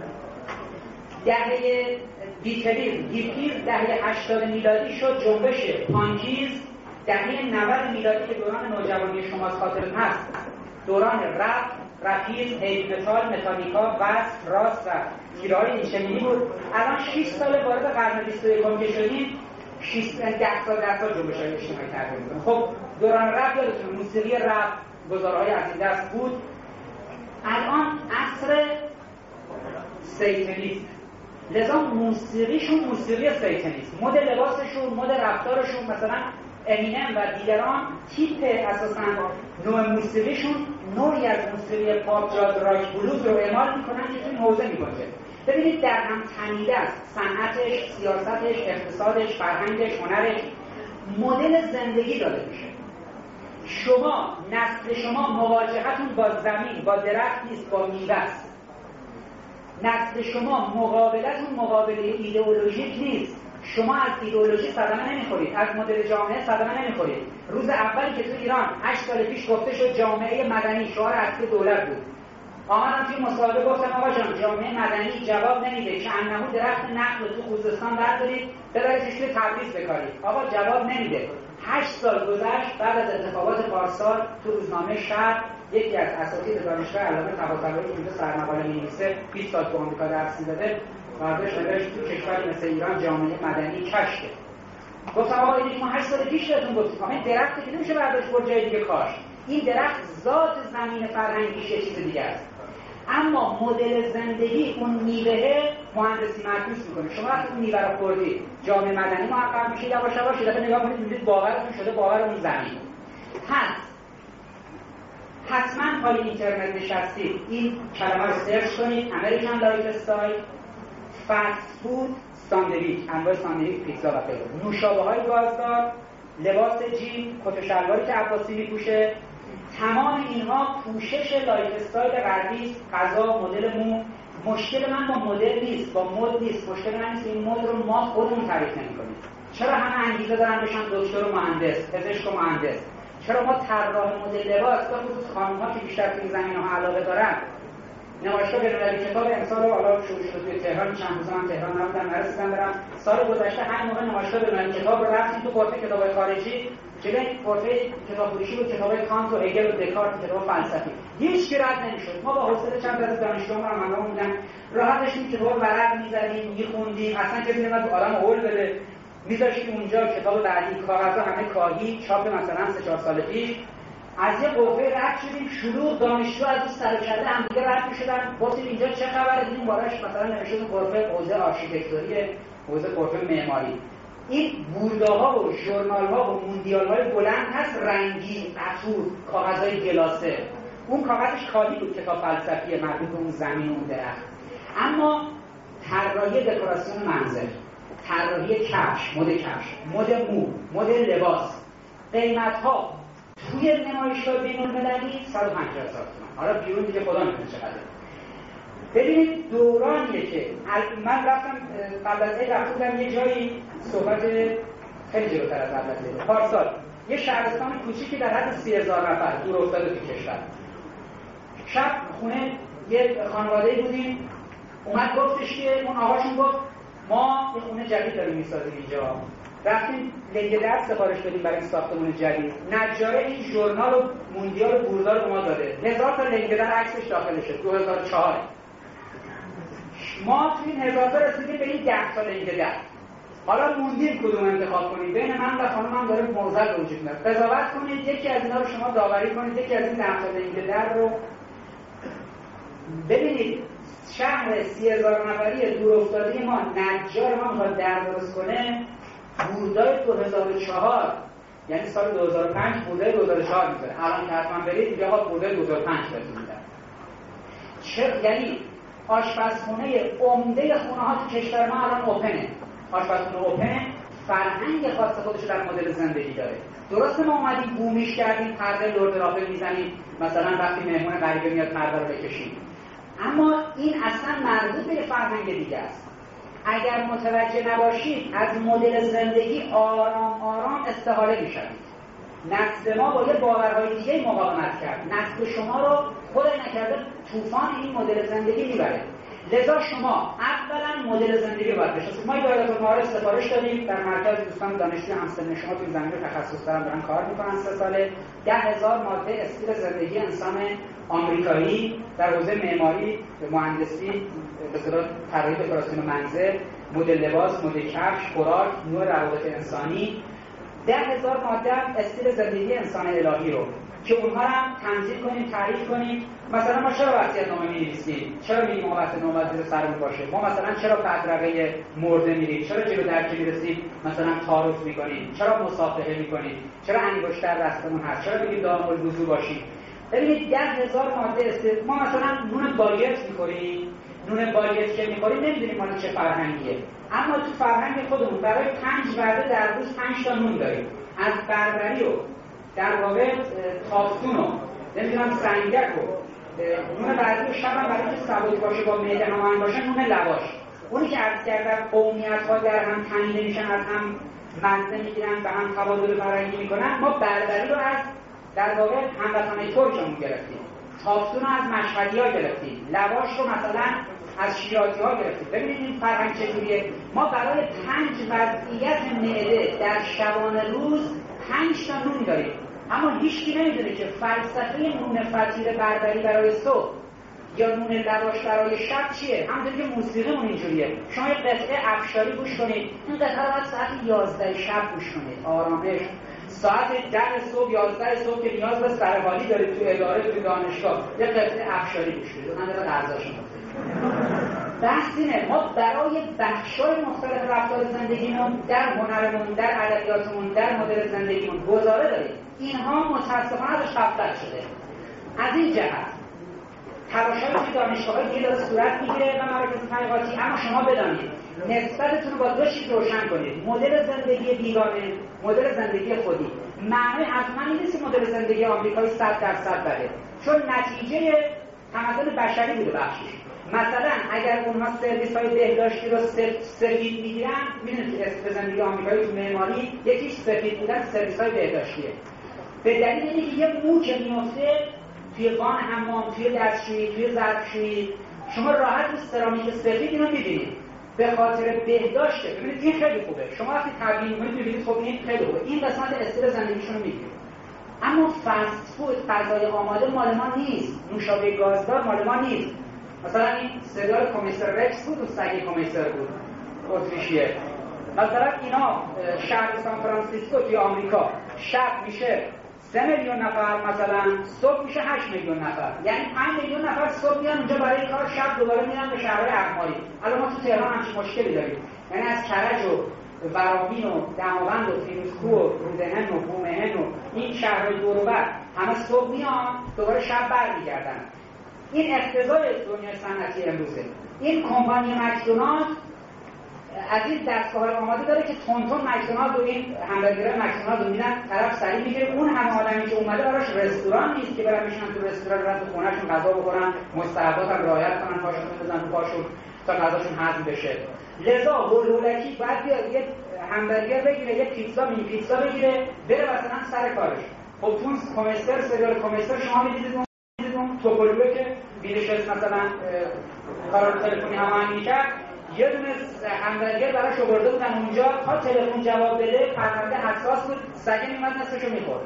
A: دهه بیتلیز هیپیز دهه 80 میلادی شد جنبش پانکیز. دهه 90 میلادی که دوران نوجوانی شما خاطر هست، دوران رپیز، هیوی متال، متالیکا، وست، راست و تیرهای اینچنینی بود. الان 6 سال وارد قرن 21 که شدیم، 10 سال جنبش‌های اجتماعی تغییر می‌کنه. خب دوران رپ یادتون موسیقی رپ گزارهای از این دست بود. الان عصر سیتانیسم، لذا موسیقیشون موسیقی سیتانیسم، مد لباسشون، مد رفتارشون، مثلا امینم و دیگران تیپ اساساً نوع موسیقیشون نوعی از موسیقی پاپ، جاز، راک، بلوز رو اعمال میکنن که توی این حوزه میباشه. ببینید در هم تنیده است صنعتش، سیاستش، اقتصادش، فرهنگش، هنرش، مدل زندگی داده میشه. شما نسل شما مواجهتون با زمین، با درخت نیست، با میوه است. نسل شما مقابلتون مقابله ایدئولوژیک نیست. شما از ایدئولوژی صدمه نمیخورید، از مدل جامعه صدمه نمیخورید. روز اولی که تو ایران 8 سال پیش گفته شد جامعه مدنی شعار اصلی دولت بود، آمدم توی مصاحبه گفتم آقا جان جامعه مدنی جواب نمیده که انهو درخت نخل رو تو خوزستان بردارید ببریدش توی تبریز بکارید. آقا جواب نمیده. 8 سال گذشت بعد از اتفاقات پارسال تو روزنامه شهر یکی از اساتید دانشگاه علامه طباطبایی که اینجا سرمقاله می‌نویسه 20 سال تو آمریکا درس می‌داده، برداشت نوشت تو کشوری مثل ایران جامعه مدنی کشته. گفتم آقا اینی ما 8 سال پیش بهتون گفتیم این درختی که نمیشه برداشت برد جای دیگه کاش. این درخت ذات زمین فرهنگیش یه چیز دیگه است. اما مدل زندگی اون میوه مهندسی معکوس میکنه. شما وقتی اون میوه رو خوردید جامعه مدنی محقق میشه، یواش یواش دفعه نگاه کنید میبینید باورتون شده باور اون زمین. حتما پای اینترنت نشستید این کلمه رو سرچ کنید، امریکن لایف استایل، فست فود، ساندویچ، انواع ساندویچ، پیتزا و غیره، نوشابه‌های گازدار، لباس جین، کت و شلواری که عباسی میپوشه، تمام اینها پوشش لایف استایل غربی است. غذا، مدل مو. مشکل من با مدل نیست، با مد نیست. مشکل من نیست این مد رو ما خودمون تعریف نمی‌کنیم. چرا همه انگیزه دارن بشن دکتر و مهندس، پزشک و مهندس؟ چرا ما طراح مدل لباس به خصوص خانم‌ها که بیشتر تو این زمینه‌ها علاقه دارن، نمایشگاه بین‌المللی کتاب امسال رو حالا شروع شده توی تهران، چند روز من تهران نبودم نرسیدم برم، سال گذشته همین موقع نمایشگاه بین‌المللی کتاب رو رفتیم تو غرفه کتاب‌های خارجی، جلوی غرفه کتابفروشی بود، کتاب‌های کانت و هگل و دکارت، کتاب فلسفی، هیچ کی رد نمی‌شد. ما با حوصله چند تا از دانشجویان همراهمون بودن، راحت داشتیم کتاب ورق می‌زدیم، می‌خوندیم، اصلا کسی نمی‌اومد آدم هول بده، می‌ذاشتیم اونجا کتاب بعدی، کاغذها همه کاهی، چاپ مثلا 3-4 سال پیش. از یه قوه رد شدیم، شروع دانشجو از اون سر و کله هم دیگه رد می‌شدن، گفتیم اینجا چه خبره، دیدیم بالاش مثلا نوشته تو قوه حوزه آرشیتکتوری، حوزه قوه معماری. این بورده‌ها و ژورنال‌ها و موندیال‌های بلند هست، رنگی، عطور، کاغذهای گلاسه. اون کاغذش کاهی بود، کتاب فلسفی مربوط به اون زمین و اون درخت. اما طراحی دکوراسیون منزل، طراحی کفش، مد مو، مد لباس، قیمت‌ها توی نمایشگاه بین‌المللی 150,000 تومان. حالا بیرون دیگه خدا می‌دونه چقدره. ببینید دورانیه که من رفتم قبل از عید رفتم یه جایی صحبت خیلی جلوتر از قبل از عید پارسال، یه شهرستان کوچیکی در حد 30,000 نفر دور افتاده تو کشور. شب خونه یه خانواده‌ای بودیم، اومد گفتش که اون آقاشون گفت ما یه خونه جدید داریم می‌سازیم اینجا. رفتیم لنگ در سفارش بدیم برای ساختمون جدید. نجاره این ژورنال و موندیال و بوردار به ما داده. 1000 تا لنگ در عکسش داخلشه. 2004 ما توی این 1000 تا رسیدیم به این 10 تا لنگ در. حالا موندیم کدوم انتخاب کنید. بین من و خانمم داره موزل وجود میاد. قضاوت کنید، یکی از اینا رو شما داوری کنید، یکی از این 10 تا لنگ در رو ببینید. شهر 30,000 نفری دور افتاده ما، نجار ما میخواد در درست کنه. بوردای 2004 یعنی سال 2005 بوردای 2004 میذاره. الان که حتما برید اینجا ها بوردای 2005 میذاره. یعنی آشپزخونه عمده خونه ها تو کشور ما الان اوپنه. آشپزخونه اوپن فرهنگ خاص خودش در مدل زندگی داره. درسته ما اومدیم بومیش کردیم، پرده لرد رافل میزنیم، مثلا وقتی مهمون غریبه میاد پرده رو بکشیم، اما این اصلا مربوط به فرهنگ دیگه است. اگر متوجه نباشید از مدل زندگی آرام آرام استحاله میشوید. نسل ما با یه باورهای دیگه مقاومت کرد، نسل شما رو خدای نکرده طوفان این مدل زندگی میبره. لذا شما اولا مدل زندگی رو باید بشناسید. ما ایده‌آلت المعارف سفارش دادیم در مرکز دوستان دانشجوی همسن شما تو این زمینه تخصص دارن کار میکنن. 3 ساله 10,000 ماده استیل زندگی انسان آمریکایی در حوزه معماری، مهندسی، به اصطلاح طراحی دکوراسیون منزل، مدل لباس، مدل کفش، خوراک، نوع روابط انسانی، 10,000 ماده استیل زندگی انسان الهی رو که اونها رو هم تنظیم کنیم، تعریف کنیم. مثلا ما چرا وصیت‌نامه می‌نویسیم؟ چرا میگیم ما وصیت‌نامه باید زیر سرمون باشه؟ ما مثلا چرا بدرقه مرده میریم؟ چرا جلو درچه میرسیم مثلا تعارف می‌کنیم؟ چرا مصافحه می‌کنیم؟ چرا انگشتر دستمون هست؟ چرا میگیم دائم الوضو باشیم؟ ببینید 10,000 ماده است. ما مثلا نون باگت می‌خوریم، نون باگت که می‌خوریم نمی‌دونیم مال چه فرهنگیه، اما تو فرهنگ خودمون برای 5 وعده در روز 5 تا نون داریم. از بربری و در واقع تافتون و نمیدونم سنگک و نون بعدی و شب هم برای که سبک باشه با معده هماهنگ باشه نون لواش. اونی که عرض کردم قومیت‌ها در هم تنیده میشن، از هم مزه میگیرن، به هم تبادل فرهنگی میکنن. ما بربری رو از در واقع هموطنای ترکمون گرفتیم، تافتون رو از مشهدی‌ها گرفتیم، لواش رو مثلا از شیرازی‌ها گرفتیم. ببینید این فرهنگ چجوریه. ما برای 5 وضعیت معده در شبانه روز 5 تا نون داریم، اما هیچکی نمیدونه که فلسفه نون فطیر بربری برای صبح یا نون لواش برای شب چیه. همونطوری که موسیقیمون اینجوریه. شما یه قطعه افشاری گوش کنید، این قطعه رو باید ساعت 11 شب گوش کنید، آرامش. ساعت 10 صبح 11 صبح که نیاز به سرحالی دارید تو اداره، تو دانشگاه، یه قطعه افشاری گوش کنید. من دارم ارزشش بحث اینه. ما برای بخش‌های مختلف رفتار زندگیمون، در هنرمون، در ادبیاتمون، در مدل زندگیمون گزاره داریم. اینها متأسفانه ازش غفلت شده. از این جهت تلاش‌هایی توی دانشگاه‌های دیگه داره صورت میگیره و مراکز تحقیقاتی، اما شما بدانید نسبتتون رو با 2 چیز روشن کنید: مدل زندگی بیگانه، مدل زندگی خودی. معنی حتما این نیست مدل زندگی آمریکایی 100% بده، چون نتیجه تمدن بشری بوده بخشش. مثلا اگر اونها سرویس های بهداشتی رو سفید میگیرن، میدونید که زندگی آمریکایی تو معماری یکیش سفید بودن سرویس های بهداشتیه. به دلیل اینکه یه مو که میفته توی وان حمام، توی دستشویی، توی ظرفشویی، شما راحت رو سرامیک سفید اینو میبینید به خاطر بهداشته. ببینید این خیلی خوبه، شما وقتی تبیین می‌کنید می‌بینید خب این خیلی خوبه، این قسمت استیل زندگیشون رو میگیره. اما فست فود، غذای آماده مال ما نیست، نوشابه گازدار مال ما نیست. مثلا این سریال کمیسر رکس بود و سگ کمیسر بود اتریشیه. مثلا اینا شهر سان فرانسیسکو توی آمریکا شب میشه 3 میلیون نفر، مثلا صبح میشه 8 میلیون نفر، یعنی 5 میلیون نفر صبح میان اونجا برای کار، شب دوباره میرن به شهرهای اقماری. الان ما تو تهران همچین مشکلی داریم، یعنی از کرج و ورامین و دماوند و فیروزکوه و رودهن و بومهن و این شهرهای دور و بر همه صبح میان دوباره شب برمیگردن. این اقتضای دنیای صنعتی امروزه. این کمپانی مکدونالد از این دستگاه آماده داره که تون مکدونالد و این همبرگر مکدونالد رو میدن طرف سریع میگیره. اون همه آدمی که اومده براش رستوران نیست که برن بشینن تو رستوران، برن تو خونه‌شون غذا بخورن، مستحبات هم رعایت کنن، پاشون بزنن تو پاشون تا غذاشون هضم بشه. لذا هولولکی باید بیاد یه همبرگر بگیره، یه پیتزا، مینی پیتزا بگیره، بره مثلا سر کارش. خب تو کمیسر، سریال کمیسر شما می‌دیدید اون توپولوه که بیلش مثلا قرار تلفنی هماهنگ می‌کرد، یه دونه همبرگر براش آورده بودن اونجا، تا تلفن جواب بده پرونده حساس بود، سگه میمد نصفشو میخورد.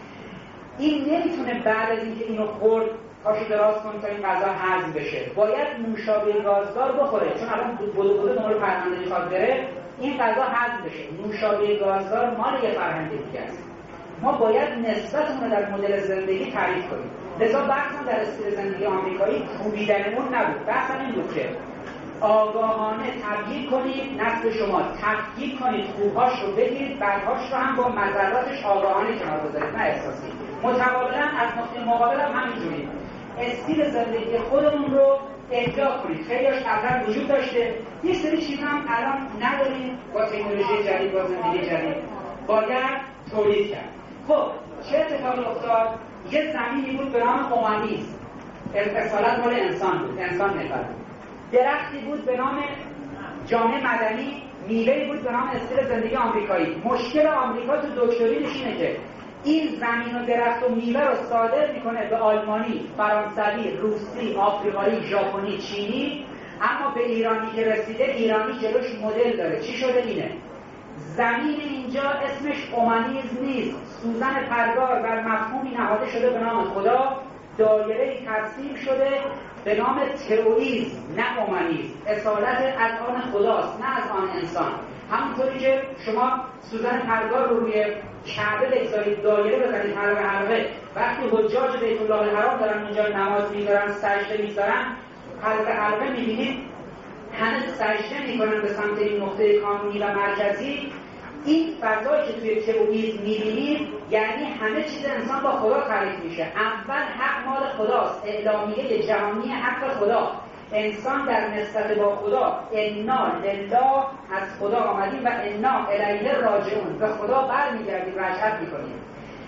A: این نمیتونه بعد از اینکه اینو خورد پاشو دراز کنه تا این غذا هضم بشه، باید نوشابه گازدار بخوره، چون الان بدو نمره پرونده میخواد بره این غذا هضم بشه. نوشابه گازدار مال یه فرهنگ دیگه است. ما باید نسبتمون رو در مدل زندگی تعریف کنیم. لذا بحثم در استیل زندگی آمریکایی کوبیدنمون نبود، بحثم این بود که آگاهانه تبیین کنید، نسل شما تفکیک کنید، خوبهاش رو بگیرید، بدهاش رو هم با مضراتش آگاهانه کنار بذارید، نه احساسی. متقابلا از نقطه مقابل هم همینجوری استیل زندگی خودمون رو احیا کنید. خیلی‌هاش قبلا وجود داشته، یه سری چیزا هم الان نداریم، با تکنولوژی جدید، با زندگی جدید باید تولید کرد. خب چه اتفاقی افتاد؟ یه زمینی بود به نام اومانیسم، اصالت مال انسان بود، انسان نفر. درختی بود به نام جامعه مدنی، میوه‌ای بود به نام استیل زندگی آمریکایی. مشکل آمریکا تو دکترینش اینه که این زمین و درخت و میوه رو صادر میکنه به آلمانی، فرانسوی، روسی، آفریقایی، ژاپنی، چینی، اما به ایرانی که رسیده ایرانی جلوش مدل داره. چی شده اینه؟ زمین اینجا اسمش اومانیسم نیست، سوزن پرگار بر مفهومی نهاده شده به نام خدا، دایره‌ای ترسیم شده به نام تئوئیسم، نه اومانیسم. اصالت از آن خداست، نه از آن انسان. همونطوری که شما سوزن پرگار رو روی کعبه بگذارید، دایره بزنید حلقه حلقه، وقتی حجاج بیت الله الحرام دارن اونجا نماز می‌ذارن، سجده می‌ذارن، حلقه حلقه می‌بینید همه سجده می‌کنن به سمت این نقطه کانونی و مرکزی. این فضایی که توی تئوئیسم می‌بینید یعنی همه چیز انسان با خدا تعریف میشه. اول حق مال خداست، اعلامیه جهانی حق خدا. انسان در نسبت با خدا انا لله، از خدا آمدیم و انا الیه راجعون، به خدا برمیگردیم، رجعت میکنیم.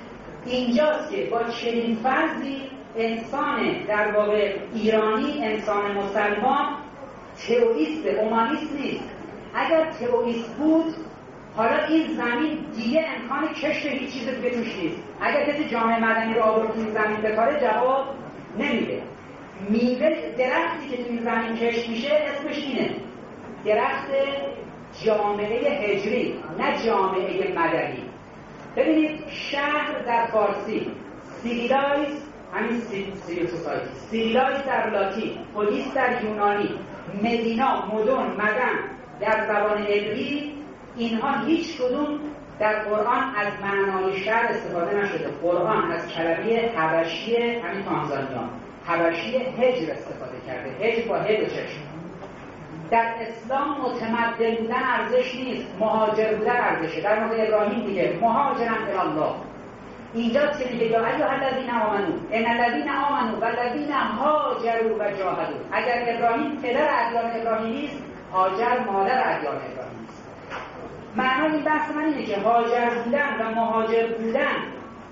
A: اینجاست که با چنین فرضی انسان در واقع ایرانی، انسان مسلمان تئوئیست، اومانیست نیست. اگر تئوئیست بود حالا این زمین دیگه امکان کشت هیچ چیز دیگه توش نیست. اگر کسی جامعه مدنی رو آورد تو این زمین بکاره جواب نمیده. میوه درختی که تو این زمین کشت میشه اسمش اینه، درخت جامعه هجری، نه جامعه مدنی. ببینید شهر در فارسی سیویلایز، همین سیویل سوسایتی، سیویلایز در لاتین، پولیس در یونانی، مدینا، مدن، مدن در زبان عبری، اینها هیچ کدوم در قرآن از معنای شهر استفاده نشده. قرآن از کلمه حبشی، همین تانزانیا، حبشی هجر استفاده کرده. هجر با هجر چشم. در اسلام متمدن بودن ارزش نیست، مهاجر بودن ارزشه. در مورد ابراهیم دیگه مهاجرن الی الله. اینجاست که میگه یا ایها الذین آمنو ان الذین آمنو والذین هاجروا و جاهدوا. اگر ابراهیم پدر ادیان ابراهیمی است، هاجر مادر ادیان ابراهیمی است. معنای این بحث من اینه که هاجر بودن و مهاجر بودن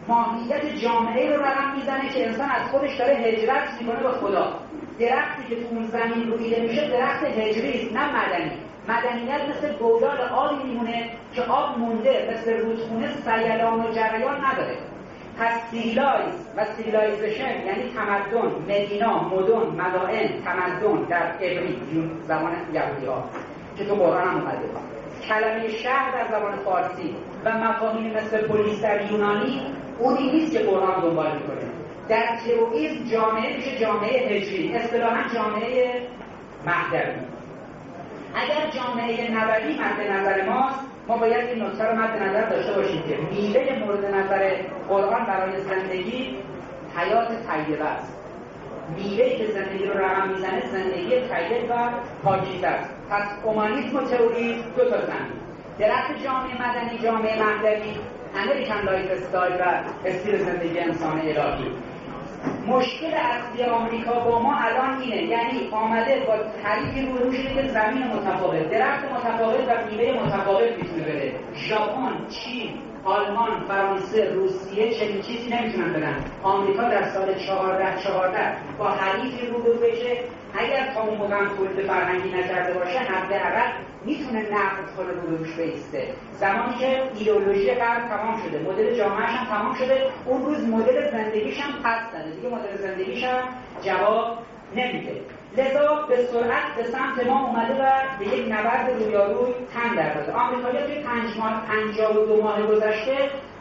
A: ماهیت جامعه رو رقم میزنه که انسان از خودش داره هجرت میکنه به خدا. درختی که تو اون زمین رویده میشه درخت هجری است، نه مدنی. مدنیت مثل گودال آبی میمونه که آب مونده، مثل رودخونه سیلان و جریان نداره. پس سیلایز و سیلایزیشن یعنی تمدن، مدینا، مدن، مدائن، تمدن در عبری زبان یهودی ها که تو قرآن هم اومده. کلمه شهر در زبان فارسی و مفاهیم مثل پلیس در یونانی اونی نیست که قرآن دنبال میکنه. در تئوئیسم جامعه میشه جامعه هجری، اصطلاحاً جامعه مهدوی. اگر جامعه نبوی مد نظر ماست، ما باید این نکته رو مد نظر داشته باشیم که میوه مورد نظر قرآن برای زندگی حیات طیبه است. میوه‌ای که زندگی رو رقم میزنه زندگی طیب و پاکیزه است. پس اومانیسم و تئوریسم دو تا زمین. درخت جامعه مدنی، جامعه مهدوی، امریکن لایف استایل و استیل زندگی انسان الهی. مشکل اصلی آمریکا با ما الان اینه، یعنی آمده با حریفی روبرو شده که زمین متفاوت، درخت متفاوت و میوه متفاوت میتونه بده. ژاپن، چین، آلمان، فرانسه، روسیه چنین چیزی نمیتونن بدن. آمریکا در سال 14 با حریفی روبرو بشه، اگر تا اون موقع تولید فرهنگی نکرده باشه حداقل میتونه نقد کنه روبروش بیسته. زمانی که ایدئولوژی غرب تمام شده، مدل جامعه‌اش هم تمام شده، اون روز مدل زندگیش هم پس زده، دیگه مدل زندگیش هم جواب نمیده. لذا به سرعت به سمت ما اومده و به یک نبرد رویاروی تن در داده. آمریکایی‌ها توی 52 ماه گذشته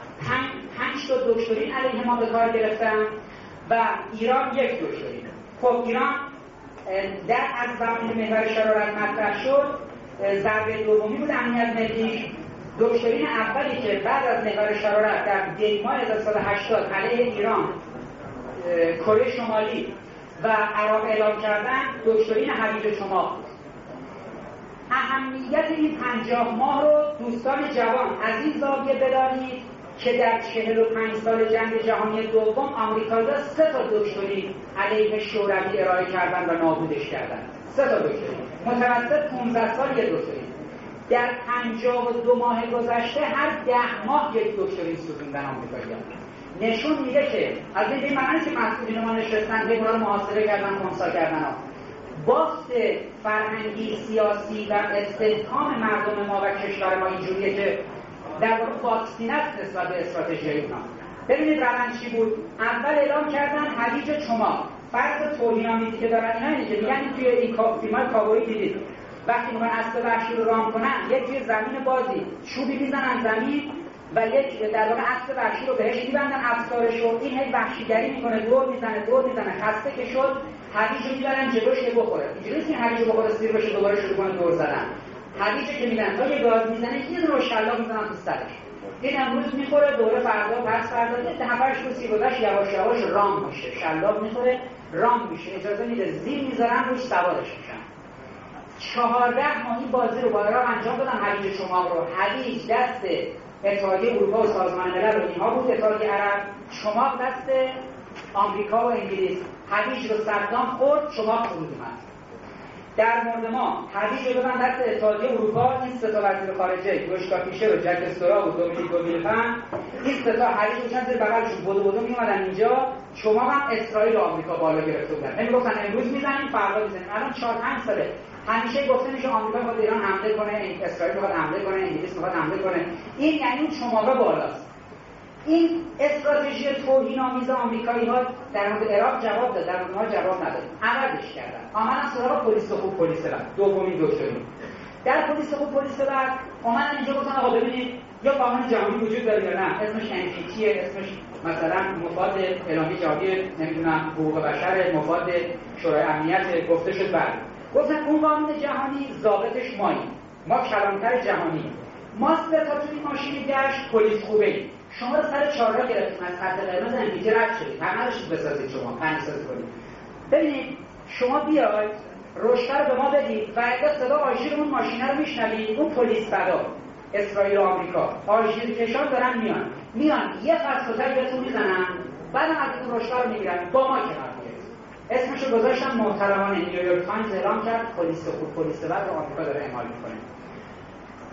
A: 5 تا دکترین علیه ما به کار گرفتن و ایران یک دکترین. خب ایران در از زمانی محور شرارت مطرح شد، ضربه دومی بود امنیت ملی. دکترین اولی که بعد از محور شرارت در دی ماه 1980 علیه ایران، کره شمالی و عراق اعلام کردن دکترین حویج شما بود. اهمیت این 50 ماه رو دوستان جوان از این زاویه بدانید که در 45 سال جنگ جهانی دوم آمریکایی‌ها 3 تا دکترین علیه شوروی ارائه کردن و نابودش کردن. 3 تا دکترین متوسط 15 سال یک دکترین. در 52 ماه گذشته هر 10 ماه یک دکترین سوزوندن آمریکایی‌ها. نشون میده که از این معنی که مسئولین ما نشستن که برای محاصره کردن، خنثی کردن ها. بافت فرهنگی، سیاسی و استحکام مردم ما و کشور ما اینجوریه که در واقع واکسینه است نسبت به استراتژی اینا. ببینید روند چی بود؟ اول اعلام کردن حویج چما. فرض توهین‌آمیزی که دارن اینا اینه که میگن توی این فیلم‌های کاوبویی دیدید وقتی میخوان اسب وحشی رو رام کنن، یک توی زمین بازی چوبی میزنن زمین و یک در واقع اسب وحشی رو بهش میبندن افسارش رو، این هی وحشیگری میکنه، دور میزنه، خسته که شد حویج رو میبرن جلوش که بخوره. اینجوری نیست که حویج رو بخوره سیر بشه دوباره شروع کنه دور زدن. حویج که میدن تا یه گاز میزنه یه رو شلاق میزنن تو سرش. این امروز میخوره، دوره فردا، پس فردا، یه 7-8 روز گذشت یواش یواش رام میشه، شلاق میخوره، رام میشه، اجازه میده زیر میذارن روش سوارش میشن. 14 ماه این بازی رو با عراق انجام دادن. حویج شما رو، حویج دست اتحادیه اروپا و سازمان ملل و اینها بود، اتحادیه عرب، شما دست آمریکا و انگلیس. حویج رو صدام خورد، شما فرود اومد. در مورد ما حویج رو دادن دست اتحادیه اروپا، این 3 تا وزیر خارجه یوشکا فیشر و جک استرا و دومینیک ویلفن، این 3 تا حویج رو چند بغلشون بدو میومدن اینجا. شما هم اسرائیل و آمریکا بالا گرفته بودن. نمیگفتن امروز میزنیم فردا میزنیم. الان 4-5 ساله همیشه گفته میشه آمریکا میخواد ایران حمله کنه، اسرائیل میخواد حمله کنه، انگلیس میخواد حمله کنه. این یعنی شماها بالاست. این استراتژی توهین‌آمیز آمریکایی‌ها در مورد عراق جواب داد، در مورد ما جواب نداد. عوضش کردن. آمدن سراغ پلیس خوب، پلیس بد. دومین دکترین. در پلیس خوب، پلیس بد اومدن اینجا گفتن آقا ببینید یا قانون جهانی وجود داره یا نه، اسمش NPT، اسمش مثلا مفاد اعلامیه جهانی نمیدونم حقوق بشر، مفاد شورای امنیت، گفته شد بعد. گفتن اون قانون جهانی ضابطش ماییم. ما کلانتر جهانی. ما 3 تا توی ماشین گشت پلیس خوبه. شما رو سر 4 را گرفتیم از خط قرمز NPT رد شدید. هر نداشتید بسازید، شما پنیسازی کنید. ببینید شما بیاید رشته رو به ما بدید و اگه صدا آژیر اون ماشینه رو میشنوید، اون پلیس فدا اسرائیل و آمریکا آژیر کشان دارن میان یه فساتر بهتون میزنن، بعد از اون رشته رو میگیرن با ما کنار میاد. اسمشو گذاشتن محترمانه نیویورک تایمز اعلام کرد پلیس خوب، پلیس بد رو آمریکا داره اعمال میکنه.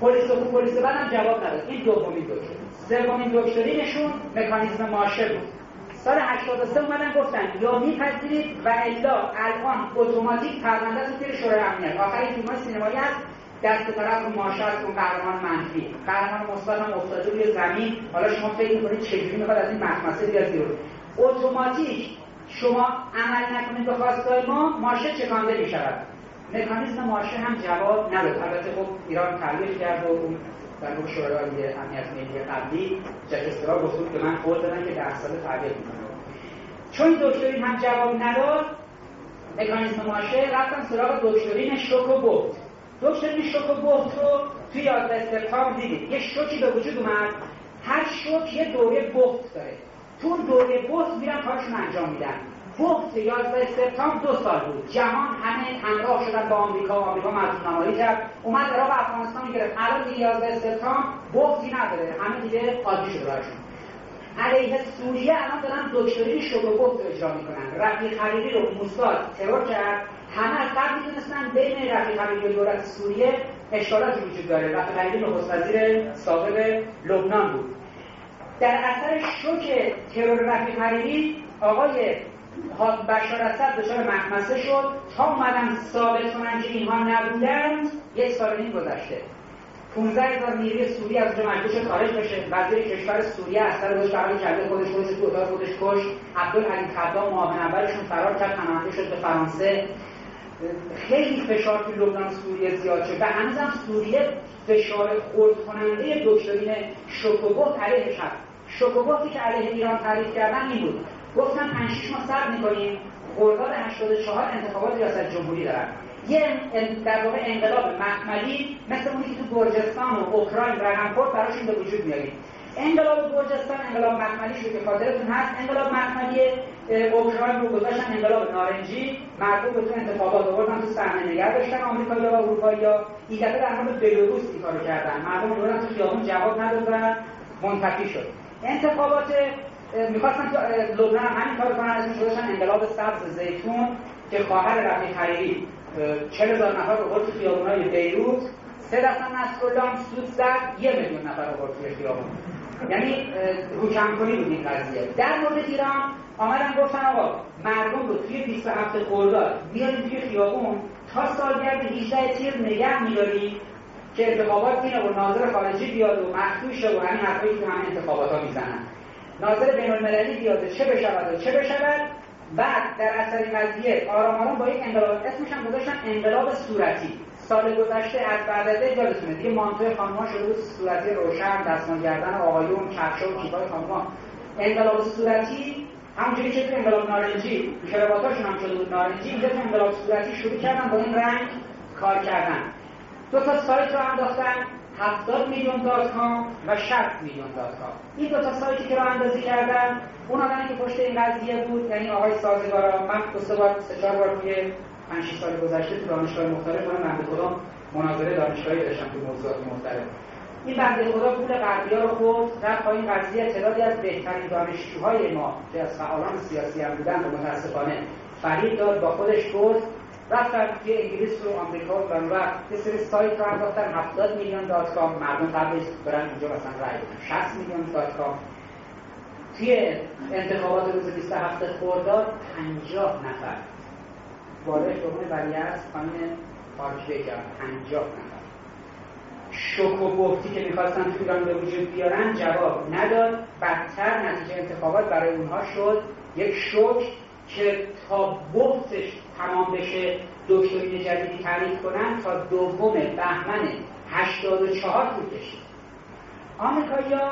A: پلیس بعد هم جواب نداد. این دومین دکتر. سومین دکترینشون مکانیزم مارشه بود. سال 83 اومدن گفتن یا میپذیرید و الا الان اتوماتیک پروندهتون توی شورای امنیت. آخرین فیلم‌های سینمایی هست دست طرف مارشه از اون قهرمان منفی، قهرمان مثبت هم افتاده روی زمین. حالا شما فکر می‌کنید چجوری میخواد از این مخمسه بیاد بیرون؟ اتوماتیک شما عمل نکنید به خواستگاه ما، مارشه چکانده می‌شود. مکانیزم مارشه هم جواب نداد. البته خب ایران تلویح کرد و اون در واقع شورای امنیت ملی قبلی جک گفت که من قول دادم که 10 ساله تغییر می‌کنه. چون این دکترین هم جواب نداد، مکانیزم مارشه رفتن سراغ دکترین شوک و بهت. دکترین شوک و بهت رو توی 11 سپتامبر دیدید. یه شوکی به وجود اومد. هر شوک یه دوره بهت داره. تو دوره بهت میرن کارشون انجام میدن. بحث 11 سپتامبر 2 سال بود. جهان همه همراه شدن با آمریکا و آمریکا مردم‌نمایی کرد. اومد عراق افغانستان گرفت. الان دیگه 11 سپتامبر بحثی نداره. همه دیگه عادی شده براشون. علیه سوریه الان دارن دکترین شوک و بهت رو اجرا میکنن. رفیق حریری رو موساد ترور کرد. همه از قبل میدونستن بین رفیق حریری و دولت سوریه اشکالاتی وجود داره. رفیق حریری نخست وزیر سابق لبنان بود. در اثر شوک ترور رفیق حریری آقای بشار اسد دچار مخمسه شد. تا اومدن ثابت کنن که اینها نبودند 1 سال و نیم گذشته. 15,000 نیروی سوریه از اونجا مجبور شد خارج بشه. وزیر کشور سوریه اثر گذاشت بغل کرده خودش تو اتاق خودش کش. عبدالحلیم خدام معاون اولشون فرار کرد، پناهنده شد به فرانسه. خیلی فشار توی لبنان سوریه زیاد شد و هنوزم سوریه فشار خرد کننده دکترین شوک و بهت علیهش هست. شوک و بهتی که علیه ایران تعریف کردن این بود. گفتن 5-6 ماه صبر می‌کنیم، خرداد 84 انتخابات ریاست جمهوری دارن. یه در واقع انقلاب مخملی مثل اونی که تو گرجستان و اوکراین رقم خورد براشون به وجود میاریم. انقلاب گرجستان انقلاب مخملی شد که خاطرتون هست. انقلاب مخملی اوکراین رو گذاشتن انقلاب نارنجی، مردم به تو انتخابات آوردن تو صحنه نگه داشتن آمریکایی‌ها و اروپایی‌ها. این دفعه در مورد بلاروس این کارو کردن. مردم اومدن تو خیابون جواب نداد و منتفی شد. انتخابات می‌خواستن تو لبنان هم همین کارو کنن. ازش گذاشتن انقلاب سبز زیتون که خواهر رفیق حریری 40,000 نفر رو برد تو خیابون‌های بیروت. 3 دستم نصرالله سود زد 1 میلیون نفر رو برد توی خیابون. یعنی روکم‌کنی بود این قضیه. در مورد ایران آمدن گفتن آقا مردم رو توی 27 خرداد میاریم توی خیابون تا سالگرد 18 تیر نگه می‌داریم که انتخابات بینه و ناظر خارجی بیاد و مخفی شه و همین حرفایی که همین انتخابات‌ها میزنن. ناظر بین‌المللی بیاد چه بشود و چه بشود. بعد در اثر این قضیه آرام با یک انقلاب اسمش هم گذاشتن انقلاب صورتی. سال گذشته از بعد از یادتونه دیگه مانتوی خانم‌ها شده بود صورتی روشن، دستمال گردن آقایون، کفشا و کیفای خانم‌ها. انقلاب صورتی همونجوری که تو انقلاب نارنجی کراواتاشون هم شده بود نارنجی، اینجا تو انقلاب صورتی شروع کردن با این رنگ کار کردن. 2 تا سایت رو انداختن، 70 میلیون .com و 60 میلیون .com. این 2 تا سایتی که رو اندازی کردن، اون آدمی که پشت این قضیه بود یعنی آقای سازگارا. من 3 بار توی 5-6 سال گذشته تو دانشگاه مختلف بنده خدا مناظره دانشگاهی داشتم تو موضوعات مختلف. این بنده خدا پول غربی‌ها رو خورد، رفت پایین قضیه. تعدادی از بهترین دانشجوهای ما که از فعالان سیاسی هم بودن و متاسفانه فریب داد با خودش برد. رفتن توی انگلیس و آمریکا و یه سری سایت رو انداختن 70 میلیون .com. مردم قبلش برن اونجا مثلا رای بدن 60 میلیون .com. توی انتخابات روز 27 خرداد 50 نفر بالای شغل ولیعصر خانم پارکوی کرد. 50 نفر شوک و بهتی که میخواستن تو ایران به وجود بیارن جواب نداد. بدتر نتیجه انتخابات برای اونها شد یک شوک که تا بحثش تمام بشه دکترین جدیدی تعریف کنن تا 2 بهمن 84 طول کشید. آمریکایی‌ها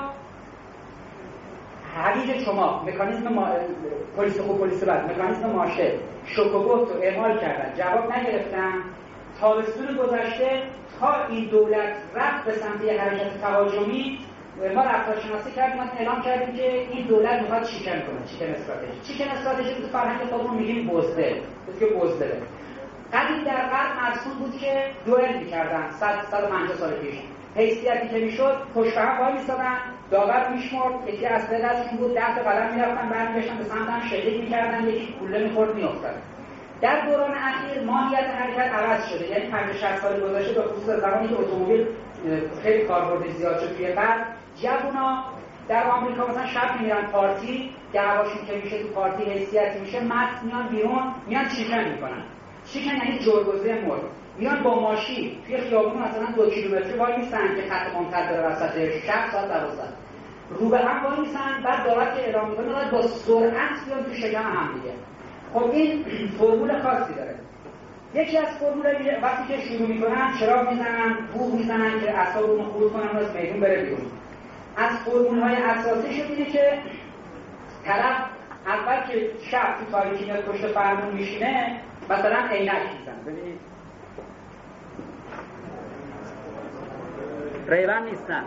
A: حویج شما مکانیزم پلیس خوب پلیس بد مکانیزم مارشه شوک و بهت رو اعمال کردن، جواب نگرفتن. تابستون گذشته تا این دولت رفت به سمت حرکت تهاجمی ما رفتارشناسی کردیم، اعلام کردیم که این دولت میخواد چیکن کنه. چیکن استراتژی تو فرهنگ خودمون میگیم بزدل، که بزدله. قدیم در غرب مرسوم بود که دوئل میکردن 150 سال پیش. حیثیتی که میشد پشت هم وای میستادن، داور میشمرد، یکی اسلحه دستشون بود 10 تا قدم میرفتن برمیگشتن به سمت هم شلیک میکردن، یکی کوله میخورد میافتاد. در دوران اخیر ماهیت حرکت عوض شده، یعنی 50-60 سال گذشته به خصوص زمانی که اتومبیل خیلی کاربردش زیاد شد توی غرب، جوونا در آمریکا مثلا شب میرن پارتی که هواشون که میشه تو پارتی حیثیت میشه، مست میان بیرون، میان چیکن میکنن. چیکن یعنی جرگوزه مرغ. میان با ماشین توی خیابون مثلا 2 کیلومتری وای میسن که خط منتظر وسط شب ساعت 12 رو به هم وای میسن، بعد دولت که اعلام میکنه با سرعت بیان تو شکم هم دیگه. خب این فرمول خاصی داره. یکی از فرمول‌ها وقتی که شروع میکنن چراغ میزنن، بوق میزنن که اعصاب اون خورد کنن و از میدون بره بیرون. از فرمول‌های اساسیش اینه که طرف اول که شب تو تاریکی میاد پشت فرمون میشینه، مثلا عینک میزنه. ببینید ریوان نیستن،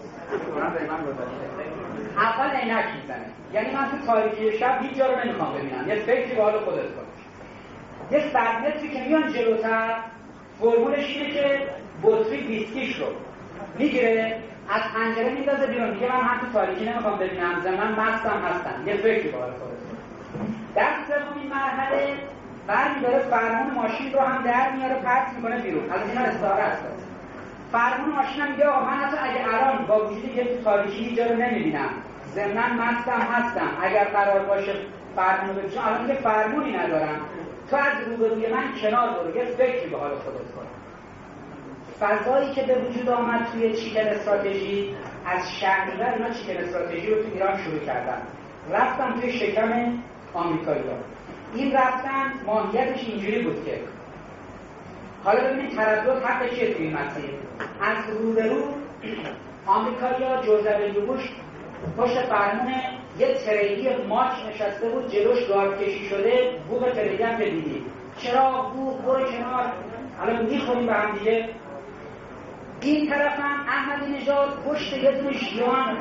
A: اول عینک میزنه، یعنی من تو تاریکی شب هیچ جا رو نمیخوام ببینم، یه فکری به حال خودت کن. یه 100 متری که میان جلوتر، فرمولش اینه که بطری ویسکیش رو میگیره از پنجره میندازه بیرون، میگه من هم تو تاریکی نمیخوام ببینم، ضمن مستم هستم، یه فکری به حال خودت کن. در سومین مرحله برمی‌داره فرمون ماشین رو هم در میاره، پرت میکنه بیرون. از اینا استعاره است. فرمون ماشین هم میگه آقا من حتی اگه الان با وجودی که تو تاریکی هیچ جا رو نمیبینم، ضمن مستم هستم، اگر قرار باشه فرمون رو ببینم، الان که فرمونی ندارم، تو از روبروی من کنار برو، یه فکری به حال خودت کن. فضایی که به وجود آمد توی چیکن استراتژی، از شهریور اینا چیکن استراتژی رو تو ایران شروع کردن، رفتن توی شکم آمریکایی‌ها. این رفتن ماهیتش اینجوری بود که حالا ببینید تردد حق چیه توی این مسیر. از روبرو آمریکایی‌ها جورج دبلیو بوش پشت فرمون یه تریلی ماچ نشسته بود، جلوش گارد کشی شده، بوق تریلی هم که دیدید، چرا بوق برو کنار، حالا میخوریم به هم دیگه. این طرف هم احمدی نژاد پشت یه دونه ژیان،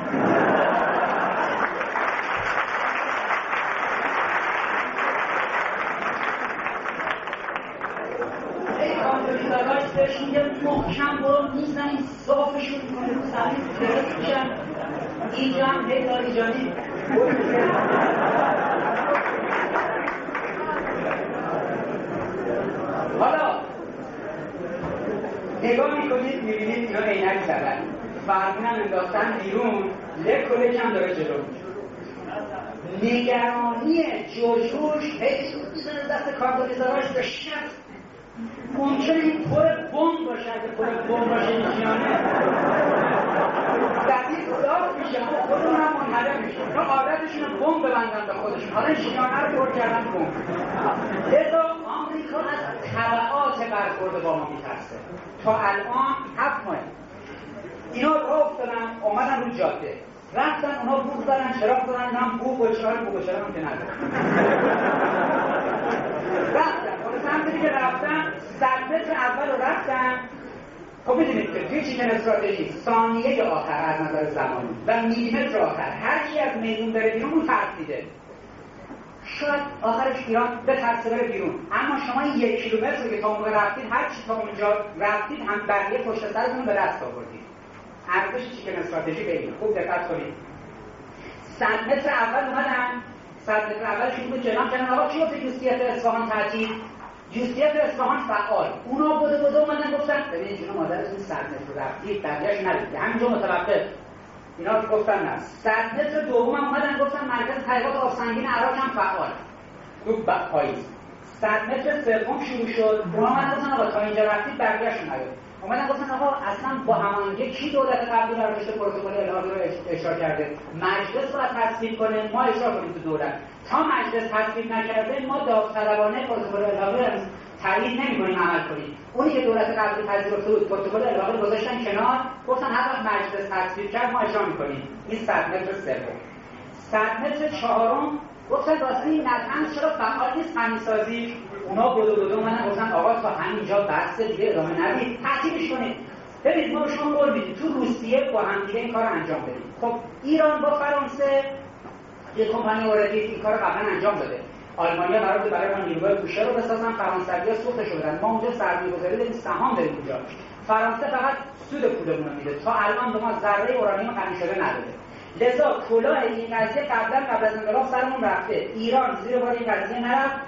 A: بهش میگه محکم برو میزنیم صافشون کنه تو زمین فرست میشن. اینجا هم هیداری جانی حالا نگاه میکنید میبینید اینا عینک زدن، فرمون هم انداختن بیرون، لک و لک هم داره جلو میشه. نگرانی جوجوش هیچ میزنه دست کارگاریزاراش به شست، ممکنه این پر بوم باشه، اگه پر بوم باشه نشانه دقیق داد میشه، خودمون هم منحرف میشه. اینا عادتشون بوم ببندن به خودشون، حالا نشانه رو پر کردن بوم. لذا آمریکا از تبعات برخورد با ما میترسه. تا الان 7 ماه اینا راه افتادن، اومدن رو جاده، رفتن اونا بوق دارن، چراغ دارن، هم بوق و چراغ هم که ندارن. رفتن همونطوری که رفتن 100 متر اول رو رفتن. خب میدونید که توی چیکن استراتژی ثانیه آخر از نظر زمانی و میلیمتر آخر هرچی از میدون بره بیرون اون ترسیده، شاید آخرش ایران به ترسه بره بیرون، اما شما 1 کیلومتر که تا اونجا رفتید، هرچی تا اونجا رفتید هم بقیه پشت سرتون به دست آوردید. ارزش چیکن استراتژی به این خوب دقت کنید. 100 متر اول اومدن، 100 متر اول شروع جلام کردن، آقا چی گفت جزئیات اصفهان تعطیل؟ جزئیات اصفهان فعال. اونا بوده اومدن گفتن ببینید جون مادرتون 100 متر رفتید، بقیه‌اش ندید، همینجا متوقف. اینا گفتن نه. 100 متر دوم اومدن گفتن مرکز تحقیقات آب سنگین عراق هم فعال. تو پاییز 100 متر سوم شروع شد. اونا اومدن گفتن آقا تا اینجا رفتید، بقیه‌اش ندید. اومدن گفتن آقا اصلا با هماهنگی کی دولت قبلی در رشته پروتکل الحاقی رو اجرا کرده؟ مجلس باید تصویب کنه، ما اجرا کنیم تو دولت. تا مجلس تصویب نکرده ما داوطلبانه پروتکل الحاقی رو تایید نمی‌کنیم عمل کنیم. اونی که دولت قبلی پذیرفته بود پروتکل الحاقی رو گذاشتن کنار، گفتن هر وقت مجلس تصویب کرد ما اجرا می‌کنیم. این 100 متر سوم. 100 متر چهارم گفتن واسه این نظم چرا فعال نیست غنی‌سازی؟ اونا بودو اومدن گفتن آقا تا همینجا بس دیگه ادامه ندید، تعطیلش کنید. ببینید ما به شما قول میدیم تو روسیه با هم دیگه این کارو انجام بدیم. خب ایران با فرانسه یه کمپانی اوردی این کارو قبلا انجام داده. آلمانیا قرار بود برای ما نیروی کوشه رو بسازن، فرانسوی‌ها سوختش بدن. ما اونجا سرمایه‌گذاری داریم، سهام داریم اونجا. فرانسه فقط سود پولمون رو میده. تا الان به ما ذره اورانیوم غنی شده نداده. لذا کلاه این قضیه قبل از انقلاب سرمون رفته. ایران زیر بار این قضیه نرفت.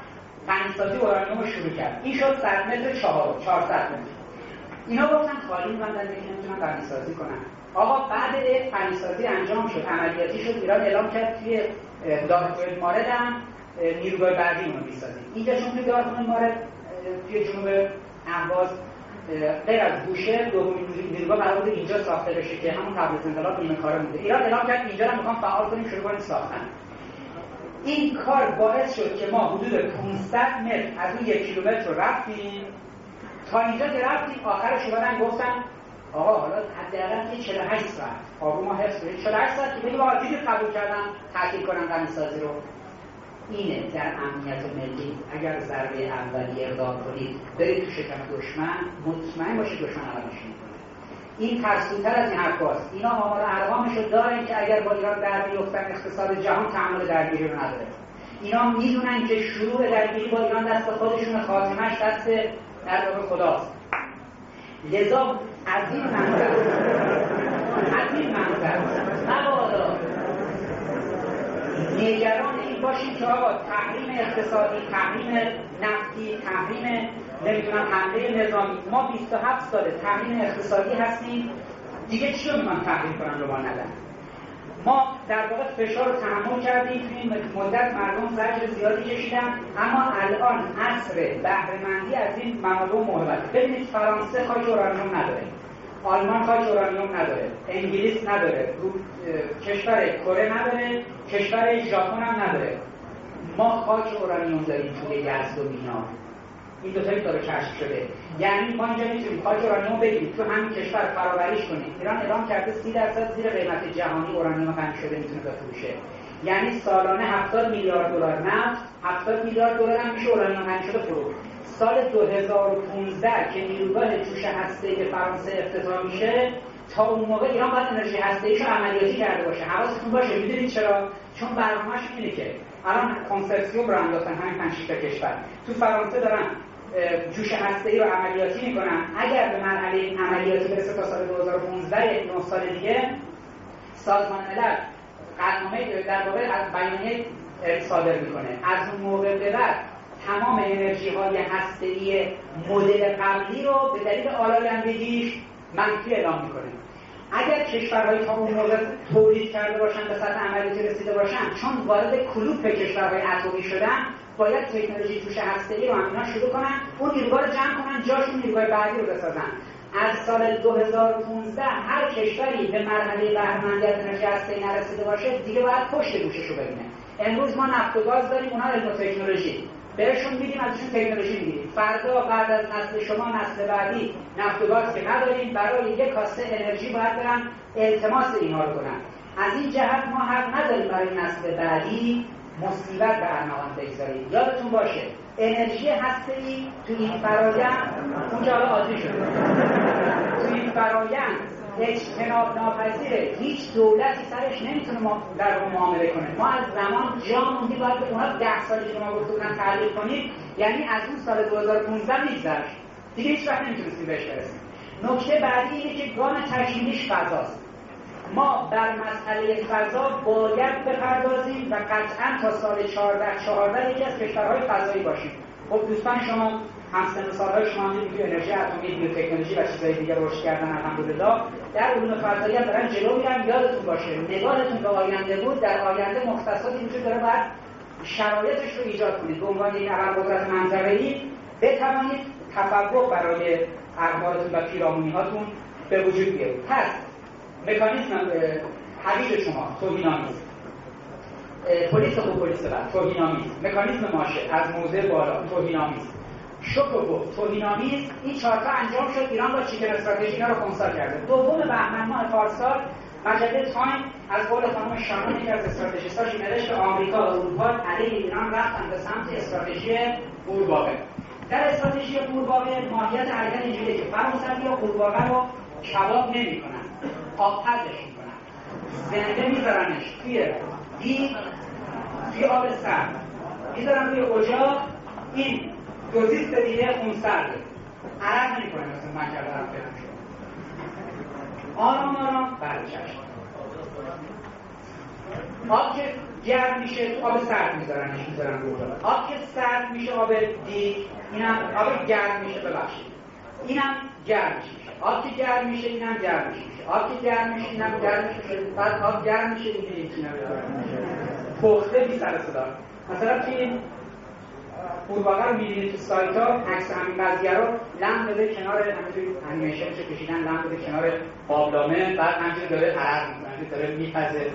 A: غنیسازی اورانیوم رو شروع کرد. این شد 100 متر 400 متر. اینا گفتن خالی موندن که نمیتونن غنیسازی کنن. آقا بعد غنیسازی انجام شد، عملیاتی شد، ایران اعلام کرد توی دارالفنون مارد هم نیروگاه بعدی رو میسازیم. اینجا چون توی دارالفنون مارد توی جنوب اهواز غیر از بوشهر دومین نیروگاه قرار بود اینجا ساخته بشه که همون قبل از انقلاب نیمه کاره بوده. ایران اعلام کرد اینجا رو میخوام فعال کنیم، شروع کنیم ساختن. این کار باعث شد که ما حدود 500 متر از این 1 کیلومتر رو رفتیم تا اینجا که رفتیم آخرش اومدن گفتن آقا حالا حداقل 48 ساعت آبرو ما حفظ کنید. 48 ساعت که بگیم آقا دیدید قبول کردن تعطیل کنن غنیسازی رو. اینه در امنیت ملی اگر ضربه اولی اقدام کنید برید تو شکم دشمن، مطمئن باشید دشمن عملش میکنه. این ترسوتر از این حرفاست. اینا آمار ارقامشو دارن که اگر با ایران در بیفتن اقتصاد جهان تحمل درگیری رو نداره. اینا میدونن که شروع درگیری با ایران دست خودشون، خاتمش دست در واقع خداست. لذا از این منظر مبادا نگران این باشیم که آقا تحریم اقتصادی، تحریم نفتی، تحریم نمیدونم حمله نظامی، ما 27 ساله تحریم اقتصادی هستیم، دیگه چی رو میخوان تحریم کنن رو ما ندن. ما در واقع فشار رو تحمل کردیم، توی این مدت مردم زجر زیادی کشیدن، اما الان عصر بهره‌مندی از این منابع و موهبت. ببینید فرانسه خاک اورانیوم نداره، آلمان خاک اورانیوم نداره، انگلیس نداره، کشور کره نداره، کشور ژاپن هم نداره. ما خاک اورانیوم داریم توی یزد و مینا. این دو تایی داره کشف شده. یعنی ما اینجا میتونیم خاک اورانیوم بگیریم تو همین کشور فرآوریش کنیم. ایران اعلام کرده 30% زیر قیمت جهانی اورانیوم غنی شده میتونه بفروشه. یعنی سالانه 70 میلیارد دلار نفت، 70 میلیارد دلار هم میشه اورانیوم غنی شده فروخت. سال 2015 که نیروگاه جوش هسته‌ای فرانسه افتتاح میشه، تا اون موقع ایران باید انرژی هسته‌ایشو عملیاتی کرده باشه. حواستون باشه. میدونید چرا؟ چون برنامه‌اش اینه که الان کنسرسیوم رو انداختن همین 5 تا کشور تو فرانسه دارن جوش هسته‌ای رو عملیاتی میکنن. اگر به مرحله عملیاتی برسه تا سال 2015 9 سال دیگه سازمان ملل قطعنامه در واقع از بیانیه صادر میکنه. از اون موقع به بعد تمام انرژی‌های هسته‌ای مدل قبلی رو به دلیل آلایندگیش منفی اعلام میکنه. اگر کشورهای تا اون موقع تولید کرده باشن، به سطح عملیاتی رسیده باشن، چون وارد کلوپ کشورهای اتمی شدن، باید تکنولوژی جوش هسته‌ای رو هم شروع کنن، اون نیروگاه رو جمع کنن، جاشون نیروگاه بعدی رو بسازن. از سال 2015 هر کشوری به مرحله بهره‌مندی از انرژی هسته‌ای نرسیده باشه دیگه باید پشت گوشش رو ببینه. امروز ما نفت و گاز داریم، اونها علم و تکنولوژی بهشون میدیم، ازشون تکنولوژی میگیریم. فردا بعد از نسل شما نسل بعدی نفت و گاز که نداریم، برای یک کاسه انرژی باید برن التماس اینها رو کنن. از این جهت ما حق نداریم برای نسل بعدی مصیبت به ارمغان بگذاریم. یادتون باشه انرژی هسته‌ای تو این فرآیند اونجا حالا عادی شده، تو این فرآیند اجتناب ناپذیره. هیچ دولتی سرش نمیتونه در اون معامله کنه. ما از زمان جا موندی باید به اونها 10 سالی که ما گفته بودن تعلیق کنید، یعنی از اون سال 2015 میگذشت دیگه هیچ وقت نمیتونستیم بهش برسیم. نکته بعدی اینه که گام تکمیلیش فضاست. ما بر مسئله فضا باید بپردازیم و قطعا تا سال 14 یکی از کشورهای فضایی باشیم. خب دوستان شما همسن سالهای شما توی انرژی اتمی، بیوتکنولوژی و چیزهای دیگه رشد کردن الحمدلله، در علوم فضایی هم دارن جلو میرن. یادتون باشه نگاهتون به آینده بود، در آینده مختصاتی وجود داره، باید شرایطش رو ایجاد کنید. به عنوان یک ابرقدرت منظره‌ای بتوانید تفوق برای اقوالتون و پیرامونی‌هاتون به وجود بیارید. پس مکانیزم حدید شما توهین‌آمیز، پلیس خوب پلیس بد توهین‌آمیز، مکانیزم ماشه از موضع بالا توهین‌آمیز، شوک و گفت توهین‌آمیز، این 4 تا انجام شد. ایران با چیکن استراتژی اینا رو خنثی کرده. دوم بهمن ماه پارسال مجله تایم از قول خانم شانون که از استراتژیستاش نوشت که آمریکا و اروپا علیه ایران رفتن به سمت استراتژی قورباغه. در استراتژی قورباغه ماهیت حرکت اینجوریه که فرانسوی یا قورباغه رو کباب نمی‌کنن، آبپزش می‌کنن، زنده می‌ذارنش توی آب سرد، می‌ذارن روی اجاق. این دوزیست دیگه خونسرده، عرق نمی‌کنه مثل من که دارم فکر می‌شم. آرام آرام برچشم آب که گرم میشه تو آب سرد میذارن رو. آب که سرد میشه آب دی، اینم آب گرم میشه، ببخشید اینم گرم میشه. آب که گرم میشه اینم گرم میشه. آب که گرم میشه اینم گرم میشه. بعد آب گرم میشه اینم پخته بی سر صدا. مثلا توی قورباغه رو می‌بینید تو سایت‌ها عکس همین قضیه رو لم بده کنار همینجوری انیمیشنش کشیدن، لم بده کنار قابلمه، بعد همینجوری داره عرق می‌کنه، داره میپزه.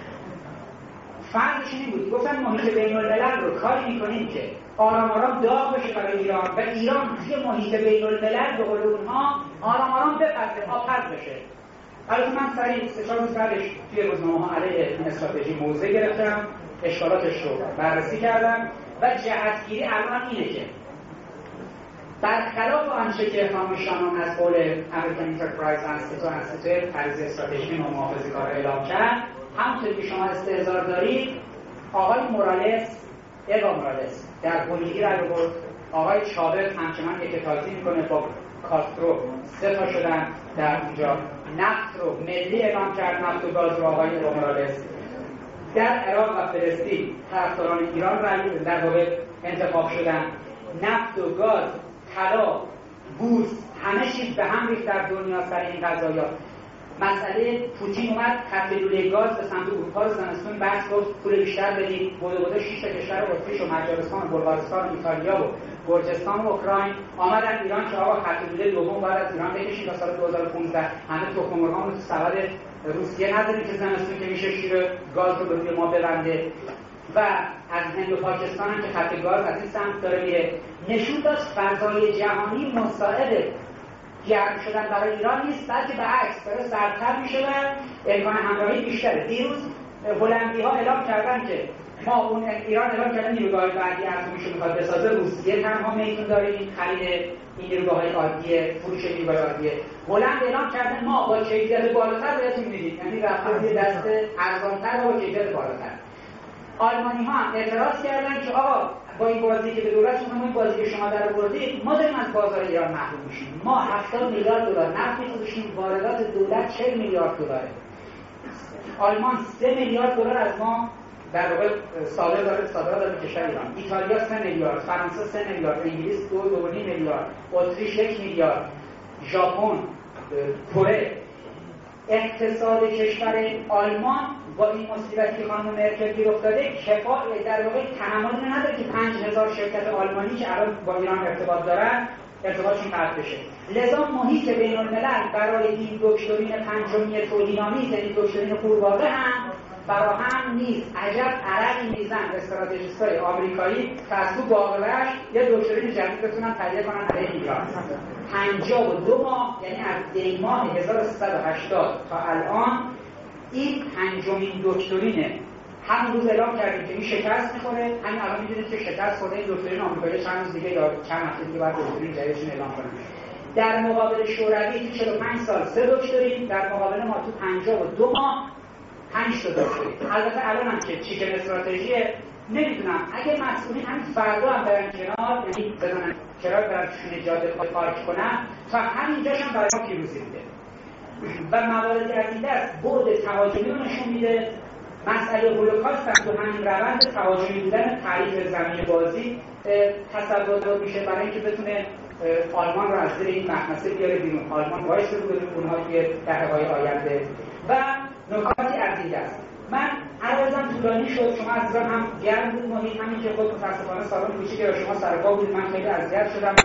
A: فرقش این بود گفتن محیط بین‌الملل رو کاری می‌کنیم که آرام آرام داغ بشه برای ایران و ایران توی محیط بین‌الملل به قول اونها آرام آرام بپزه، آبپز بشه. البته من سریع 3-4 روز بعدش توی روزنامه‌ها علیه این استراتژی موضع گرفتم، اشکالاتش رو بررسی کردم و جهتگیری الان اینه که برخلاف آنچه که خانم شانون از قول امریکن انترپرایز انستیتوت طرز استراتژی محافظه‌کار اعلام کرد، همونطور که شما استحضار دارید آقای اوا مورالس در بولیوی رای برد، آقای چاوز همچنان یکتازی میکنه با کاسترو، 3 تا شدن در اونجا. نفت رو ملی اعلام کرد، نفت و گاز رو آقای اوا مورالس. در عراق و فلسطین طرفداران ایران در واقع انتخاب شدن. نفت و گاز، طلا، بورس، همه چیز به هم ریخت در دنیا سر این قضایا. مسئله پوتین اومد خط لوله گاز به سمت اروپا رو زمستون بحث گفت پول بیشتر بدید، بوده 6 تا کشور اتریش و مجارستان و بلغارستان و ایتالیا و گرجستان و اوکراین آمدن ایران که آقا خط لوله دوم باید از ایران بکشید تا سال 2015. همه تخم مرغ‌ها رو تو سبد روسیه نذارید که زمستون که میشه شیر گاز رو به روی ما ببنده. و از هند و پاکستان هم که خط گاز از این سمت داره میره. نشون داد فضای جهانی مساعد گرم شدن برای ایران نیست، بلکه به عکس داره سردتر میشه و امکان همراهی بیشتره. دیروز هلندی‌ها اعلام کردن که ما اون ایران اعلام کردن نیروگاه بعدی اتمیشو میخواد بسازه، روسیه تنها میتون داره این خرید این نیروگاه‌های عادیه، فروش نیروگاه عادیه. هلند اعلام کردن ما با کیفیت بالاتر بهتون میدیم، یعنی رفتن دست ارزان‌تر با کیفیت بالاتر. آلمانی‌ها هم اعتراض کردن که آقا با این بازی که به دولتشون همون بازی که شما در آوردید ما داریم از بازار ایران محروم میشیم. ما 70 میلیارد دلار نفت می‌فروشیم، واردات دولت 40 میلیارد دلاره. آلمان 3 میلیارد دلار از ما در واقع صادرات داره به کشور ایران. ایتالیا 3 میلیارد، فرانسه 3 میلیارد، انگلیس 2.5 میلیارد، اتریش 1 میلیارد، ژاپن، کره. اقتصاد کشور آلمان با این مصیبتی که خانم مرکل گیر افتاده در واقع تحملی نداره که 5000 شرکت آلمانی که الان با ایران ارتباط دارن ارتباطشون قطع بشه. لذا محیط بین‌الملل برای این دکترین پنجمی توهین‌آمیز، یعنی دکترین قورباغه هم فراهم نیست. عجب عرقی میزن استراتژیست‌های آمریکایی که از تو باقله‌اش یه دکترین جدید بتونن تهیه کنن علیه ایران. 52 ماه، یعنی از دی ماه 1380 تا الان این پنجمین دکترینه. همون روز اعلام کردیم که این شکست می‌خوره، همین الان می‌دونید که شکست خورده این دکترین آمریکایی چند روز دیگه یا چند هفته دیگه بعد دکترین جدیدشون اعلام کنن. در مقابل شوروی تو 45 سال 3 دکترین، در مقابل ما تو 52 ماه 5 تا دکترین. البته الان هم که چیکن استراتژیه، نمیدونم اگه مسئولین همین فردا هم برن کنار، یعنی بزنن کنار برن شونه جاده پارک کنن، تا همینجاش هم برای ما پیروزی میده. و موارد از این دست بعد تهاجمی رو نشون میده. مسئله هولوکاست هم تو همین روند تهاجمی بودن تعریف زمین بازی تصور میشه برای اینکه بتونه آلمان رو از زیر این مخمسه بیاره بیرون. آلمان وایس رو بده اونها توی دهه‌های آینده و نکاتی از این دست. من عرضم طولانی شد، شما عزیزان هم گرم بود محیط، همین که خود متاسفانه سالن کوچیکه و شما سرپا بودید، من خیلی اذیت شدم،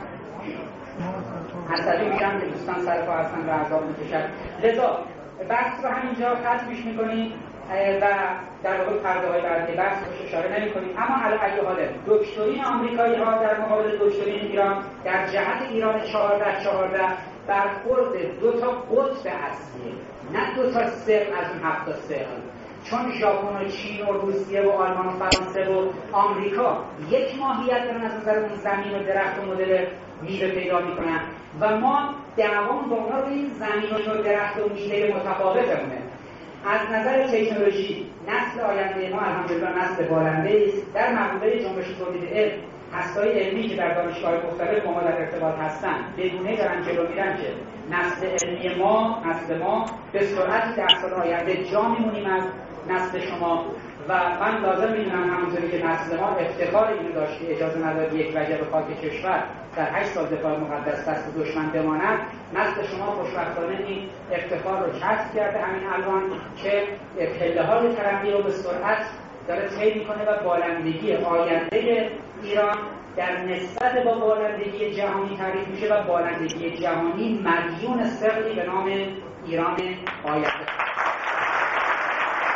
A: عصبی میشم که دوستان سرپا هستن و عذاب میکشن. لذا بحث رو همینجا ختمش میکنیم و در واقع پرده‌های بعدی بحث رو اشاره نمی‌کنیم. اما علی ای حال دکترین آمریکایی‌ها در مقابل دکترین ایران در جهت ایران 14 برخورد 2 تا قطب اصلی، نه 2 تا سقل از اون 7 تا سقل. چون ژاپن و چین و روسیه و آلمان و فرانسه و آمریکا یک ماهیت دارن از نظر اون زمین و درخت و مدل میوه پیدا میکنن و ما دعوامون با اونا روی این زمین و درخت و میوه متفاوتمونه. از نظر تکنولوژی نسل آینده ما الحمدلله نسل بالنده است. در مقوله جنبش تولید علم هسته‌های علمی که در دانشگاه‌های مختلف با ما در ارتباط هستن بدونه دارن جلو میرن که نسل علمی ما به سرعت 10 سال آینده جا میمونیم از نسل شما و من لازم میدونم همونطوری که نسل ما افتخار اینو داشت که اجازه نداد یک وجب خاک کشور در 8 سال دفاع مقدس دست دشمن بماند، نسل شما خوشبختانه این افتخار رو کسب کرده همین الان که پله‌های ترقی رو به سرعت داره طی میکنه و بالندگی آینده ایران در نسبت با بالندگی جهانی تعریف میشه و بالندگی جهانی مدیون سری به نام ایران آینده.